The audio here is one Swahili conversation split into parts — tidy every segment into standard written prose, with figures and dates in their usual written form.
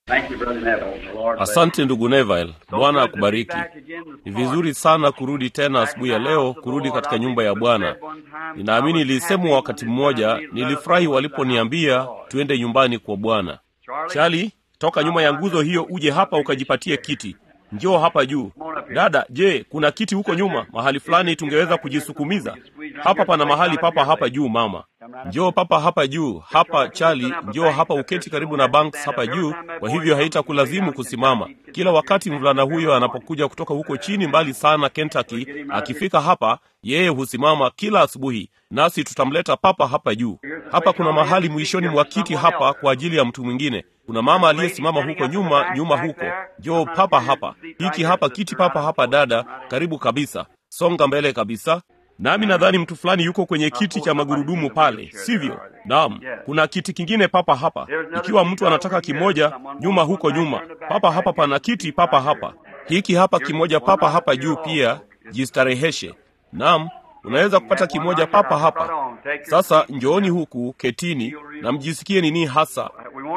Asante ndugu Neville, Bwana akubariki. Ni vizuri sana kurudi tena asubuhi ya leo, kurudi katika nyumba ya Bwana. Ninaamini nilisemwa wakati mmoja, nilifurahi waliponiambia tuende nyumbani kwa Bwana. Charlie, toka nyuma ya nguzo hiyo uje hapa ukajipatie kiti. Njoo hapa juu. Dada, je, kuna kiti huko nyuma mahali fulani tungeweza kujisukumiza? Hapa pana mahali papa hapa juu mama. Njoo papa hapa juu. Hapa Charlie, njoo hapa uketi karibu na Banks hapa juu, kwa hivyo haitakulazimu kusimama. Kila wakati mvulana huyo anapokuja kutoka huko chini mbali sana Kentucky, akifika hapa, yeye husimama kila asubuhi. Nasi tutamleta papa hapa juu. Hapa kuna mahali mwishoni mwa kiti hapa kwa ajili ya mtu mwingine. Kuna mama aliyesimama huko nyuma huko. Njoo papa hapa. Hiki hapa kiti papa hapa dada, karibu kabisa. Songa mbele kabisa. Nami nadhani mtu fulani yuko kwenye kiti cha magurudumu pale, sivyo? Naam, kuna kiti kingine papa hapa. Ikiwa mtu anataka kimoja, nyuma huko nyuma. Papa hapa pana kiti papa hapa. Hiki hapa kimoja papa hapa juu pia, jistareheshe. Naam, unaweza kupata kimoja papa hapa. Sasa njooni huku ketini na mjisikie nini hasa.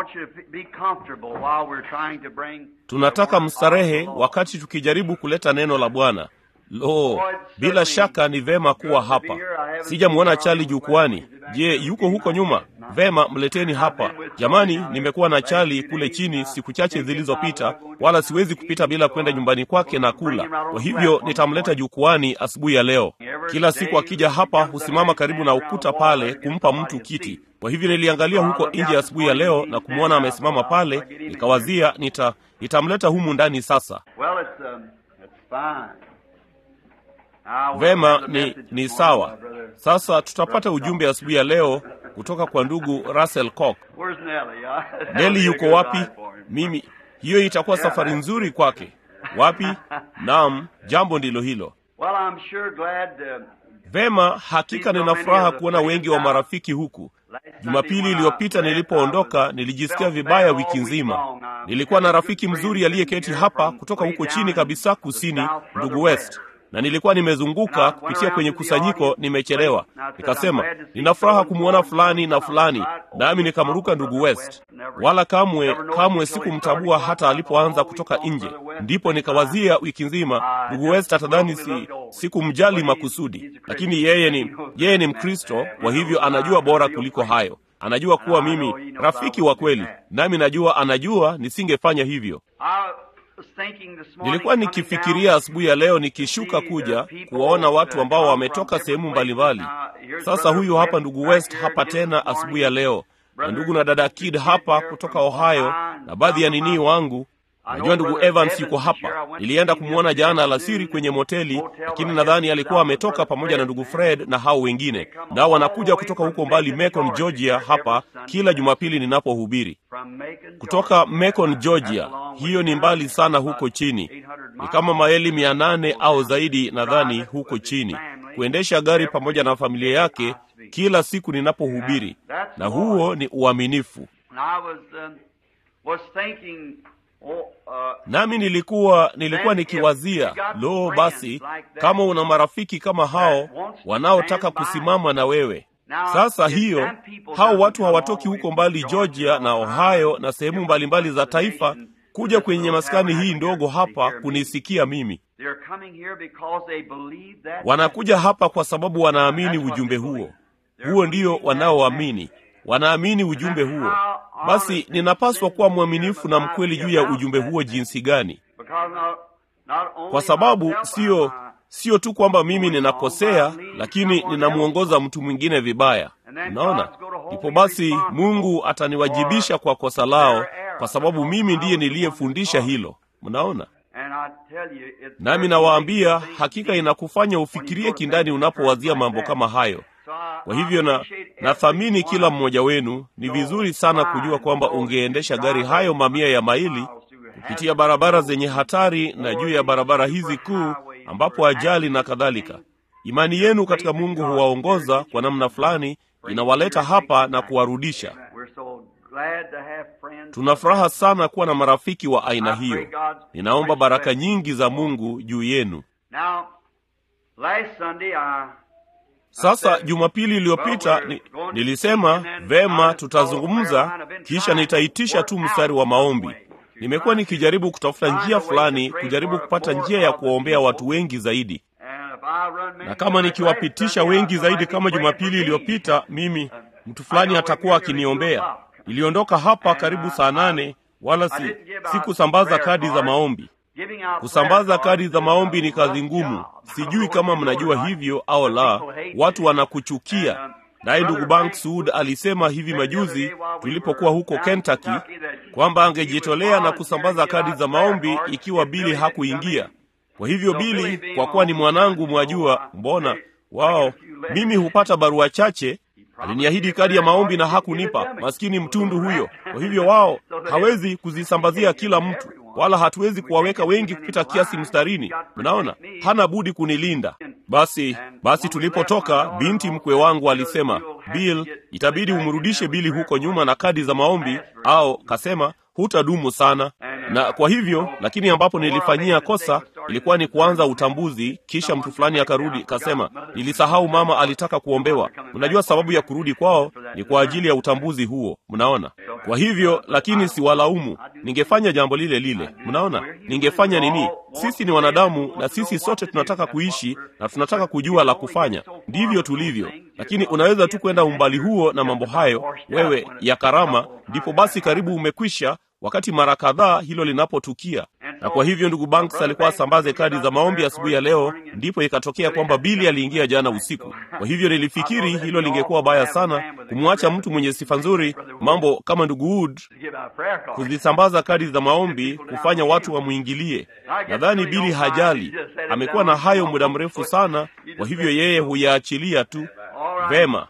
Tunataka mstarehe wakati tukijaribu kuleta neno la Bwana. Lo, bila shaka ni vema kuwa hapa. Sijamuona Charlie jukwani. Je, yuko huko nyuma? Vema, mleteni hapa. Jamani, nimekuwa na Charlie kule chini siku chache zilizopita, wala siwezi kupita bila kwenda nyumbani kwake na kula. Kwa hivyo nitamleta jukwani asubuhi ya leo. Kila siku akija hapa husimama karibu na ukuta pale kumpa mtu kiti. Kwa hivyo niliangalia huko nje asubuhi ya leo na kumwona amesimama pale, nikawazia nitamleta humu ndani sasa. Vema, ni sawa. Sasa tutapata ujumbe asubuhi ya leo kutoka kwa ndugu Russell Cook. Nelly yuko wapi? Mimi, hiyo itakuwa safari nzuri kwake. Wapi? Naam, jambo ndilo hilo. Vema, hakika nina furaha kuona wengi wa marafiki huku. Jumapili iliyopita nilipoondoka nilijisikia vibaya wiki nzima. Nilikuwa na rafiki mzuri aliyeketi hapa kutoka huko chini kabisa kusini, ndugu West. Na nilikuwa nimezunguka kupitia kwenye kusanyiko, nimechelewa. Nikasema, nina furaha kumuona fulani na fulani, nami nikamruka ndugu West. Wala kamwe sikumtabua hata alipoanza kutoka nje. Ndipo nikawazia wiki nzima, ndugu West atadhani sikumjali makusudi. Lakini yeye ni Mkristo, kwa hivyo anajua bora kuliko hayo. Anajua kuwa mimi rafiki wa kweli, nami anajua nisingefanya hivyo. Nilikuwa nikifikiria asubuhi ya leo nikishuka kuja kuwaona watu ambao wametoka sehemu mbalimbali. Sasa huyu hapa ndugu West hapa tena asubuhi ya leo, na ndugu na dada Kid hapa kutoka Ohio, na baadhi ya nini wangu. Najua ndugu Evans yuko hapa. Nilienda kumuona jana alasiri kwenye moteli, lakini nadhani alikuwa ametoka pamoja na ndugu Fred na hao wengine. Nao wanakuja kutoka huko mbali Macon, Georgia hapa kila Jumapili ninapohubiri. Kutoka Macon, Georgia. Hiyo ni mbali sana huko chini. Ni kama maili 800 au zaidi nadhani huko chini. Kuendesha gari pamoja na familia yake kila siku ninapohubiri. Na huo ni uaminifu. Nami nilikuwa nikiwazia, lo basi, kama una marafiki kama hao wanaotaka kusimama na wewe. Sasa hao watu hawatoki huko mbali Georgia na Ohio na sehemu mbalimbali za taifa kuja kwenye maskani hii ndogo hapa kunisikia mimi. Wanakuja hapa kwa sababu wanaamini ujumbe huo. Huo ndio wanaoamini. Wanaamini ujumbe huo. Basi ninapaswa kuwa mwaminifu na mkweli juu ya ujumbe huo jinsi gani? Kwa sababu sio tu kwamba mimi ninakosea, lakini ninamuongoza mtu mwingine vibaya. Unaona? Ndipo basi Mungu ataniwajibisha kwa kosa lao, kwa sababu mimi ndiye niliyefundisha hilo. Mnaona? Nami nawaambia, hakika inakufanya ufikirie kindani unapowazia mambo kama hayo. Kwa hivyo nathamini kila mmoja wenu. Ni vizuri sana kujua kwamba ungeendesha gari hayo mamia ya maili kupitia barabara zenye hatari na juu ya barabara hizi kuu ambapo ajali na kadhalika. Imani yenu katika Mungu huwaongoza kwa namna fulani, inawaleta hapa na kuwarudisha. Tunafuraha sana kuwa na marafiki wa aina hiyo. Ninaomba baraka nyingi za Mungu juu yenu. Sasa Jumapili iliyopita nilisema vema tutazungumza, kisha nitaitisha tu mstari wa maombi. nimekuwa nikijaribu kutafuta njia fulani, kujaribu kupata njia ya kuwaombea watu wengi zaidi. Na kama nikiwapitisha wengi zaidi kama Jumapili iliyopita, mtu fulani atakuwa akiniombea. Niliondoka hapa karibu saa 8, wala sikusambaza kadi za maombi. Kusambaza kadi za maombi ni kazi ngumu. Sijui kama mnajua hivyo au la. Watu wanakuchukia. Naye ndugu Banks Wood alisema hivi majuzi tulipokuwa huko Kentucky kwamba angejitolea na kusambaza kadi za maombi ikiwa Billy hakuingia. Kwa hivyo Billy, kwa kuwa ni mwanangu, mwajua, mbona mimi hupata barua chache, aliniahidi kadi ya maombi na hakunipa, maskini mtundu huyo. Kwa hivyo hawezi kuzisambazia kila mtu, wala hatuwezi kuwaweka wengi kupita kiasi mstarini. Mnaona, hana budi kunilinda. Basi tulipotoka, binti mkwe wangu alisema, Bill, itabidi umrudishe Billy huko nyuma na kadi za maombi, au kasema hutadumu sana. Na kwa hivyo, lakini ambapo nilifanyia kosa ilikuwa ni kuanza utambuzi. Kisha mtu fulani akarudi kasema, nilisahau mama alitaka kuombewa. Mnajua sababu ya kurudi kwao ni kwa ajili ya utambuzi huo. Mnaona? Kwa hivyo, lakini siwalaumu. Ningefanya jambo lile lile. Mnaona? Ningefanya nini? Sisi ni wanadamu na sisi sote tunataka kuishi na tunataka kujua la kufanya. Ndivyo tulivyo. Lakini unaweza tu kwenda umbali huo na mambo hayo wewe ya karama, ndipo basi karibu umekwisha wakati mara kadhaa hilo linapotukia. Na kwa hivyo ndugu Banks alikuwa asambaze kadi za maombi asubuhi ya leo, ndipo ikatokea kwamba Billy aliingia jana usiku. Kwa hivyo nilifikiri hilo lingekuwa baya sana kumwacha mtu mwenye sifa nzuri, mambo kama ndugu Wood, kuzisambaza kadi za maombi, kufanya watu wamuingilie. Nadhani Billy hajali. Amekuwa na hayo muda mrefu sana, kwa hivyo yeye huyaachilia tu. Vema.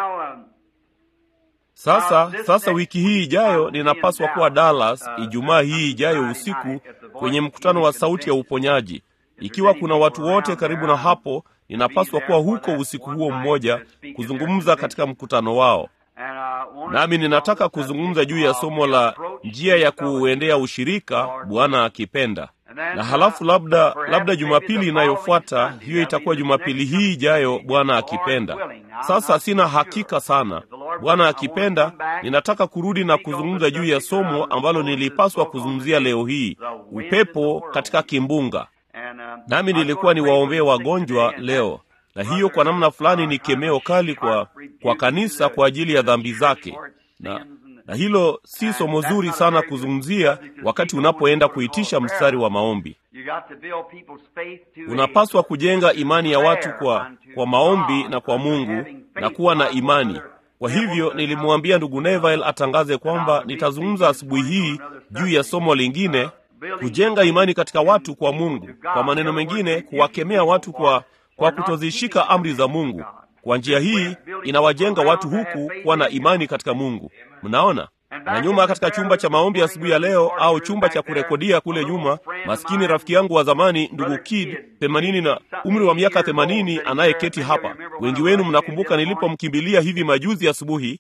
Sasa wiki hii ijayo ninapaswa kuwa Dallas, Ijumaa hii ijayo usiku, kwenye mkutano wa sauti ya uponyaji. Ikiwa kuna watu wote karibu na hapo, ninapaswa kuwa huko usiku huo mmoja kuzungumza katika mkutano wao. Nami ninataka kuzungumza juu ya somo la njia ya kuuendea ushirika, Bwana akipenda. Na halafu labda Jumapili inayofuata, hiyo itakuwa Jumapili hii ijayo, Bwana akipenda. Sasa sina hakika sana. Bwana akipenda, ninataka kurudi na kuzungumza juu ya somo ambalo nilipaswa kuzungumzia leo hii, upepo katika kimbunga. Nami nilikuwa niwaombee wagonjwa leo. Na hiyo kwa namna fulani ni kemeo kali kwa kanisa kwa ajili ya dhambi zake. Na hilo si somo zuri sana kuzungumzia wakati unapoenda kuitisha mstari wa maombi. Unapaswa kujenga imani ya watu kwa maombi na kwa Mungu na kuwa na imani. Kwa hivyo nilimwambia ndugu Neville atangaze kwamba nitazungumza asubuhi hii juu ya somo lingine, kujenga imani katika watu kwa Mungu. Kwa maneno mengine, kuwakemea watu kwa kutozishika amri za Mungu. Kwa njia hii inawajenga watu huku kuwa na imani katika Mungu. Mnaona? Na nyuma katika chumba cha maombi asubuhi ya leo, au chumba cha kurekodia kule nyuma, maskini rafiki yangu wa zamani ndugu Kid, 80 na umri wa miaka 80, anayeketi hapa. Wengi wenu mnakumbuka nilipomkimbilia hivi majuzi asubuhi.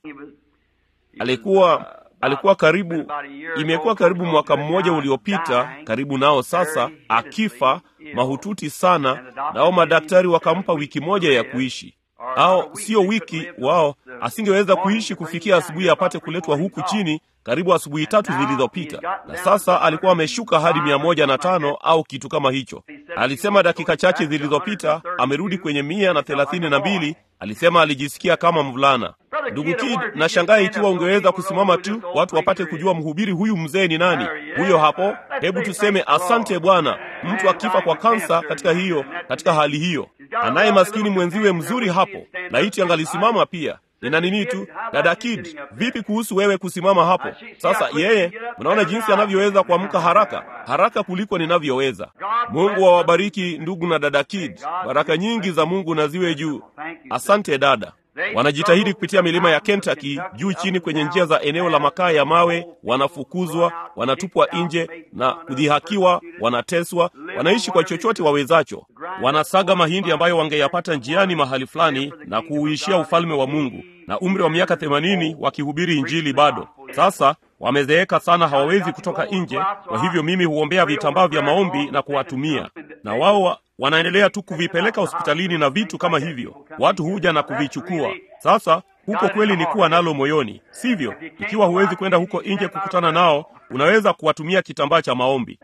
Alikuwa karibu, imekuwa karibu mwaka mmoja uliopita, karibu nao sasa, akifa mahututi sana, nao madaktari wakampa wiki moja ya kuishi. Au sio wiki, asingeweza kuishi kufikia asubuhi apate kuletwa huku chini karibu asubuhi 3 zilizopita. Na sasa alikuwa ameshuka hadi 105 au kitu kama hicho. Alisema dakika chache zilizopita amerudi kwenye 132. Alisema alijisikia kama mvulana. Ndugu Kid, nashangaa ikiwa ungeweza kusimama tu watu wapate kujua mhubiri huyu mzee ni nani. Huyo hapo, hebu tuseme asante Bwana. Mtu akifa kwa kansa katika hali hiyo. Anaye maskini mwenziwe mzuri hapo. Laiti angalisimama pia. Nina nini tu, dada Kid, vipi kuhusu wewe kusimama hapo? Sasa yeye, mnaona jinsi anavyoweza kuamka haraka kuliko ninavyoweza. Mungu awabariki ndugu na dada Kid. Baraka nyingi za Mungu na ziwe juu. Asante dada. Wanajitahidi kupitia milima ya Kentucky, juu chini kwenye njia za eneo la makaa ya mawe, wanafukuzwa, wanatupwa nje na kudhihakiwa, wanateswa, wanaishi kwa chochote wawezacho. Wanasaga mahindi ambayo wangeyapata njiani mahali fulani na kuuishia ufalme wa Mungu. Na umri wa miaka 80 wakihubiri Injili bado. Sasa wamezeeka sana, hawawezi kutoka nje. Kwa hivyo mimi huombea vitambaa vya maombi na kuwatumia. Na wao wanaendelea tu kuvipeleka hospitalini na vitu kama hivyo. Watu huja na kuvichukua. Sasa huko kweli ni kuwa nalo moyoni, sivyo? Ikiwa huwezi kwenda huko nje kukutana nao, unaweza kuwatumia kitambaa cha maombi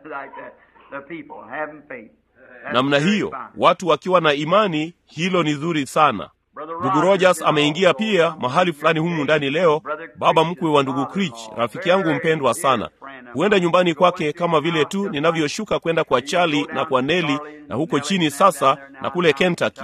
namna hiyo, watu wakiwa na imani. Hilo ni zuri sana. Ndugu Rogers ameingia pia mahali fulani humu ndani leo, baba mkwe wa ndugu Creech, rafiki yangu mpendwa sana. Huenda nyumbani kwake kama vile tu ninavyoshuka kwenda kwa Charlie na kwa Nelly na huko chini sasa na kule Kentucky.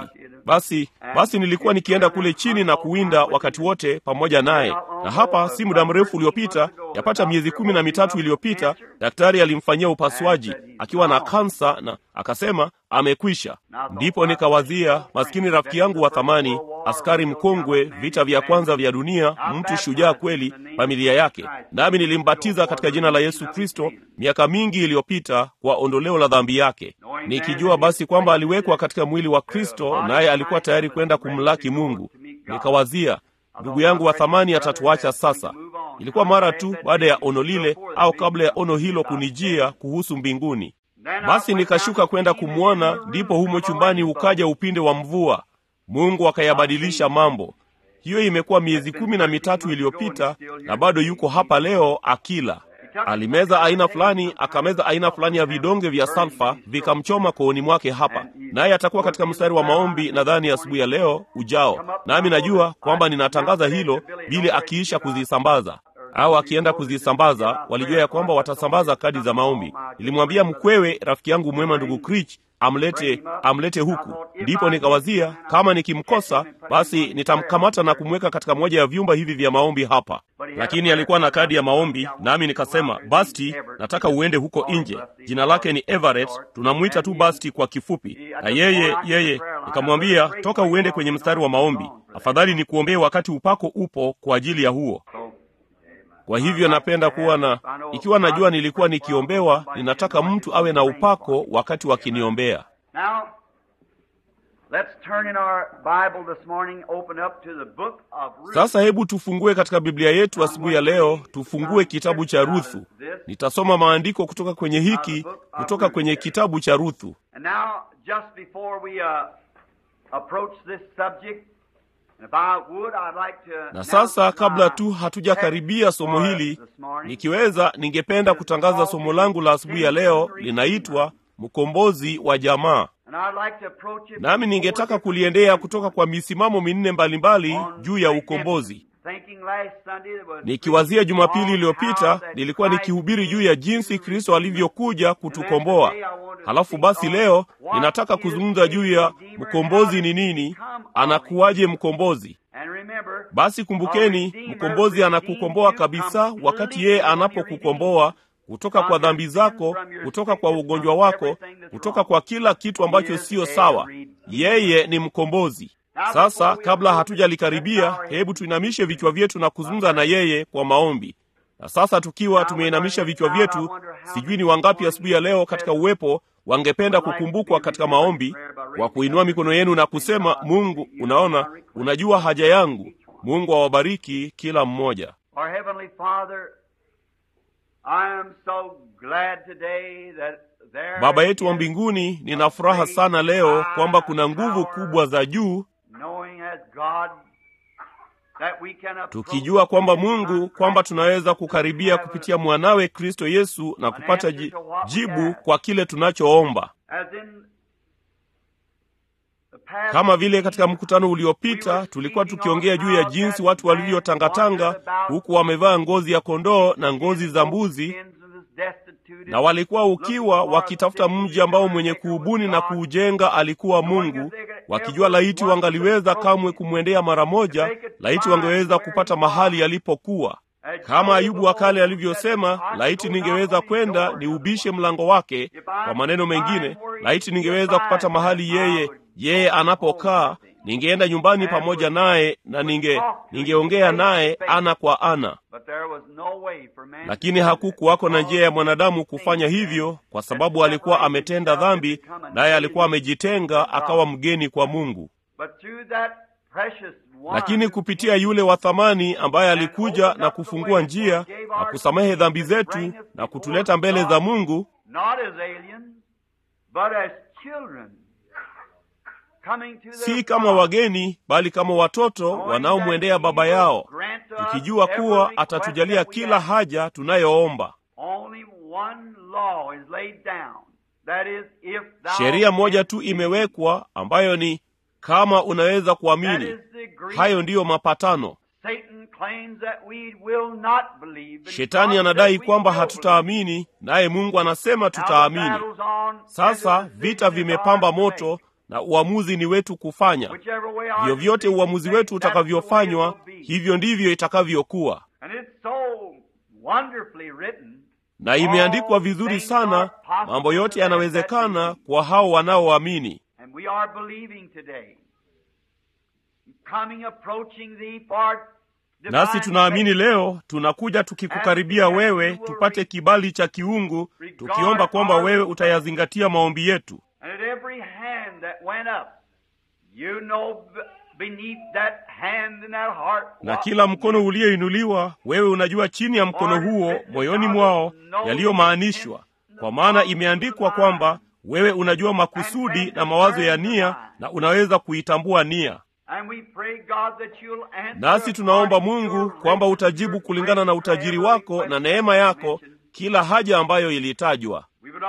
Basi nilikuwa nikienda kule chini na kuwinda wakati wote pamoja naye. Na hapa si muda mrefu uliopita, yapata miezi 13 iliyopita, daktari alimfanyia upasuaji akiwa na kansa na akasema amekwisha. Ndipo nikawazia, maskini rafiki yangu wa thamani, askari mkongwe, vita vya kwanza vya dunia, mtu shujaa kweli, familia yake. Nami nilimbatiza katika jina la Yesu Kristo miaka mingi iliyopita kwa ondoleo la dhambi yake, nikijua basi kwamba aliwekwa katika mwili wa Kristo, naye alikuwa tayari kwenda kumlaki Mungu. Nikawazia, ndugu yangu wa thamani atatuacha sasa. Ilikuwa mara tu baada ya ono lile au kabla ya ono hilo kunijia kuhusu mbinguni. Basi nikashuka kwenda kumwona, ndipo humo chumbani ukaja upinde wa mvua. Mungu akayabadilisha mambo. Hiyo imekuwa miezi 13 iliyopita na bado yuko hapa leo akila. Alimeza aina fulani, akameza aina fulani ya vidonge vya sulfa, vikamchoma kooni mwake hapa. Naye atakuwa katika mstari wa maombi nadhani asubuhi ya leo ujao. Nami najua kwamba ninatangaza hilo bila akiisha kuzisambaza. Au akienda kuzisambaza, walijua ya kwamba watasambaza kadi za maombi. Nilimwambia mkwewe rafiki yangu mwema ndugu Creech amlete huku. Ndipo nikawazia kama nikimkosa basi nitamkamata na kumweka katika moja ya vyumba hivi vya maombi hapa. Lakini alikuwa na kadi ya maombi, nami nikasema, Basti, nataka uende huko nje. Jina lake ni Everett, tunamuita tu Basti kwa kifupi. Na yeye nikamwambia, toka uende kwenye mstari wa maombi. Afadhali nikuombee wakati upako upo kwa ajili ya huo. Kwa hivyo napenda kuwa na, ikiwa najua nilikuwa nikiombewa, ninataka mtu awe na upako wakati wakiniombea. Sasa hebu tufungue katika Biblia yetu asubuhi ya leo, tufungue kitabu cha Ruthu. Nitasoma maandiko kutoka kwenye hiki, kutoka kwenye kitabu cha Ruthu. Na sasa kabla tu hatujakaribia somo hili, nikiweza ningependa kutangaza somo langu la asubuhi ya leo, linaitwa Mkombozi wa Jamaa. Nami ningetaka kuliendea kutoka kwa misimamo minne mbalimbali juu ya ukombozi. Nikiwazia Jumapili iliyopita nilikuwa nikihubiri juu ya jinsi Kristo alivyokuja kutukomboa. Halafu basi leo ninataka kuzungumza juu ya mkombozi ni nini, anakuwaje mkombozi. Basi kumbukeni, mkombozi anakukomboa kabisa wakati yeye anapokukomboa kutoka kwa dhambi zako, kutoka kwa ugonjwa wako, kutoka kwa kila kitu ambacho sio sawa. Yeye ni mkombozi. Sasa kabla hatujalikaribia, hebu tuinamishe vichwa vyetu na kuzungumza na yeye kwa maombi. Na sasa tukiwa tumeinamisha vichwa vyetu, sijui ni wangapi asubuhi ya leo katika uwepo wangependa kukumbukwa katika maombi kwa kuinua mikono yenu na kusema, Mungu, unaona, unajua haja yangu. Mungu awabariki kila mmoja. Baba yetu wa mbinguni, nina furaha sana leo kwamba kuna nguvu kubwa za juu, tukijua kwamba Mungu, kwamba tunaweza kukaribia kupitia mwanawe Kristo Yesu na kupata jibu kwa kile tunachoomba. Kama vile katika mkutano uliopita tulikuwa tukiongea juu ya jinsi watu walivyotangatanga huku wamevaa ngozi ya kondoo na ngozi za mbuzi, na walikuwa ukiwa wakitafuta mji ambao mwenye kuubuni na kuujenga alikuwa Mungu, wakijua laiti wangaliweza kamwe kumwendea mara moja, laiti wangeweza kupata mahali yalipokuwa. Kama Ayubu wa kale alivyosema, laiti ningeweza kwenda niubishe mlango wake. Kwa maneno mengine, laiti ningeweza kupata mahali yeye anapokaa, ningeenda nyumbani pamoja naye na ningeongea naye ana kwa ana. Lakini hakukuwako na njia ya mwanadamu kufanya hivyo, kwa sababu alikuwa ametenda dhambi, naye alikuwa amejitenga akawa mgeni kwa Mungu. Lakini kupitia yule wa thamani ambaye alikuja na kufungua njia na kusamehe dhambi zetu na kutuleta mbele za Mungu, si kama wageni bali kama watoto wanaomwendea baba yao, tukijua kuwa atatujalia kila haja tunayoomba. Sheria moja tu imewekwa, ambayo ni kama unaweza kuamini. Hayo ndiyo mapatano. Shetani anadai kwamba hatutaamini, naye Mungu anasema tutaamini. Sasa vita vimepamba moto, na uamuzi ni wetu kufanya. Vyovyote uamuzi wetu utakavyofanywa, hivyo ndivyo itakavyokuwa. Na imeandikwa vizuri sana, mambo yote yanawezekana kwa hao wanaoamini. Nasi tunaamini leo, tunakuja tukikukaribia wewe, tupate kibali cha kiungu, tukiomba kwamba wewe utayazingatia maombi yetu. Na kila mkono ulioinuliwa, wewe unajua chini ya mkono huo, moyoni mwao, yaliyomaanishwa. Kwa maana imeandikwa kwamba wewe unajua makusudi na mawazo ya nia, na unaweza kuitambua nia. Nasi tunaomba Mungu kwamba utajibu kulingana na utajiri wako na neema yako kila haja ambayo ilitajwa.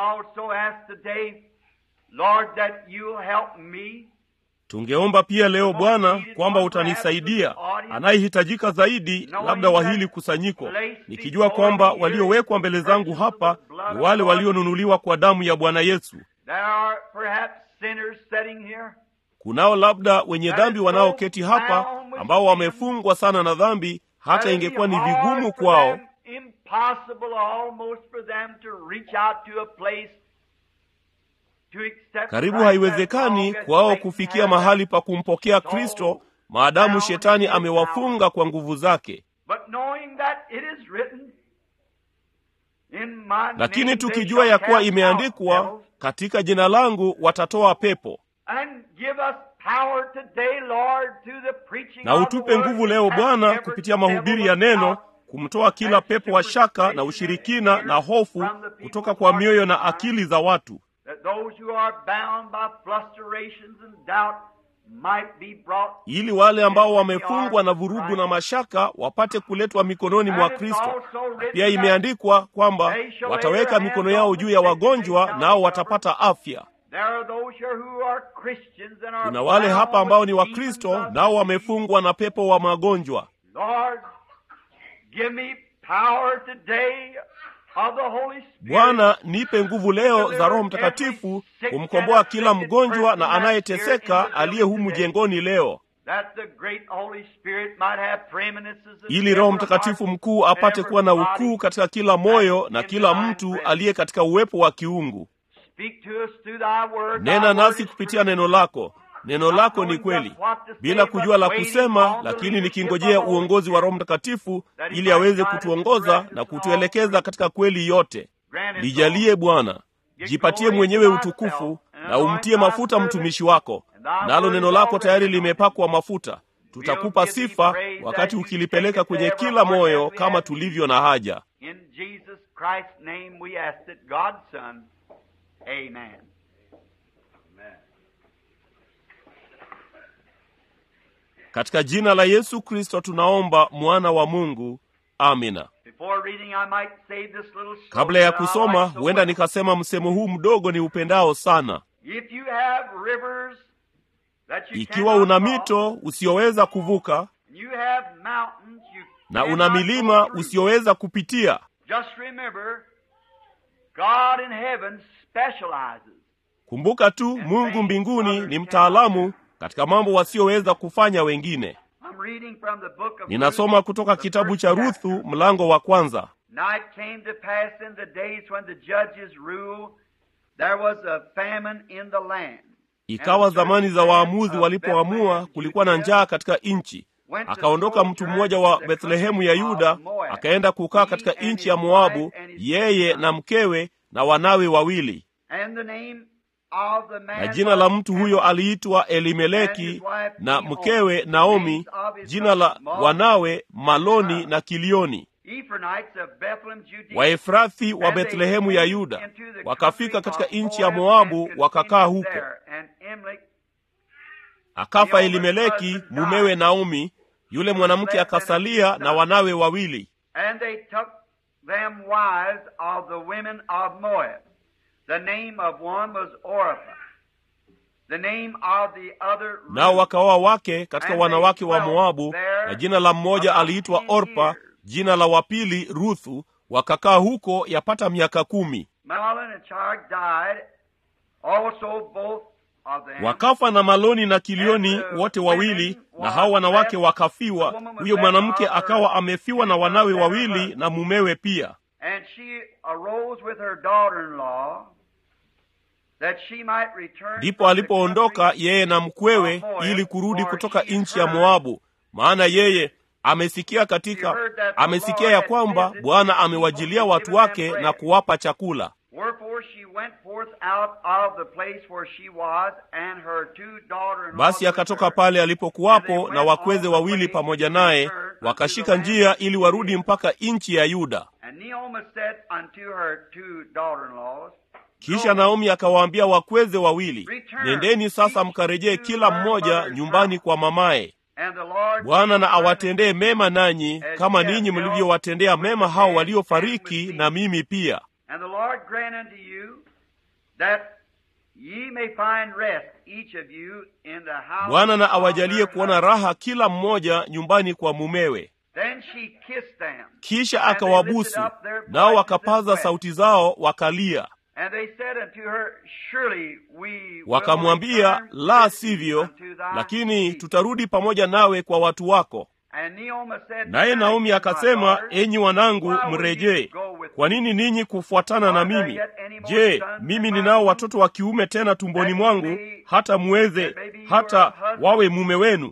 Tungeomba pia leo Bwana kwamba utanisaidia, anayehitajika zaidi labda wa hili kusanyiko, nikijua kwamba waliowekwa mbele zangu hapa ni wale walionunuliwa kwa damu ya Bwana Yesu. Kunao labda wenye dhambi wanaoketi hapa ambao wamefungwa sana na dhambi, hata ingekuwa ni vigumu kwao, karibu haiwezekani kwao kufikia mahali pa kumpokea Kristo, maadamu shetani amewafunga kwa nguvu zake. Lakini tukijua ya kuwa imeandikwa, katika jina langu watatoa pepo. Na utupe nguvu leo Bwana, kupitia mahubiri ya neno, kumtoa kila pepo wa shaka na ushirikina na hofu kutoka kwa mioyo na akili za watu, ili wale ambao wamefungwa na vurugu na mashaka wapate kuletwa mikononi mwa Kristo. Pia imeandikwa kwamba wataweka mikono yao juu ya wagonjwa, nao watapata afya. Kuna wale hapa ambao ni Wakristo, nao wamefungwa na pepo wa magonjwa. Bwana, nipe nguvu leo za Roho Mtakatifu kumkomboa kila mgonjwa na anayeteseka aliye humu jengoni leo, ili Roho Mtakatifu mkuu apate kuwa na ukuu katika kila moyo na kila mtu aliye katika uwepo wa kiungu. Nena nasi kupitia neno lako. Neno lako ni kweli, bila kujua la kusema, lakini nikingojea uongozi wa Roho Mtakatifu ili aweze kutuongoza na kutuelekeza katika kweli yote. Lijalie Bwana, jipatie mwenyewe utukufu na umtie mafuta mtumishi wako. Nalo neno lako tayari limepakwa mafuta. Tutakupa sifa wakati ukilipeleka kwenye kila moyo kama tulivyo na haja. Amen. Katika jina la Yesu Kristo tunaomba, mwana wa Mungu. Amina. Kabla ya kusoma, huenda nikasema msemo huu mdogo ni upendao sana. Ikiwa una mito usioweza kuvuka na una milima usioweza kupitia, kumbuka tu Mungu mbinguni ni mtaalamu katika mambo wasioweza kufanya wengine. Ninasoma kutoka kitabu cha Ruthu mlango wa 1. Ikawa zamani za waamuzi walipoamua, kulikuwa na njaa katika nchi. Akaondoka mtu mmoja wa Bethlehemu ya Yuda, akaenda kukaa katika nchi ya Moabu, yeye na mkewe na wanawe 2. Na jina la mtu huyo aliitwa Elimeleki, na mkewe Naomi, jina la wanawe Maloni na Kilioni. Waefrathi wa Bethlehemu ya Yuda wakafika katika nchi ya Moabu, wakakaa huko. Akafa Elimeleki mumewe Naomi, yule mwanamke akasalia na wanawe 2. them wives of the women of Moab. The name of one was Orpah. The name of the other Ruth. Nao wakaoa wake katika wanawake wa Moabu, na jina la mmoja aliitwa Orpa, jina la wapili Ruthu. Wakakaa huko yapata miaka 10. Mahlon and Chilion died also both of them. Wakafa na Maloni na Kilioni wote wawili, na hao wanawake wakafiwa. Huyo mwanamke akawa amefiwa na wanawe wawili na mumewe pia. And she arose with her daughter-in-law that she might return. Ndipo alipoondoka yeye na mkwewe ili kurudi kutoka nchi ya Moabu, maana yeye amesikia ya kwamba Bwana amewajilia watu wake na kuwapa chakula. Wherefore she went forth out of the place where she was, and her two daughters-in-law. Basi akatoka pale alipokuwapo na wakweze wawili pamoja naye, wakashika njia ili warudi mpaka nchi ya Yuda. And Naomi said unto her two daughters-in-laws, Kisha Naomi akawaambia wakweze wawili, nendeni sasa mkarejee kila mmoja nyumbani kwa mamaye. Bwana na awatendee mema nanyi kama ninyi mlivyowatendea mema hao waliofariki na mimi pia. And the Lord grant unto you that ye may find rest each of you in the house. Bwana na awajalie kuona raha kila mmoja nyumbani kwa mumewe. Then she kissed them. Kisha akawabusu, nao wakapaza sauti zao wakalia. And they said unto her, surely we Wakamwambia, la sivyo, lakini tutarudi pamoja nawe kwa watu wako. Naye Naomi akasema, enyi wanangu, mrejee. Kwa nini ninyi kufuatana na mimi? Je, mimi ninao watoto wa kiume tena tumboni mwangu, hata wawe mume wenu?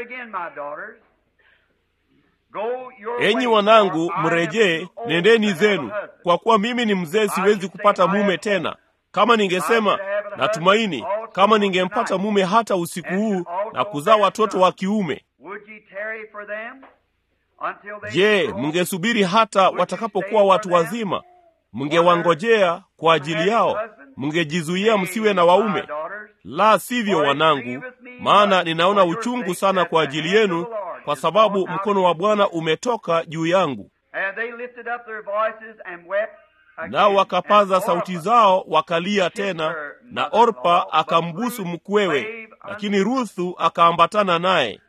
Enyi wanangu, mrejee, nendeni zenu, kwa kuwa mimi ni mzee, siwezi kupata mume tena. Kama ningesema, natumaini kama ningempata mume hata usiku huu na kuzaa watoto wa kiume. Je, mngesubiri hata watakapokuwa watu wazima? Mngewangojea kwa ajili yao? Mngejizuia msiwe na waume? La sivyo, wanangu, maana ninaona uchungu sana kwa ajili yenu, kwa sababu mkono wa Bwana umetoka juu yangu. Nao wakapaza sauti zao wakalia tena, na Orpa akambusu mkwewe, lakini Ruthu akaambatana naye.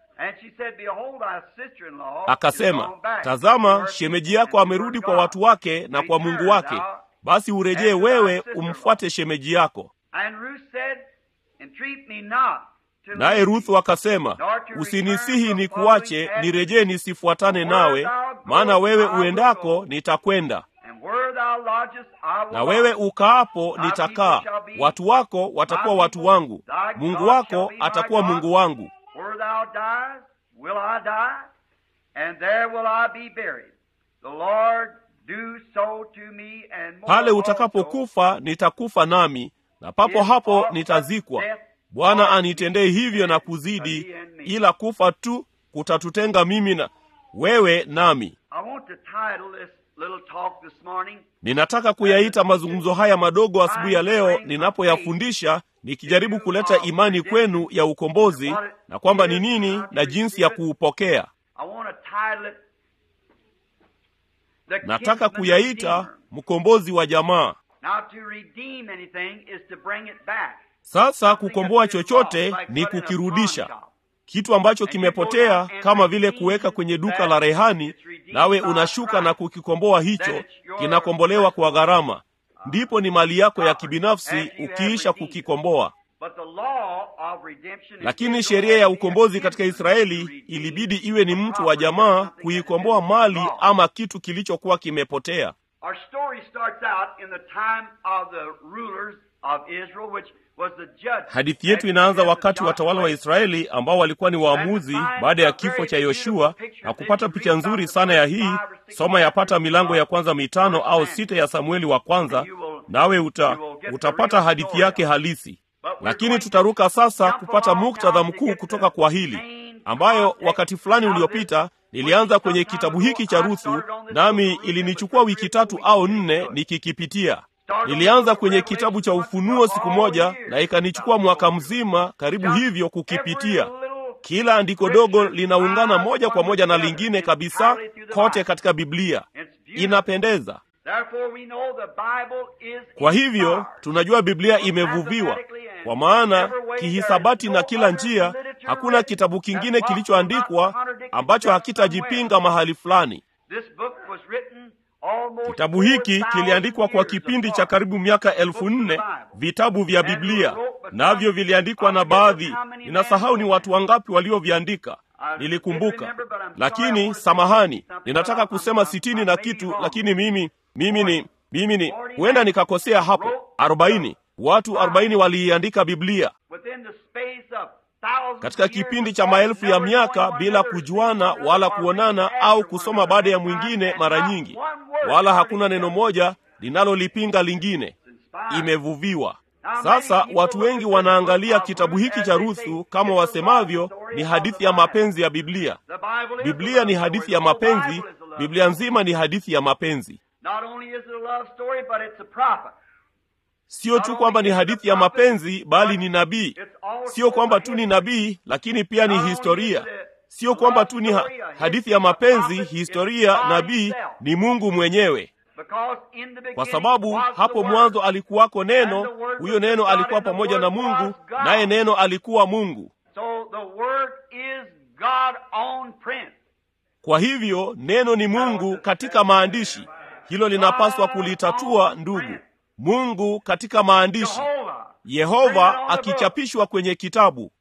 Akasema, tazama, shemeji yako amerudi kwa watu wake na kwa Mungu wake. Basi urejee wewe umfuate shemeji yako. Naye Ruthu akasema, usinisihi ni kuache nirejee nisifuatane nawe, maana wewe uendako nitakwenda, na wewe ukaapo nitakaa. Watu wako watakuwa watu wangu, Mungu wako atakuwa Mungu wangu. Pale utakapokufa nitakufa nami, na papo hapo nitazikwa. Bwana anitendee hivyo na kuzidi, ila kufa tu kutatutenga mimi na wewe nami. Ninataka kuyaita mazungumzo haya madogo asubuhi ya leo ninapoyafundisha, nikijaribu kuleta imani kwenu ya ukombozi na kwamba ni nini na jinsi ya kuupokea. Nataka kuyaita mkombozi wa jamaa. Sasa kukomboa chochote ni kukirudisha. Kitu ambacho kimepotea, kama vile kuweka kwenye duka la rehani, nawe unashuka na kukikomboa hicho, kinakombolewa kwa gharama. Ndipo ni mali yako ya kibinafsi ukiisha kukikomboa. Lakini sheria ya ukombozi katika Israeli ilibidi iwe ni mtu wa jamaa kuikomboa mali ama kitu kilichokuwa kimepotea. Hadithi yetu inaanza wakati watawala wa Israeli ambao walikuwa ni waamuzi baada ya kifo cha Yoshua, na kupata picha nzuri sana ya hii, soma yapata milango ya kwanza 5 au 6 ya Samueli wa kwanza, nawe utapata hadithi yake halisi. Lakini tutaruka sasa kupata muktadha mkuu kutoka kwa hili, ambayo wakati fulani uliopita nilianza kwenye kitabu hiki cha Ruthu, nami ilinichukua wiki 3 au 4 nikikipitia. Nilianza kwenye kitabu cha Ufunuo siku moja, na ikanichukua mwaka mzima karibu hivyo kukipitia. Kila andiko dogo linaungana moja kwa moja na lingine kabisa kote katika Biblia. Inapendeza. Kwa hivyo tunajua Biblia imevuviwa, kwa maana kihisabati na kila njia hakuna kitabu kingine kilichoandikwa ambacho hakitajipinga mahali fulani. Kitabu hiki kiliandikwa kwa kipindi cha karibu miaka 1400, vitabu vya Biblia, navyo viliandikwa na baadhi, ninasahau ni watu wangapi walioviandika. Nilikumbuka, lakini samahani, ninataka kusema 60 na kitu, lakini mimi ni huenda nikakosea hapo. 40 watu 40 waliandika Biblia katika kipindi cha maelfu ya miaka, bila kujuana wala kuonana au kusoma baada ya mwingine mara nyingi, wala hakuna neno moja linalolipinga lingine. Imevuviwa. Sasa watu wengi wanaangalia kitabu hiki cha Ruthu kama wasemavyo ni hadithi ya mapenzi ya Biblia. Biblia ni hadithi ya mapenzi. Biblia nzima ni hadithi ya mapenzi. Sio tu kwamba ni hadithi ya mapenzi, bali ni nabii. Sio kwamba tu ni nabii, lakini pia ni historia. Sio kwamba tu ni hadithi ya mapenzi, historia, nabii, ni Mungu mwenyewe. Kwa sababu hapo mwanzo alikuwako Neno, huyo Neno alikuwa pamoja na Mungu, naye Neno alikuwa Mungu. Kwa hivyo Neno ni Mungu katika maandishi. Hilo linapaswa kulitatua, ndugu. Mungu katika maandishi, Yehova akichapishwa kwenye kitabu.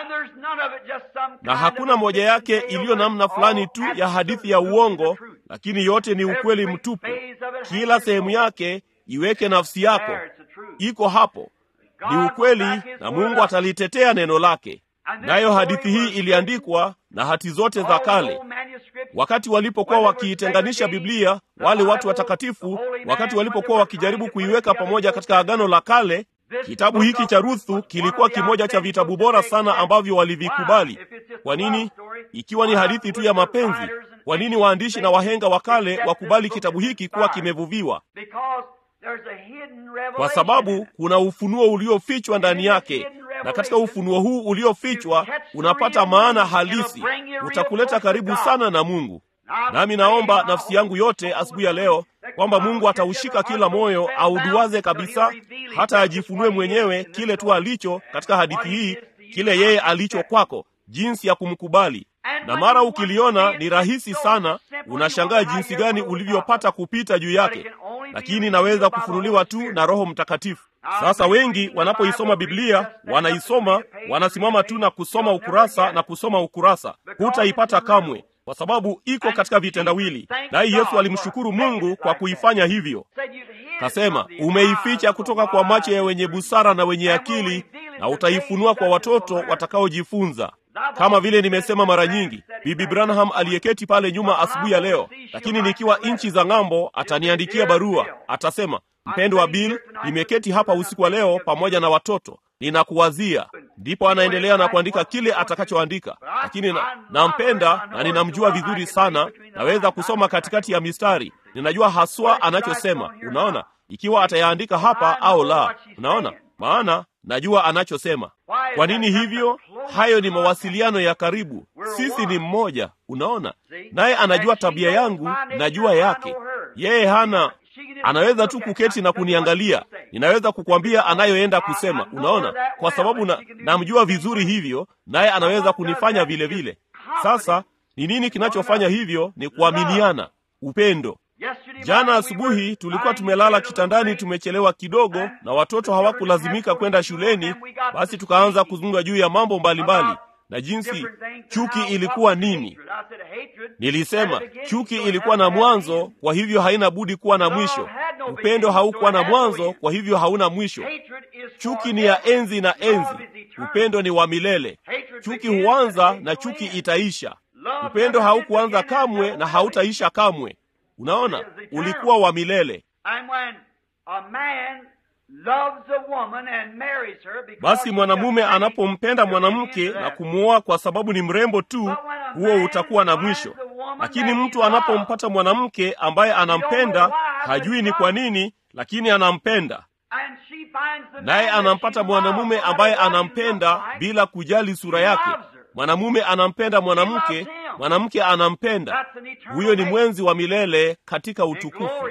Na hakuna moja yake iliyo namna fulani tu ya hadithi ya uongo, lakini yote ni ukweli mtupu. Kila sehemu yake iweke nafsi yako, iko hapo, ni ukweli, na Mungu atalitetea neno lake. Nayo hadithi hii iliandikwa na hati zote za kale. Wakati walipokuwa wakiitenganisha Biblia, wale watu watakatifu, wakati walipokuwa wakijaribu kuiweka pamoja katika Agano la Kale, kitabu hiki cha Ruthu kilikuwa kimoja cha vitabu bora sana ambavyo walivikubali. Kwa nini? Ikiwa ni hadithi tu ya mapenzi, kwa nini waandishi na wahenga wa kale wakubali kitabu hiki kuwa kimevuviwa? Kwa sababu kuna ufunuo uliofichwa ndani yake, na katika ufunuo huu uliofichwa unapata maana halisi, utakuleta karibu sana na Mungu. Nami naomba nafsi yangu yote asubuhi ya leo kwamba Mungu ataushika kila moyo, auduaze kabisa, hata ajifunue mwenyewe kile tu alicho katika hadithi hii, kile yeye alicho kwako, jinsi ya kumkubali. Na mara ukiliona ni rahisi sana, unashangaa jinsi gani ulivyopata kupita juu yake, lakini naweza kufunuliwa tu na Roho Mtakatifu. Sasa wengi wanapoisoma Biblia, wanaisoma, wanasimama tu na kusoma ukurasa na kusoma ukurasa. Hutaipata kamwe, kwa sababu iko katika vitendawili. Naye Yesu alimshukuru Mungu kwa kuifanya hivyo. Kasema, umeificha kutoka kwa macho ya wenye busara na wenye akili, na utaifunua kwa watoto watakaojifunza. Kama vile nimesema mara nyingi, Bibi Branham aliyeketi pale nyuma asubuhi ya leo, lakini nikiwa nchi za ng'ambo, ataniandikia barua. Atasema, mpendwa Bill, nimeketi hapa usiku wa leo pamoja na watoto, ninakuwazia. Ndipo anaendelea na kuandika kile atakachoandika. Lakini nampenda na ninamjua vizuri sana, naweza kusoma katikati ya mistari. Ninajua haswa anachosema. Unaona, ikiwa atayaandika hapa au la. Unaona, maana najua anachosema. Kwa nini hivyo? Hayo ni mawasiliano ya karibu. Sisi ni mmoja, unaona. Naye anajua tabia yangu, najua yake. Yeye anaweza tu kuketi na kuniangalia. Ninaweza kukwambia anayoenda kusema, unaona, kwa sababu namjua vizuri hivyo, naye anaweza kunifanya vile vile. Sasa ni nini kinachofanya hivyo? Ni kuaminiana, upendo. Jana asubuhi tulikuwa tumelala kitandani, tumechelewa kidogo, na watoto hawakulazimika kwenda shuleni. Basi tukaanza kuzungumza juu ya mambo mbalimbali na jinsi chuki ilikuwa nini. Nilisema chuki ilikuwa na mwanzo, kwa hivyo haina budi kuwa na mwisho. Upendo haukuwa na mwanzo, kwa hivyo hauna mwisho. Chuki ni ya enzi na enzi, upendo ni wa milele. Chuki huanza na chuki itaisha. Upendo haukuanza kamwe na hautaisha kamwe. Unaona, ulikuwa wa milele. Basi mwanamume anapompenda mwanamke na kumuoa kwa sababu ni mrembo tu, huo utakuwa na mwisho. Lakini mtu anapompata mwanamke ambaye anampenda, hajui ni kwa nini, lakini anampenda. Naye anampata mwanamume ambaye anampenda bila kujali sura yake. Mwanamume anampenda mwanamke, mwanamke anampenda. Huyo ni mwenzi wa milele katika utukufu.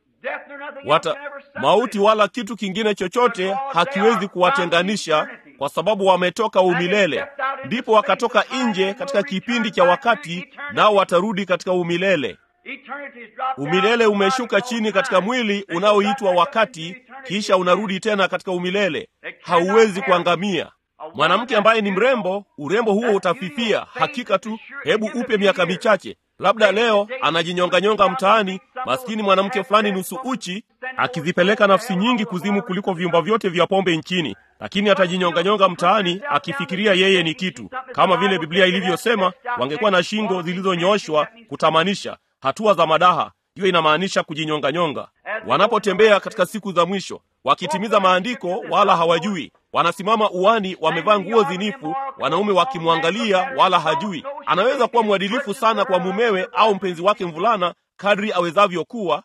Mauti wala kitu kingine chochote hakiwezi kuwatenganisha, kwa sababu wametoka umilele. Ndipo wakatoka nje katika kipindi cha wakati, nao watarudi katika umilele. Umilele umeshuka chini katika mwili unaoitwa wakati, kisha unarudi tena katika umilele. Hauwezi kuangamia. Mwanamke ambaye ni mrembo, urembo huo utafifia hakika tu. Hebu upe miaka michache. Labda leo anajinyonga mtaani, maskini mwanamke fulani nusu uchi, akizipeleka nafsi nyingi kuzimu kuliko vyumba vyote vya pombe nchini, lakini atajinyonga mtaani akifikiria yeye ni kitu. Kama vile Biblia ilivyosema, wangekuwa na shingo zilizonyooshwa kutamanisha, hatua za madaha. Hiyo inamaanisha kujinyonga. Wanapotembea katika siku za mwisho, wakitimiza maandiko wala hawajui. Wanasimama uani wamevaa nguo zinifu, wanaume wakimwangalia wala hajui. Anaweza kuwa mwadilifu sana kwa mumewe au mpenzi wake mvulana kadri awezavyo kuwa,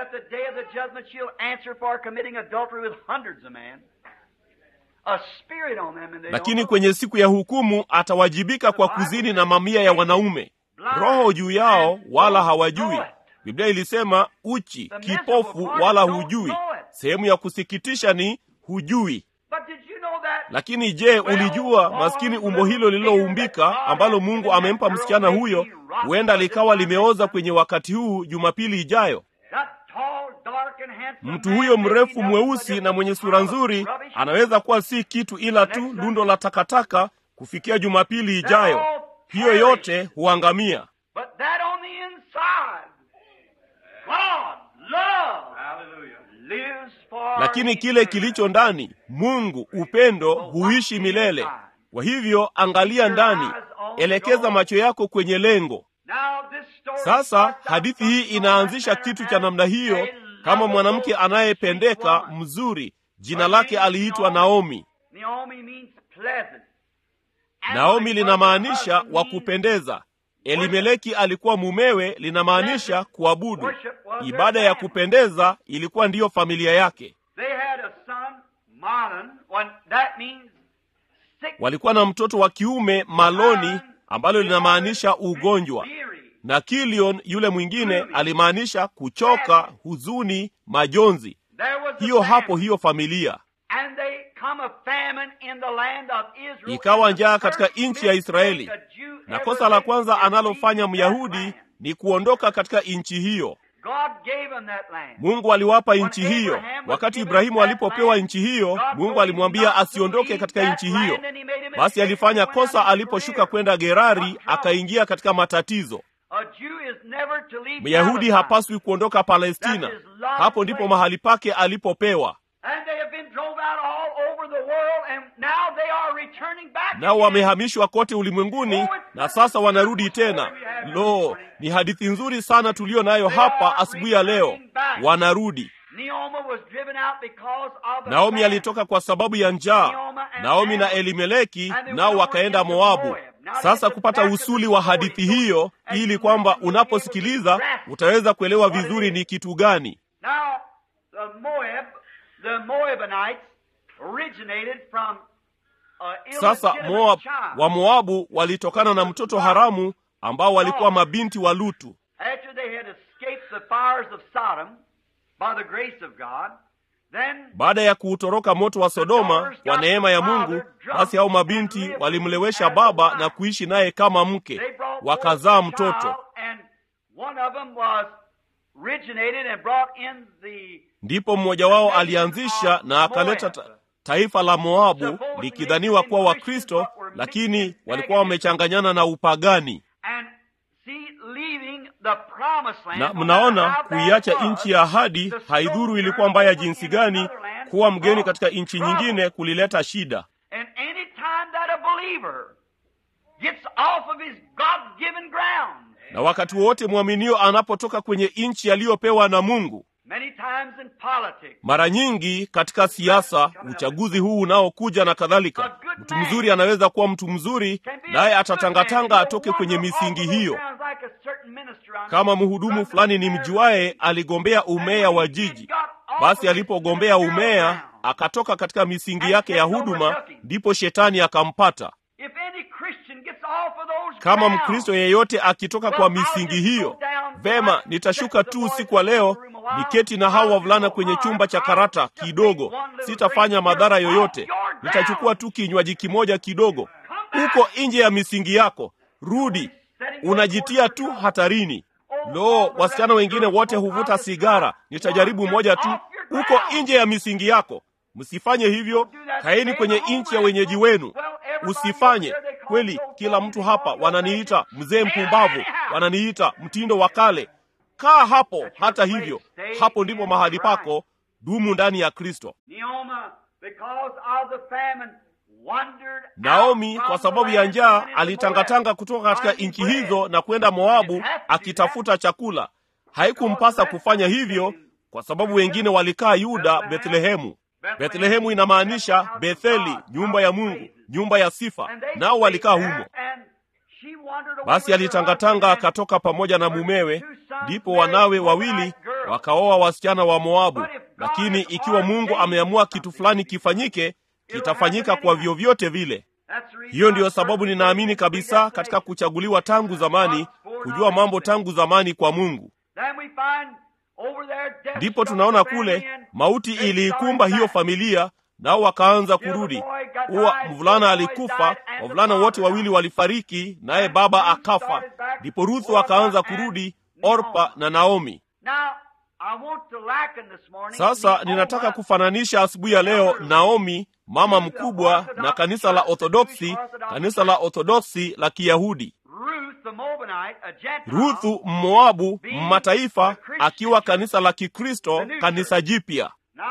lakini kwenye siku ya hukumu atawajibika kwa kuzini na mamia ya wanaume. Roho juu yao wala hawajui. Biblia ilisema uchi, kipofu wala hujui. Sehemu ya kusikitisha ni hujui. Lakini je, ulijua maskini umbo hilo lililoumbika ambalo Mungu amempa msichana huyo huenda likawa limeoza kwenye wakati huu Jumapili ijayo? Mtu huyo mrefu mweusi na mwenye sura nzuri anaweza kuwa si kitu ila tu lundo la takataka kufikia Jumapili ijayo. Hiyo yote huangamia. Lakini kile kilicho ndani, Mungu, upendo, huishi milele. Kwa hivyo angalia ndani, elekeza macho yako kwenye lengo. Sasa hadithi hii inaanzisha kitu cha namna hiyo, kama mwanamke anayependeka mzuri. Jina lake aliitwa Naomi. Naomi linamaanisha wa kupendeza. Elimeleki alikuwa mumewe, linamaanisha kuabudu. Ibada ya kupendeza ilikuwa ndiyo familia yake. Walikuwa na mtoto wa kiume Maloni, ambalo linamaanisha ugonjwa, na Kilion yule mwingine alimaanisha kuchoka, huzuni, majonzi. Hiyo familia. Ikawa njaa katika nchi ya Israeli, na kosa la kwanza analofanya Myahudi ni kuondoka katika nchi hiyo. Mungu aliwapa nchi hiyo. Wakati Ibrahimu alipopewa nchi hiyo, Mungu alimwambia asiondoke katika nchi hiyo. Basi alifanya kosa aliposhuka kwenda Gerari, akaingia katika matatizo. Myahudi hapaswi kuondoka Palestina. Hapo ndipo mahali pake alipopewa. Nao wamehamishwa kote ulimwenguni, na sasa wanarudi tena. Lo, ni hadithi nzuri sana tulio nayo hapa asubuhi ya leo. Wanarudi. Naomi alitoka kwa sababu ya njaa. Naomi na Elimeleki nao wakaenda Moabu. Sasa kupata usuli wa hadithi hiyo, ili kwamba unaposikiliza utaweza kuelewa vizuri ni kitu gani. Sasa wa Moabu walitokana na mtoto haramu ambao walikuwa mabinti wa Lutu. Baada ya kuutoroka moto wa Sodoma kwa neema ya Mungu, basi hao mabinti walimlewesha baba na kuishi naye kama mke, wakazaa mtoto. Ndipo mmoja wao alianzisha na akaleta taifa la Moabu, likidhaniwa kuwa Wakristo, lakini walikuwa wamechanganyana na upagani. Na mnaona, kuiacha nchi ya ahadi, haidhuru ilikuwa mbaya jinsi gani, kuwa mgeni katika nchi nyingine kulileta shida. Na wakati wote mwaminio anapotoka kwenye nchi aliyopewa na Mungu, mara nyingi katika siasa, uchaguzi huu unaokuja na kadhalika, mtu mzuri anaweza kuwa mtu mzuri, naye atatangatanga atoke kwenye misingi hiyo. Kama mhudumu fulani ni mjuae, aligombea umea wa jiji. Basi alipogombea umea, akatoka katika misingi yake ya huduma, ndipo shetani akampata. Kama Mkristo yeyote akitoka kwa misingi hiyo, vema, nitashuka tu usiku wa leo, niketi na hao wavulana kwenye chumba cha karata kidogo. Sitafanya madhara yoyote. Nitachukua tu kinywaji kimoja kidogo. Uko nje ya misingi yako. Rudi. Unajitia tu hatarini. Lo, wasichana wengine wote huvuta sigara. Nitajaribu moja tu. Uko nje ya misingi yako. Msifanye hivyo. Kaeni kwenye nchi ya wenyeji wenu. Usifanye. Kweli, kila mtu hapa wananiita mzee mpumbavu, wananiita mtindo wa kale. Kaa hapo. Hata hivyo, hapo ndipo mahali pako. Dumu ndani ya Kristo. Naomi kwa sababu ya njaa alitangatanga kutoka katika nchi hizo na kwenda Moabu akitafuta chakula. Haikumpasa kufanya hivyo kwa sababu wengine walikaa Yuda, Bethlehemu. Bethlehemu inamaanisha Betheli, nyumba ya Mungu, nyumba ya sifa. Nao walikaa humo. Basi alitangatanga akatoka pamoja na mumewe, ndipo wanawe wawili wakaoa wasichana wa Moabu. Lakini ikiwa Mungu ameamua kitu fulani kifanyike, kitafanyika kwa vyovyote vile. Hiyo ndiyo sababu ninaamini kabisa katika kuchaguliwa tangu zamani, kujua mambo tangu zamani kwa Mungu. Ndipo tunaona kule mauti iliikumba hiyo familia, nao wakaanza kurudi. Mvulana alikufa, wavulana wote wawili walifariki, naye baba akafa. Ndipo Ruthu akaanza kurudi, Orpa na Naomi. Sasa ninataka kufananisha asubuhi ya leo Naomi, mama mkubwa, na kanisa la Orthodoksi la Kiyahudi. Ruthu Mmoabu, mataifa, akiwa kanisa la Kikristo, kanisa jipya.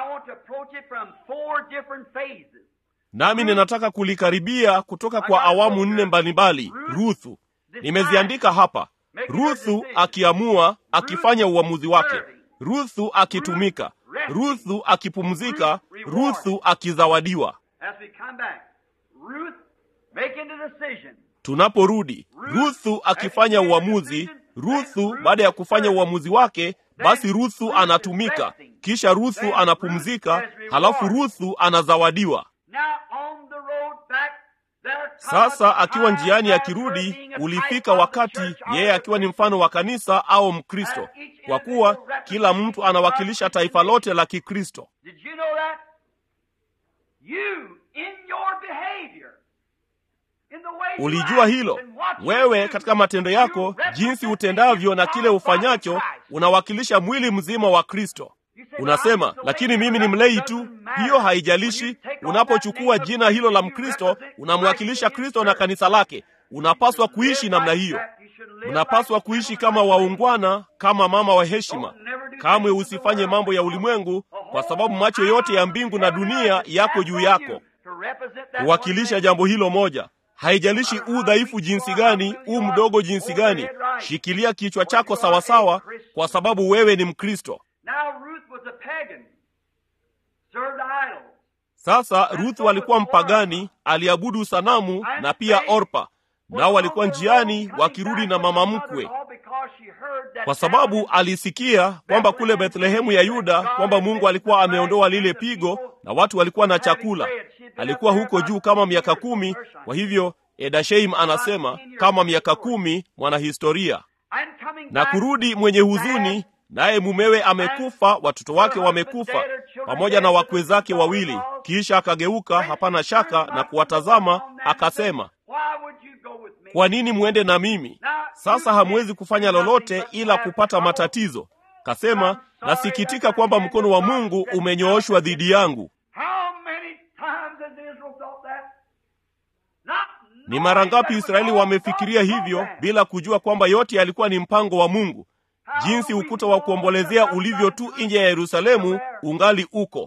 Nami ninataka kulikaribia kutoka kwa awamu 4 mbalimbali. Ruthu nimeziandika hapa. Ruthu akiamua, akifanya uamuzi wake. Ruthu akitumika. Ruthu akipumzika. Ruthu akizawadiwa. Tunaporudi, Ruthu akifanya uamuzi. Ruthu baada ya kufanya uamuzi wake, basi Ruthu anatumika. Kisha Ruthu anapumzika, halafu Ruthu anazawadiwa. Sasa akiwa njiani akirudi, ulifika wakati yeye akiwa ni mfano wa kanisa au Mkristo, kwa kuwa kila mtu anawakilisha taifa lote la Kikristo. Ulijua hilo? Wewe katika matendo yako, jinsi utendavyo na kile ufanyacho, unawakilisha mwili mzima wa Kristo. Unasema, lakini mimi ni mlei tu. Hiyo haijalishi. Unapochukua jina hilo la Mkristo, unamwakilisha Kristo na kanisa lake. Unapaswa kuishi namna hiyo. Unapaswa kuishi kama waungwana, kama mama wa heshima. Kamwe usifanye mambo ya ulimwengu, kwa sababu macho yote ya mbingu na dunia yako juu yako. Kuwakilisha jambo hilo moja. Haijalishi udhaifu jinsi gani, mdogo jinsi gani, shikilia kichwa chako sawasawa, kwa sababu wewe ni Mkristo. Sasa Ruthu alikuwa mpagani, aliabudu sanamu, na pia Orpa. Nao walikuwa njiani wakirudi na mama mkwe, kwa sababu alisikia kwamba kule Bethlehemu ya Yuda kwamba Mungu alikuwa ameondoa lile pigo na watu walikuwa na chakula. Alikuwa huko juu kama miaka 10. Kwa hivyo Edasheim anasema kama miaka 10, mwanahistoria. Na kurudi mwenye huzuni, naye mumewe amekufa, watoto wake wamekufa, pamoja na wakwe zake wawili. Kisha akageuka, hapana shaka, na kuwatazama, akasema, kwa nini muende na mimi? Sasa hamwezi kufanya lolote ila kupata matatizo. Kasema, nasikitika kwamba mkono wa Mungu umenyooshwa dhidi yangu. Ni mara ngapi Israeli wamefikiria hivyo bila kujua kwamba yote yalikuwa ni mpango wa Mungu? Jinsi ukuta wa kuombolezea ulivyo tu nje ya Yerusalemu ungali uko.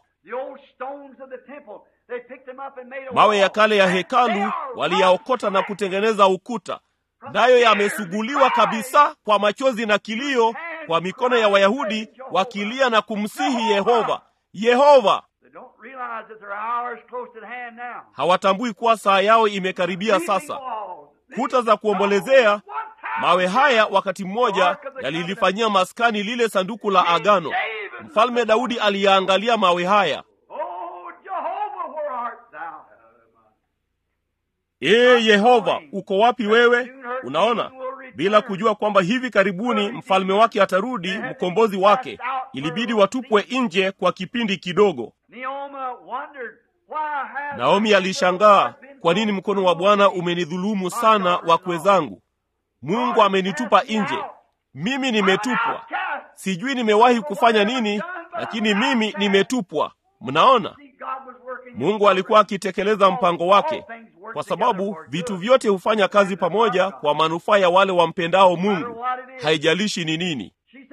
Mawe ya kale ya hekalu waliyaokota na kutengeneza ukuta, nayo yamesuguliwa kabisa kwa machozi na kilio, kwa mikono ya Wayahudi wakilia na kumsihi Yehova. Yehova! Hawatambui kuwa saa yao imekaribia sasa. Kuta za kuombolezea, mawe haya wakati mmoja yalilifanyia maskani lile sanduku la agano. Mfalme Daudi aliyaangalia mawe haya. Yehova, uko wapi wewe? Unaona, bila kujua kwamba hivi karibuni mfalme wake atarudi, mkombozi wake, ilibidi watupwe nje kwa kipindi kidogo. Naomi alishangaa, kwa nini mkono wa Bwana umenidhulumu sana, wakwe zangu? Mungu amenitupa nje. Mimi nimetupwa. Sijui nimewahi kufanya nini, lakini mimi nimetupwa. Mnaona? Mungu alikuwa akitekeleza mpango wake, kwa sababu vitu vyote hufanya kazi pamoja kwa manufaa ya wale wampendao Mungu. Haijalishi ni nini.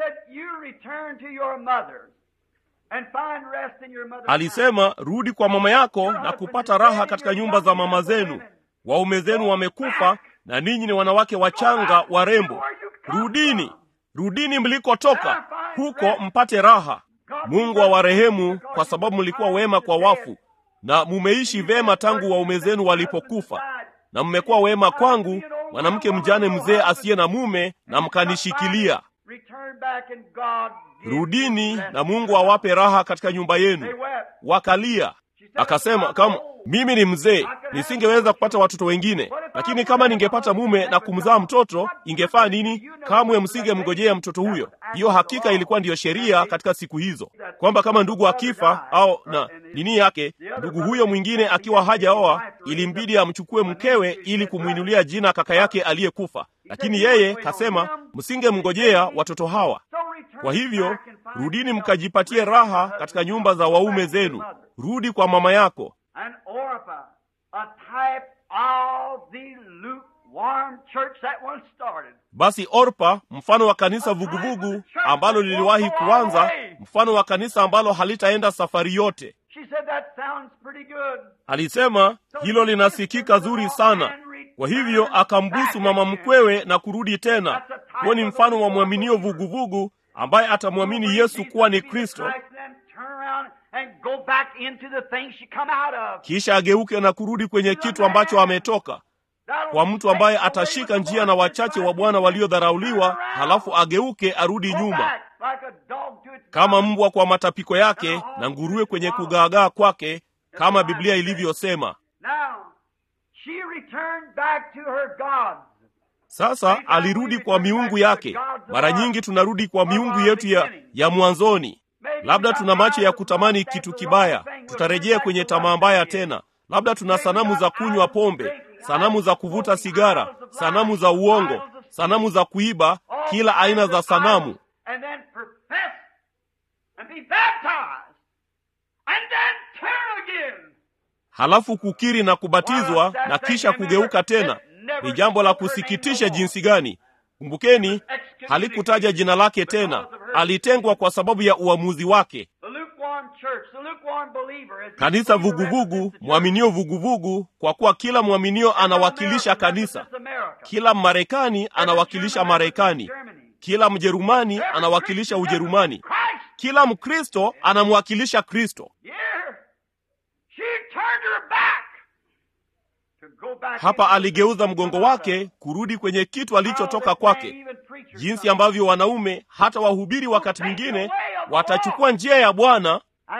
Alisema, rudi kwa mama yako na kupata raha katika nyumba za mama zenu. Waume zenu wamekufa na ninyi ni wanawake wachanga warembo. Rudini mlikotoka, huko mpate raha. Mungu awarehemu, kwa sababu mlikuwa wema kwa wafu, na mumeishi vema tangu waume zenu walipokufa. Na mmekuwa wema kwangu, mwanamke mjane mzee asiye na mume, na mkanishikilia. Rudini na Mungu awape raha katika nyumba yenu. Wakalia. Akasema, kama mimi ni mzee, nisingeweza kupata watoto wengine, lakini kama ningepata mume na kumzaa mtoto, ingefaa nini? Kamwe msingemngojea mtoto huyo. Hiyo hakika ilikuwa ndiyo sheria katika siku hizo, kwamba kama ndugu akifa au na nini yake, ndugu huyo mwingine akiwa hajaoa, ilimbidi amchukue mkewe ili kumuinulia jina kaka yake aliyekufa. Lakini yeye kasema, msingemngojea watoto hawa. Kwa hivyo, rudini mkajipatie raha katika nyumba za waume zenu. Rudi kwa mama yako. Basi Orpa, mfano wa kanisa vuguvugu ambalo liliwahi kuanza, mfano wa kanisa ambalo halitaenda safari yote. Alisema, hilo linasikika zuri sana. Kwa hivyo akambusu mama mkwewe na kurudi tena. Huo ni mfano wa mwaminio vuguvugu ambaye atamwamini Yesu kuwa ni Kristo, kisha ageuke na kurudi kwenye kitu ambacho ametoka. Kwa mtu ambaye atashika njia na wachache wa Bwana waliodharauliwa, halafu ageuke arudi nyuma, kama mbwa kwa matapiko yake na nguruwe kwenye kugaagaa kwake, kama Biblia ilivyosema. Sasa alirudi kwa miungu yake. Mara nyingi tunarudi kwa miungu yetu ya mwanzoni. Labda tuna macho ya kutamani kitu kibaya, tutarejea kwenye tamaa mbaya tena. Labda tuna sanamu za kunywa pombe, sanamu za kuvuta sigara, sanamu za uongo, sanamu za kuiba, kila aina za sanamu. Halafu kukiri na kubatizwa na kisha kugeuka tena. Ni jambo la kusikitisha jinsi gani! Kumbukeni, halikutaja jina lake tena. Alitengwa kwa sababu ya uamuzi wake. Kanisa vuguvugu, mwaminio vuguvugu, kwa kuwa kila mwaminio anawakilisha kanisa. Kila Marekani anawakilisha Marekani. Kila Mjerumani anawakilisha Ujerumani. Kila Mkristo anamwakilisha Kristo. Hapa aligeuza mgongo wake kurudi kwenye kitu alichotoka kwake. Jinsi ambavyo wanaume, hata wahubiri wakati mwingine, watachukua njia ya Bwana,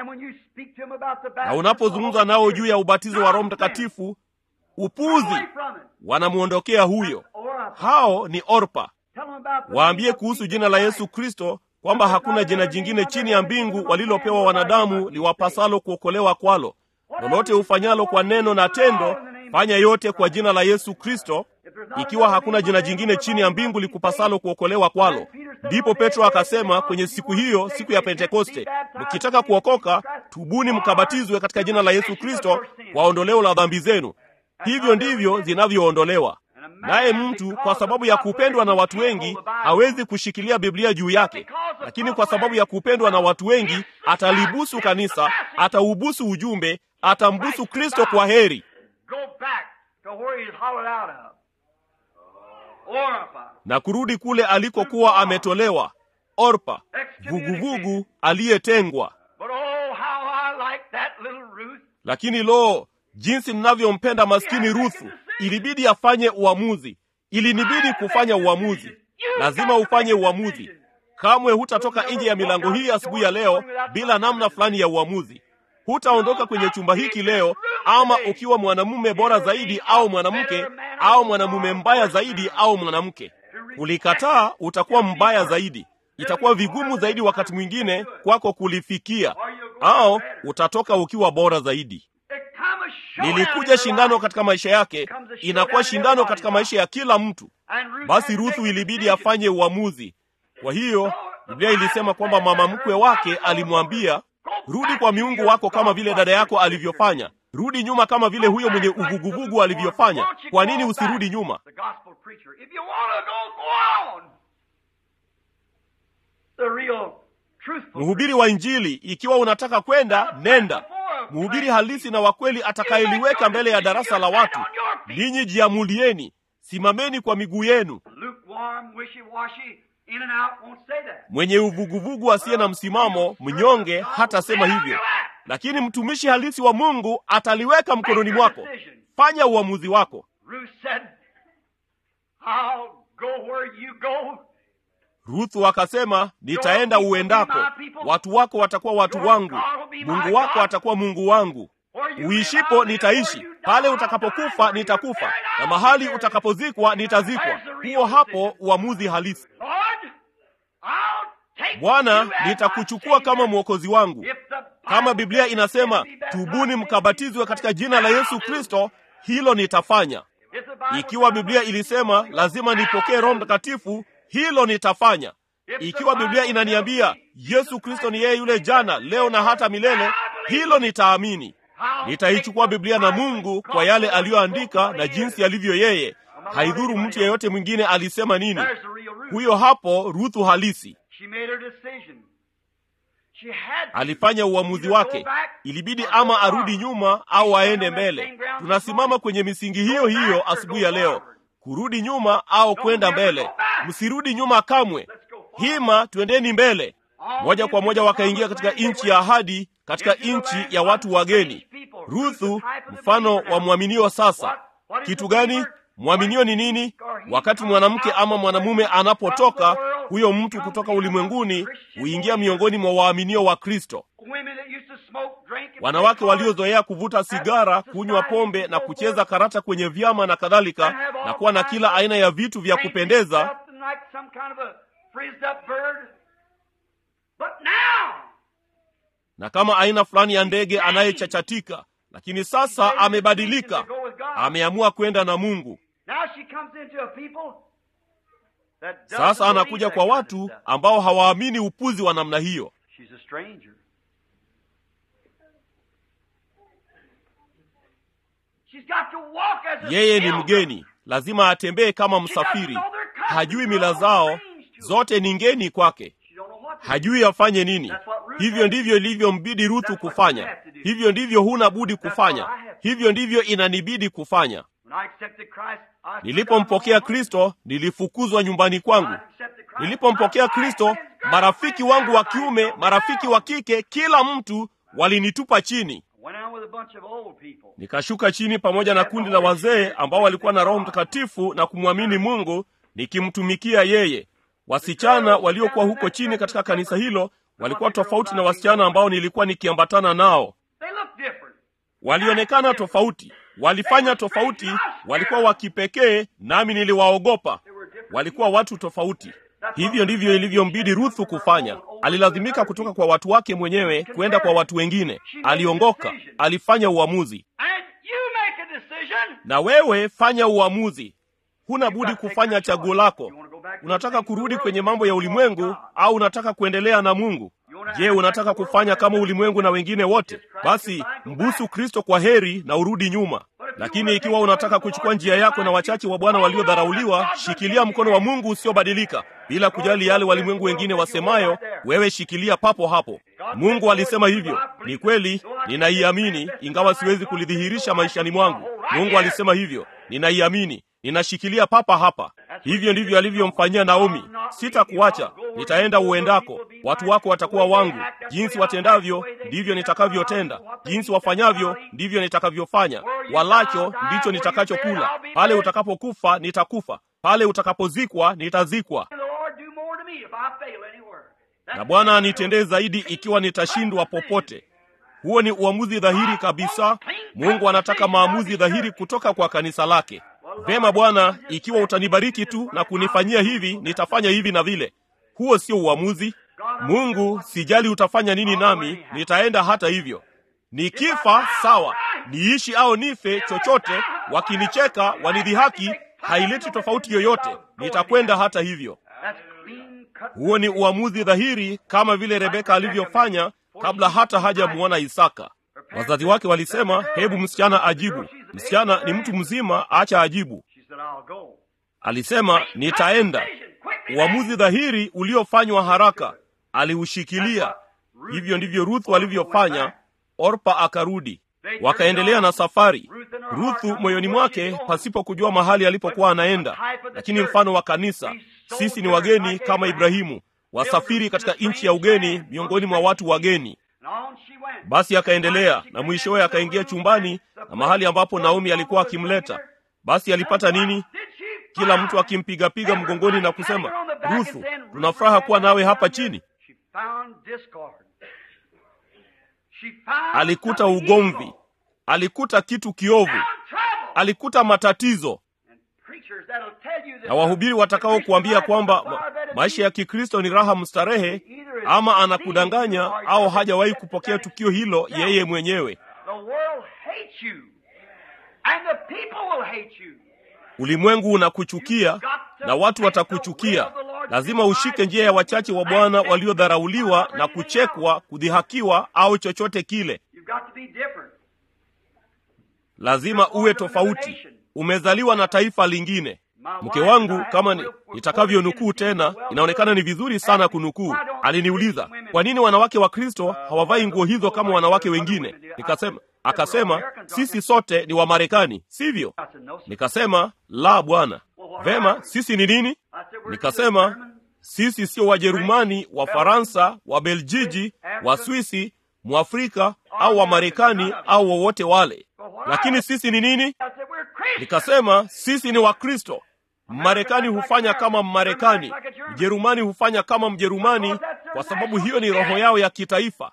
na unapozungumza nao juu ya ubatizo wa Roho Mtakatifu, upuzi, wanamuondokea huyo. Hao ni Orpa. Waambie kuhusu jina la Yesu Kristo, kwamba hakuna jina jingine chini ya mbingu walilopewa wanadamu liwapasalo kuokolewa kwalo. Lolote ufanyalo kwa neno na tendo, fanya yote kwa jina la Yesu Kristo, ikiwa hakuna jina jingine chini ya mbingu likupasalo kuokolewa kwalo. Ndipo Petro akasema kwenye siku hiyo, siku ya Pentekoste, mkitaka kuokoka, tubuni mkabatizwe katika jina la Yesu Kristo kwa ondoleo la dhambi zenu. Hivyo ndivyo zinavyoondolewa. Naye mtu kwa sababu ya kupendwa na watu wengi hawezi kushikilia Biblia juu yake, lakini kwa sababu ya kupendwa na watu wengi atalibusu kanisa, ataubusu ujumbe, atambusu Kristo kwa heri, na kurudi kule alikokuwa ametolewa. Orpa, vuguvugu aliyetengwa. Lakini lo, jinsi ninavyompenda maskini Ruthu. Ilibidi afanye uamuzi. Ilinibidi kufanya uamuzi. Lazima ufanye uamuzi. Kamwe hutatoka nje ya milango hii asubuhi ya leo bila namna fulani ya uamuzi. Hutaondoka kwenye chumba hiki leo ama ukiwa mwanamume bora zaidi au mwanamke, au mwanamume mbaya zaidi au mwanamke. Kulikataa, utakuwa mbaya zaidi. Itakuwa vigumu zaidi wakati mwingine kwako kulifikia, au utatoka ukiwa bora zaidi. Lilikuja shindano katika maisha yake, inakuwa shindano katika maisha ya kila mtu. Basi Ruthu ilibidi afanye uamuzi. Kwa hiyo Biblia ilisema kwamba mama mkwe wake alimwambia, rudi kwa miungu wako kama vile dada yako alivyofanya. Rudi nyuma kama vile huyo mwenye uvuguvugu alivyofanya. Kwa nini usirudi nyuma? Mhubiri wa Injili, ikiwa unataka kwenda, nenda. Mhubiri halisi na wakweli atakayeliweka mbele ya darasa la watu. Ninyi jiamulieni, simameni kwa miguu yenu. Mwenye uvuguvugu asiye na msimamo, mnyonge, hatasema hivyo. Lakini mtumishi halisi wa Mungu ataliweka mkononi mwako. Fanya uamuzi wako. Ruthu akasema, nitaenda uendako. Watu wako watakuwa watu wangu, Mungu wako atakuwa Mungu wangu. Uishipo nitaishi, pale utakapokufa nitakufa, na mahali utakapozikwa nitazikwa. Huo hapo uamuzi halisi. Bwana, nitakuchukua kama mwokozi wangu. Kama Biblia inasema, tubuni mkabatizwe katika jina la Yesu Kristo, hilo nitafanya. Ikiwa Biblia ilisema lazima nipokee Roho Mtakatifu, hilo nitafanya. Ikiwa Biblia inaniambia Yesu Kristo ni yeye yule jana, leo na hata milele, hilo nitaamini. Nitaichukua Biblia na Mungu kwa yale aliyoandika na jinsi alivyo yeye. Haidhuru mtu yeyote mwingine alisema nini. Huyo hapo Ruthu halisi. Alifanya uamuzi wake. Ilibidi ama arudi nyuma au aende mbele. Tunasimama kwenye misingi hiyo hiyo asubuhi ya leo. Kurudi nyuma au kwenda mbele. Msirudi nyuma kamwe. Hima, twendeni mbele. Moja kwa moja wakaingia katika nchi ya ahadi, katika nchi ya watu wageni. Ruthu, mfano wa mwaminio sasa. Kitu gani? Mwaminio ni nini? Wakati mwanamke ama mwanamume anapotoka, huyo mtu kutoka ulimwenguni huingia miongoni mwa waaminio wa Kristo. Wanawake waliozoea kuvuta sigara, kunywa pombe na kucheza karata kwenye vyama na kadhalika, na kuwa na kila aina ya vitu vya kupendeza, na kama aina fulani ya ndege anayechachatika. Lakini sasa amebadilika, ameamua kwenda na Mungu. Sasa anakuja kwa watu ambao hawaamini upuzi wa namna hiyo. Yeye ni mgeni, lazima atembee kama msafiri. Hajui mila zao, zote ni ngeni kwake. Hajui afanye nini. Hivyo ndivyo ilivyombidi Ruthu kufanya. Hivyo ndivyo huna budi kufanya. Hivyo ndivyo inanibidi kufanya. Nilipompokea Kristo, nilifukuzwa nyumbani kwangu. Nilipompokea Kristo, marafiki wangu wa kiume, marafiki wa kike, kila mtu walinitupa chini. Nikashuka chini pamoja na kundi la wazee ambao walikuwa na Roho Mtakatifu na kumwamini Mungu, nikimtumikia yeye. Wasichana waliokuwa huko chini katika kanisa hilo walikuwa tofauti na wasichana ambao nilikuwa nikiambatana nao. Walionekana tofauti, walifanya tofauti, walikuwa wa kipekee, nami niliwaogopa. Walikuwa watu tofauti. Hivyo ndivyo ilivyombidi Ruthu kufanya. Alilazimika kutoka kwa watu wake mwenyewe kwenda kwa watu wengine. Aliongoka, alifanya uamuzi. Na wewe fanya uamuzi. Huna budi kufanya chaguo lako. Unataka kurudi kwenye mambo ya ulimwengu au unataka kuendelea na Mungu? Je, unataka kufanya kama ulimwengu na wengine wote? Basi mbusu Kristo kwa heri na urudi nyuma. Lakini ikiwa unataka kuchukua njia yako na wachache wa Bwana waliodharauliwa, shikilia mkono wa Mungu usiobadilika. Bila kujali yale walimwengu wengine wasemayo, wewe shikilia papo hapo. Mungu alisema hivyo. Ni kweli, ninaiamini ingawa siwezi kulidhihirisha maishani mwangu. Mungu alisema hivyo. Ninaiamini. Ninashikilia papa hapa. Hivyo ndivyo alivyomfanyia Naomi. Sitakuacha, nitaenda uendako. Watu wako watakuwa wangu. Jinsi watendavyo ndivyo nitakavyotenda. Jinsi wafanyavyo ndivyo nitakavyofanya. Walacho ndicho nitakachokula. Pale utakapokufa nitakufa. Pale utakapozikwa nitazikwa. Na Bwana anitendee zaidi ikiwa nitashindwa popote. Huo ni uamuzi dhahiri kabisa. Mungu anataka maamuzi dhahiri kutoka kwa kanisa lake. Vema Bwana, ikiwa utanibariki tu na kunifanyia hivi, nitafanya hivi na vile. Huo sio uamuzi. Mungu, sijali utafanya nini nami, nitaenda hata hivyo. Nikifa sawa, niishi au nife, chochote, wakinicheka, wanidhihaki, haileti tofauti yoyote, nitakwenda hata hivyo. Huo ni uamuzi dhahiri, kama vile Rebeka alivyofanya kabla hata hajamuona Isaka. Wazazi wake walisema, hebu msichana ajibu. Msichana ni mtu mzima, acha ajibu. Alisema, nitaenda. Uamuzi dhahiri uliofanywa haraka, aliushikilia. Hivyo ndivyo Ruthu alivyofanya. Orpa akarudi. Wakaendelea na safari. Ruthu moyoni mwake pasipo kujua mahali alipokuwa anaenda, lakini mfano wa kanisa. Sisi ni wageni kama Ibrahimu, wasafiri katika nchi ya ugeni miongoni mwa watu wageni. Basi akaendelea na mwishowe akaingia chumbani na mahali ambapo Naomi alikuwa akimleta. Basi alipata nini? Kila mtu akimpiga mgongoni na kusema, Ruthu, tunafuraha kuwa nawe hapa chini. Alikuta ugomvi, alikuta kitu kiovu, alikuta matatizo. Na wahubiri watakao kuambia kwamba maisha ya Kikristo ni raha mstarehe, ama anakudanganya au hajawahi kupokea tukio hilo yeye mwenyewe. Ulimwengu unakuchukia na watu watakuchukia. Lazima ushike njia ya wachache wa Bwana waliodharauliwa na kuchekwa, kudhihakiwa au chochote kile. Lazima uwe tofauti. Umezaliwa na taifa lingine. Mke wangu, kama nitakavyonukuu tena, inaonekana ni vizuri sana kunukuu, aliniuliza, kwa nini wanawake wa Kristo hawavai nguo hizo kama wanawake wengine? Akasema, sisi sote ni wa Marekani, sivyo? Nikasema, la Bwana. Vema, sisi ni nini? Nikasema, sisi sio Wajerumani, wa Faransa, wa Beljiji, wa Swisi, Mwafrika au wa Marekani au wowote wale. Lakini sisi ni nini? Nikasema, sisi ni Wakristo. Marekani hufanya kama Marekani, Mjerumani hufanya kama Mjerumani, kwa sababu hiyo ni roho yao ya kitaifa.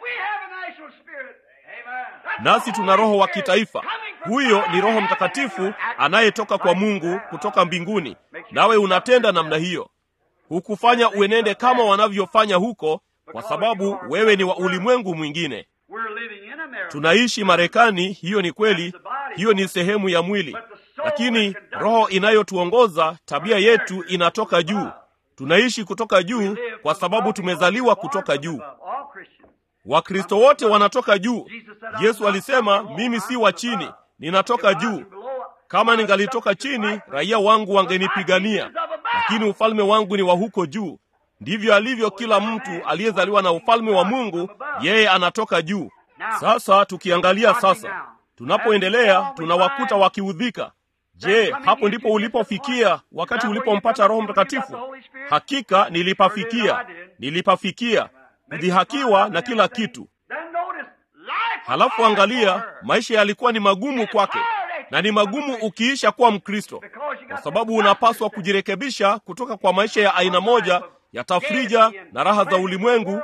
Nasi tuna roho wa kitaifa. Huyo ni Roho Mtakatifu anayetoka kwa Mungu kutoka mbinguni. Nawe unatenda namna hiyo. Hukufanya uenende kama wanavyofanya huko, kwa sababu wewe ni wa ulimwengu mwingine. Tunaishi Marekani, hiyo ni kweli, hiyo ni sehemu ya mwili. Lakini roho inayotuongoza, tabia yetu inatoka juu. Tunaishi kutoka juu kwa sababu tumezaliwa kutoka juu. Wakristo wote wanatoka juu. Yesu alisema, mimi si wa chini, ninatoka juu. Kama ningalitoka chini, raia wangu wangenipigania, lakini ufalme wangu ni wa huko juu. Ndivyo alivyo kila mtu aliyezaliwa na ufalme wa Mungu, yeye anatoka juu. Sasa tukiangalia sasa, tunapoendelea tunawakuta wakiudhika. Je, hapo ndipo ulipofikia wakati ulipompata Roho Mtakatifu? Hakika nilipafikia, kudhihakiwa na kila kitu. Halafu angalia, maisha yalikuwa ni magumu kwake, na ni magumu ukiisha kuwa Mkristo, kwa sababu unapaswa kujirekebisha kutoka kwa maisha ya aina moja ya tafrija na raha za ulimwengu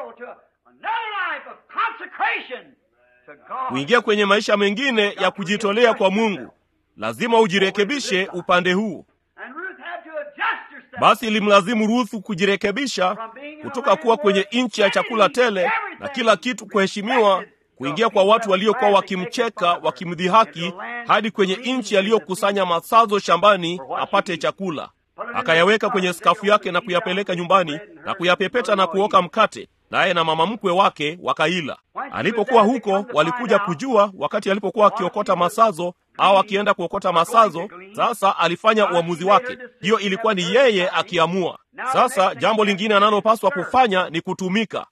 kuingia kwenye maisha mengine ya kujitolea kwa Mungu. Lazima ujirekebishe upande huu. Basi ilimlazimu Ruthu kujirekebisha kutoka kuwa kwenye nchi ya chakula tele na kila kitu kuheshimiwa, kuingia kwa watu waliokuwa wakimcheka, wakimdhihaki, hadi kwenye nchi aliyokusanya masazo shambani apate chakula. Akayaweka kwenye skafu yake na kuyapeleka nyumbani na kuyapepeta na kuoka mkate, naye na mama mkwe wake wakaila. Alipokuwa huko, walikuja kujua wakati alipokuwa akiokota masazo au akienda kuokota masazo. Sasa alifanya uamuzi wake. Hiyo ilikuwa ni yeye akiamua. Sasa jambo lingine analopaswa kufanya ni kutumika.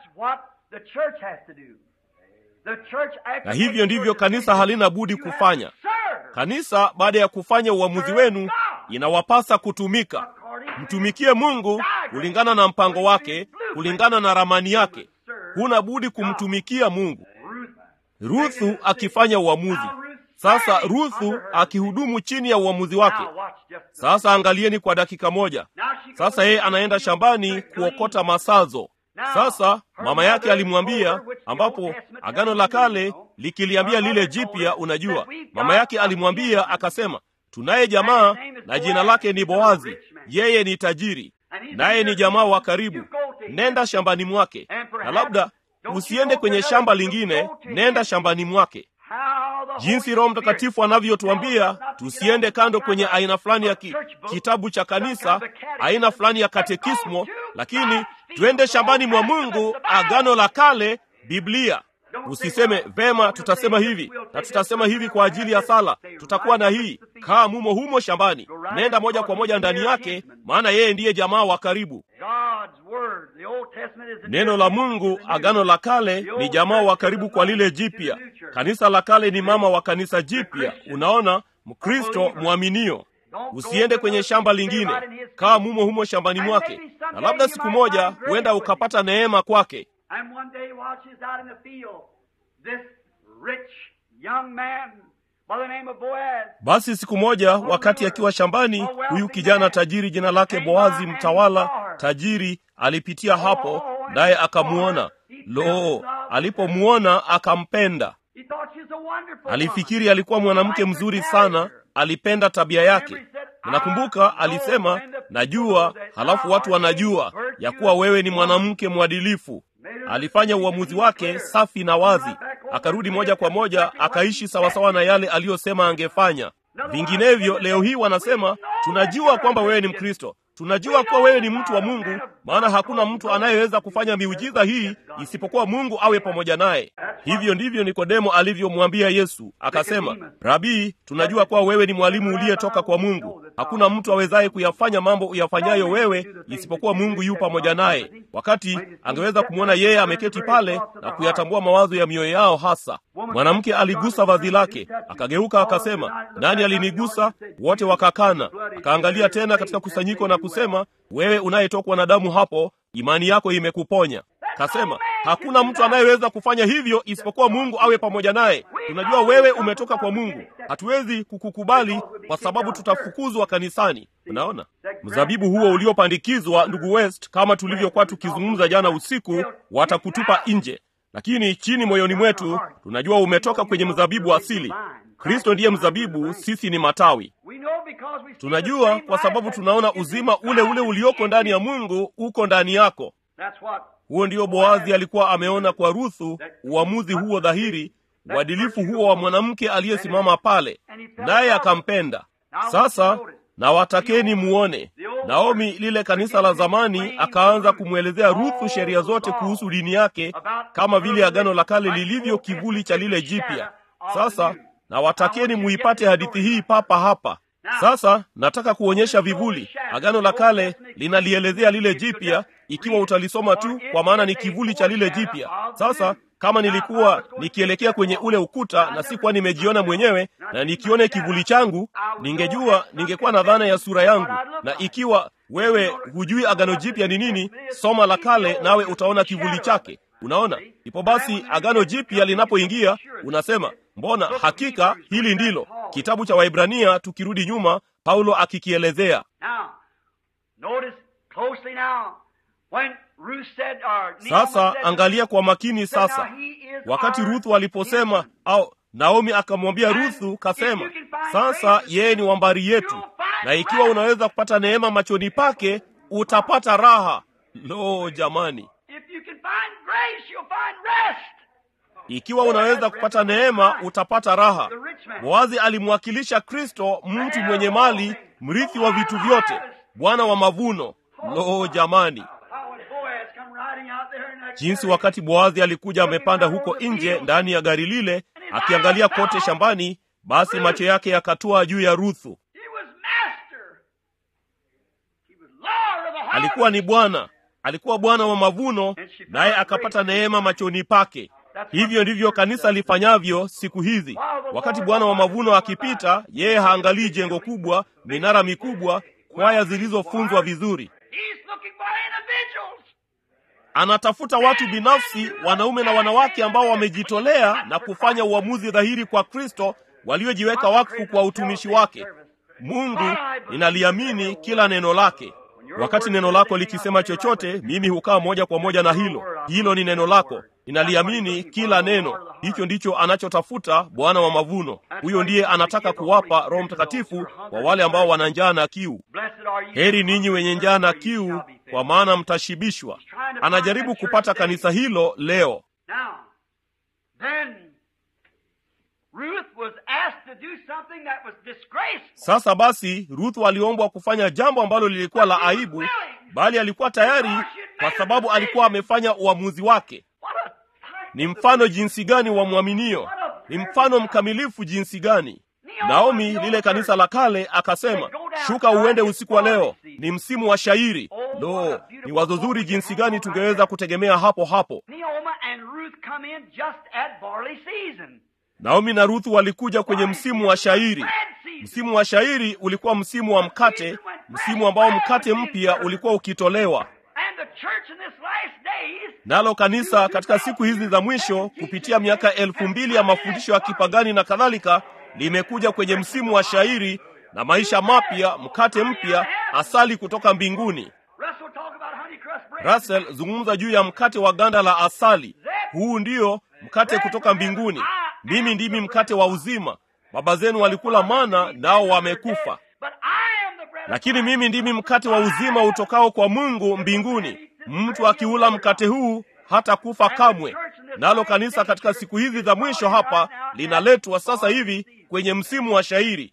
Na hivyo ndivyo kanisa halina budi kufanya. Kanisa, baada ya kufanya uamuzi wenu, inawapasa kutumika. Mtumikie Mungu kulingana na mpango wake, kulingana na ramani yake. Huna budi kumtumikia Mungu. Ruthu akifanya uamuzi. Sasa Ruthu akihudumu chini ya uamuzi wake. Sasa angalieni kwa dakika moja. Sasa yeye anaenda shambani kuokota masazo. Sasa mama yake alimwambia, ambapo Agano la Kale likiliambia lile jipya, unajua, mama yake alimwambia akasema, tunaye jamaa na jina lake ni Boazi, yeye ni tajiri, naye ni jamaa wa karibu. Nenda shambani mwake, na labda usiende kwenye shamba lingine, nenda shambani mwake. Jinsi Roho Mtakatifu anavyotuambia tusiende kando kwenye aina fulani ya kitabu cha kanisa, aina fulani ya katekismo, lakini twende shambani mwa Mungu, Agano la Kale, Biblia. Usiseme vema, tutasema hivi na tutasema hivi kwa ajili ya sala, tutakuwa na hii. Kaa mumo humo shambani, nenda moja kwa moja ndani yake, maana yeye ndiye jamaa wa karibu. Neno la Mungu, Agano la Kale, ni jamaa wa karibu kwa lile jipya. Kanisa la kale ni mama wa kanisa jipya. Unaona, Mkristo mwaminio. Usiende kwenye shamba lingine, kaa mumo humo shambani mwake, na labda siku moja huenda ukapata neema kwake. Basi siku moja wakati akiwa shambani, huyu kijana tajiri jina lake Boazi, mtawala tajiri, alipitia hapo, naye akamuona. Lo, alipomuona akampenda. Alifikiri alikuwa mwanamke mzuri sana, alipenda tabia yake. Nakumbuka alisema, najua, halafu watu wanajua ya kuwa wewe ni mwanamke mwadilifu. Alifanya uamuzi wake safi na wazi, akarudi moja kwa moja, akaishi sawasawa na yale aliyosema angefanya. Vinginevyo leo hii wanasema, tunajua kwamba wewe ni Mkristo, tunajua kuwa wewe ni mtu wa Mungu, maana hakuna mtu anayeweza kufanya miujiza hii isipokuwa Mungu awe pamoja naye. Hivyo ndivyo Nikodemo alivyomwambia Yesu, akasema, Rabii, tunajua kuwa wewe ni mwalimu uliyetoka kwa Mungu. Hakuna mtu awezaye kuyafanya mambo uyafanyayo wewe isipokuwa Mungu yu pamoja naye. Wakati angeweza kumwona yeye ameketi pale na kuyatambua mawazo ya mioyo yao hasa. Mwanamke aligusa vazi lake, akageuka akasema, nani alinigusa? Wote wakakana. Akaangalia tena katika kusanyiko na kusema, wewe unayetokwa na damu hapo, imani yako imekuponya. Kasema, hakuna mtu anayeweza kufanya hivyo isipokuwa Mungu awe pamoja naye. Tunajua wewe umetoka kwa Mungu. Hatuwezi kukukubali kwa sababu tutafukuzwa kanisani. Unaona? Mzabibu huo uliopandikizwa, ndugu West, kama tulivyokuwa tukizungumza jana usiku, watakutupa nje. Lakini chini moyoni mwetu tunajua umetoka kwenye mzabibu asili. Kristo ndiye mzabibu, sisi ni matawi. Tunajua kwa sababu tunaona uzima ule ule ulioko ndani ya Mungu uko ndani yako. Huo ndio Boazi alikuwa ameona kwa Ruthu, uamuzi huo dhahiri, uadilifu huo wa mwanamke aliyesimama pale, naye akampenda. Sasa na watakeni muone, Naomi, lile kanisa la zamani, akaanza kumwelezea Ruthu sheria zote kuhusu dini yake, kama vile Agano la Kale lilivyo kivuli cha lile jipya. Sasa na watakeni muipate hadithi hii papa hapa. Sasa nataka kuonyesha vivuli. Agano la Kale linalielezea lile jipya, ikiwa utalisoma tu, kwa maana ni kivuli cha lile jipya. Sasa kama nilikuwa nikielekea kwenye ule ukuta na sikuwa nimejiona mwenyewe na nikione kivuli changu, ningekuwa na dhana ya sura yangu. Na ikiwa wewe hujui Agano Jipya ni nini, soma la Kale nawe utaona kivuli chake. Unaona? Ipo basi Agano Jipya linapoingia, unasema, mbona hakika hili ndilo. Kitabu cha Waibrania tukirudi nyuma, Paulo akikielezea. Sasa angalia kwa makini sasa. Wakati Ruthu aliposema, au Naomi akamwambia Ruthu, kasema, sasa yeye ni wambari yetu, na ikiwa unaweza kupata neema machoni pake, utapata raha. Lo, jamani. Ikiwa unaweza kupata neema, utapata raha. Boazi alimwakilisha Kristo, mtu mwenye mali, mrithi wa vitu vyote, Bwana wa mavuno. Lo, jamani. Jinsi wakati Boazi alikuja amepanda huko nje ndani ya gari lile, akiangalia kote shambani, basi macho yake yakatua juu ya Ruthu. Alikuwa ni Bwana, alikuwa Bwana wa mavuno, naye akapata neema machoni pake. Hivyo ndivyo kanisa lifanyavyo siku hizi. Wakati Bwana wa mavuno akipita, yeye haangalii jengo kubwa, minara mikubwa, kwaya zilizofunzwa vizuri. Anatafuta watu binafsi, wanaume na wanawake ambao wamejitolea na kufanya uamuzi dhahiri kwa Kristo, waliojiweka wakfu kwa utumishi wake. Mungu, ninaliamini kila neno lake. Wakati neno lako likisema chochote, mimi hukaa moja kwa moja na hilo. Hilo ni neno lako. Ninaliamini kila neno. Hicho ndicho anachotafuta Bwana wa mavuno. Huyo ndiye anataka kuwapa Roho Mtakatifu kwa wale ambao wana njaa na kiu. Heri ninyi wenye njaa na kiu, kwa maana mtashibishwa. Anajaribu kupata kanisa hilo leo. Sasa basi, Ruth aliombwa kufanya jambo ambalo lilikuwa la aibu, bali alikuwa tayari kwa sababu alikuwa amefanya uamuzi wake. Ni mfano jinsi gani wa mwaminio! Ni mfano mkamilifu jinsi gani! Naomi, lile kanisa la kale, akasema, shuka uende usiku wa leo, ni msimu wa shairi. Lo, ni wazo zuri jinsi gani tungeweza kutegemea hapo hapo. Naomi na Ruth walikuja kwenye msimu wa shairi. Msimu wa shairi ulikuwa msimu wa mkate, msimu ambao mkate mpya ulikuwa ukitolewa. Nalo kanisa katika siku hizi za mwisho, kupitia miaka 2000 ya mafundisho ya kipagani na kadhalika, limekuja kwenye msimu wa shairi na maisha mapya, mkate mpya, asali kutoka mbinguni. Russell zungumza juu ya mkate wa ganda la asali. Huu ndio mkate kutoka mbinguni. Mimi ndimi mkate wa uzima. Baba zenu walikula mana nao wamekufa, lakini mimi ndimi mkate wa uzima utokao kwa Mungu mbinguni. Mtu akiula mkate huu hata kufa kamwe. Nalo kanisa katika siku hizi za mwisho hapa linaletwa sasa hivi kwenye msimu wa shairi.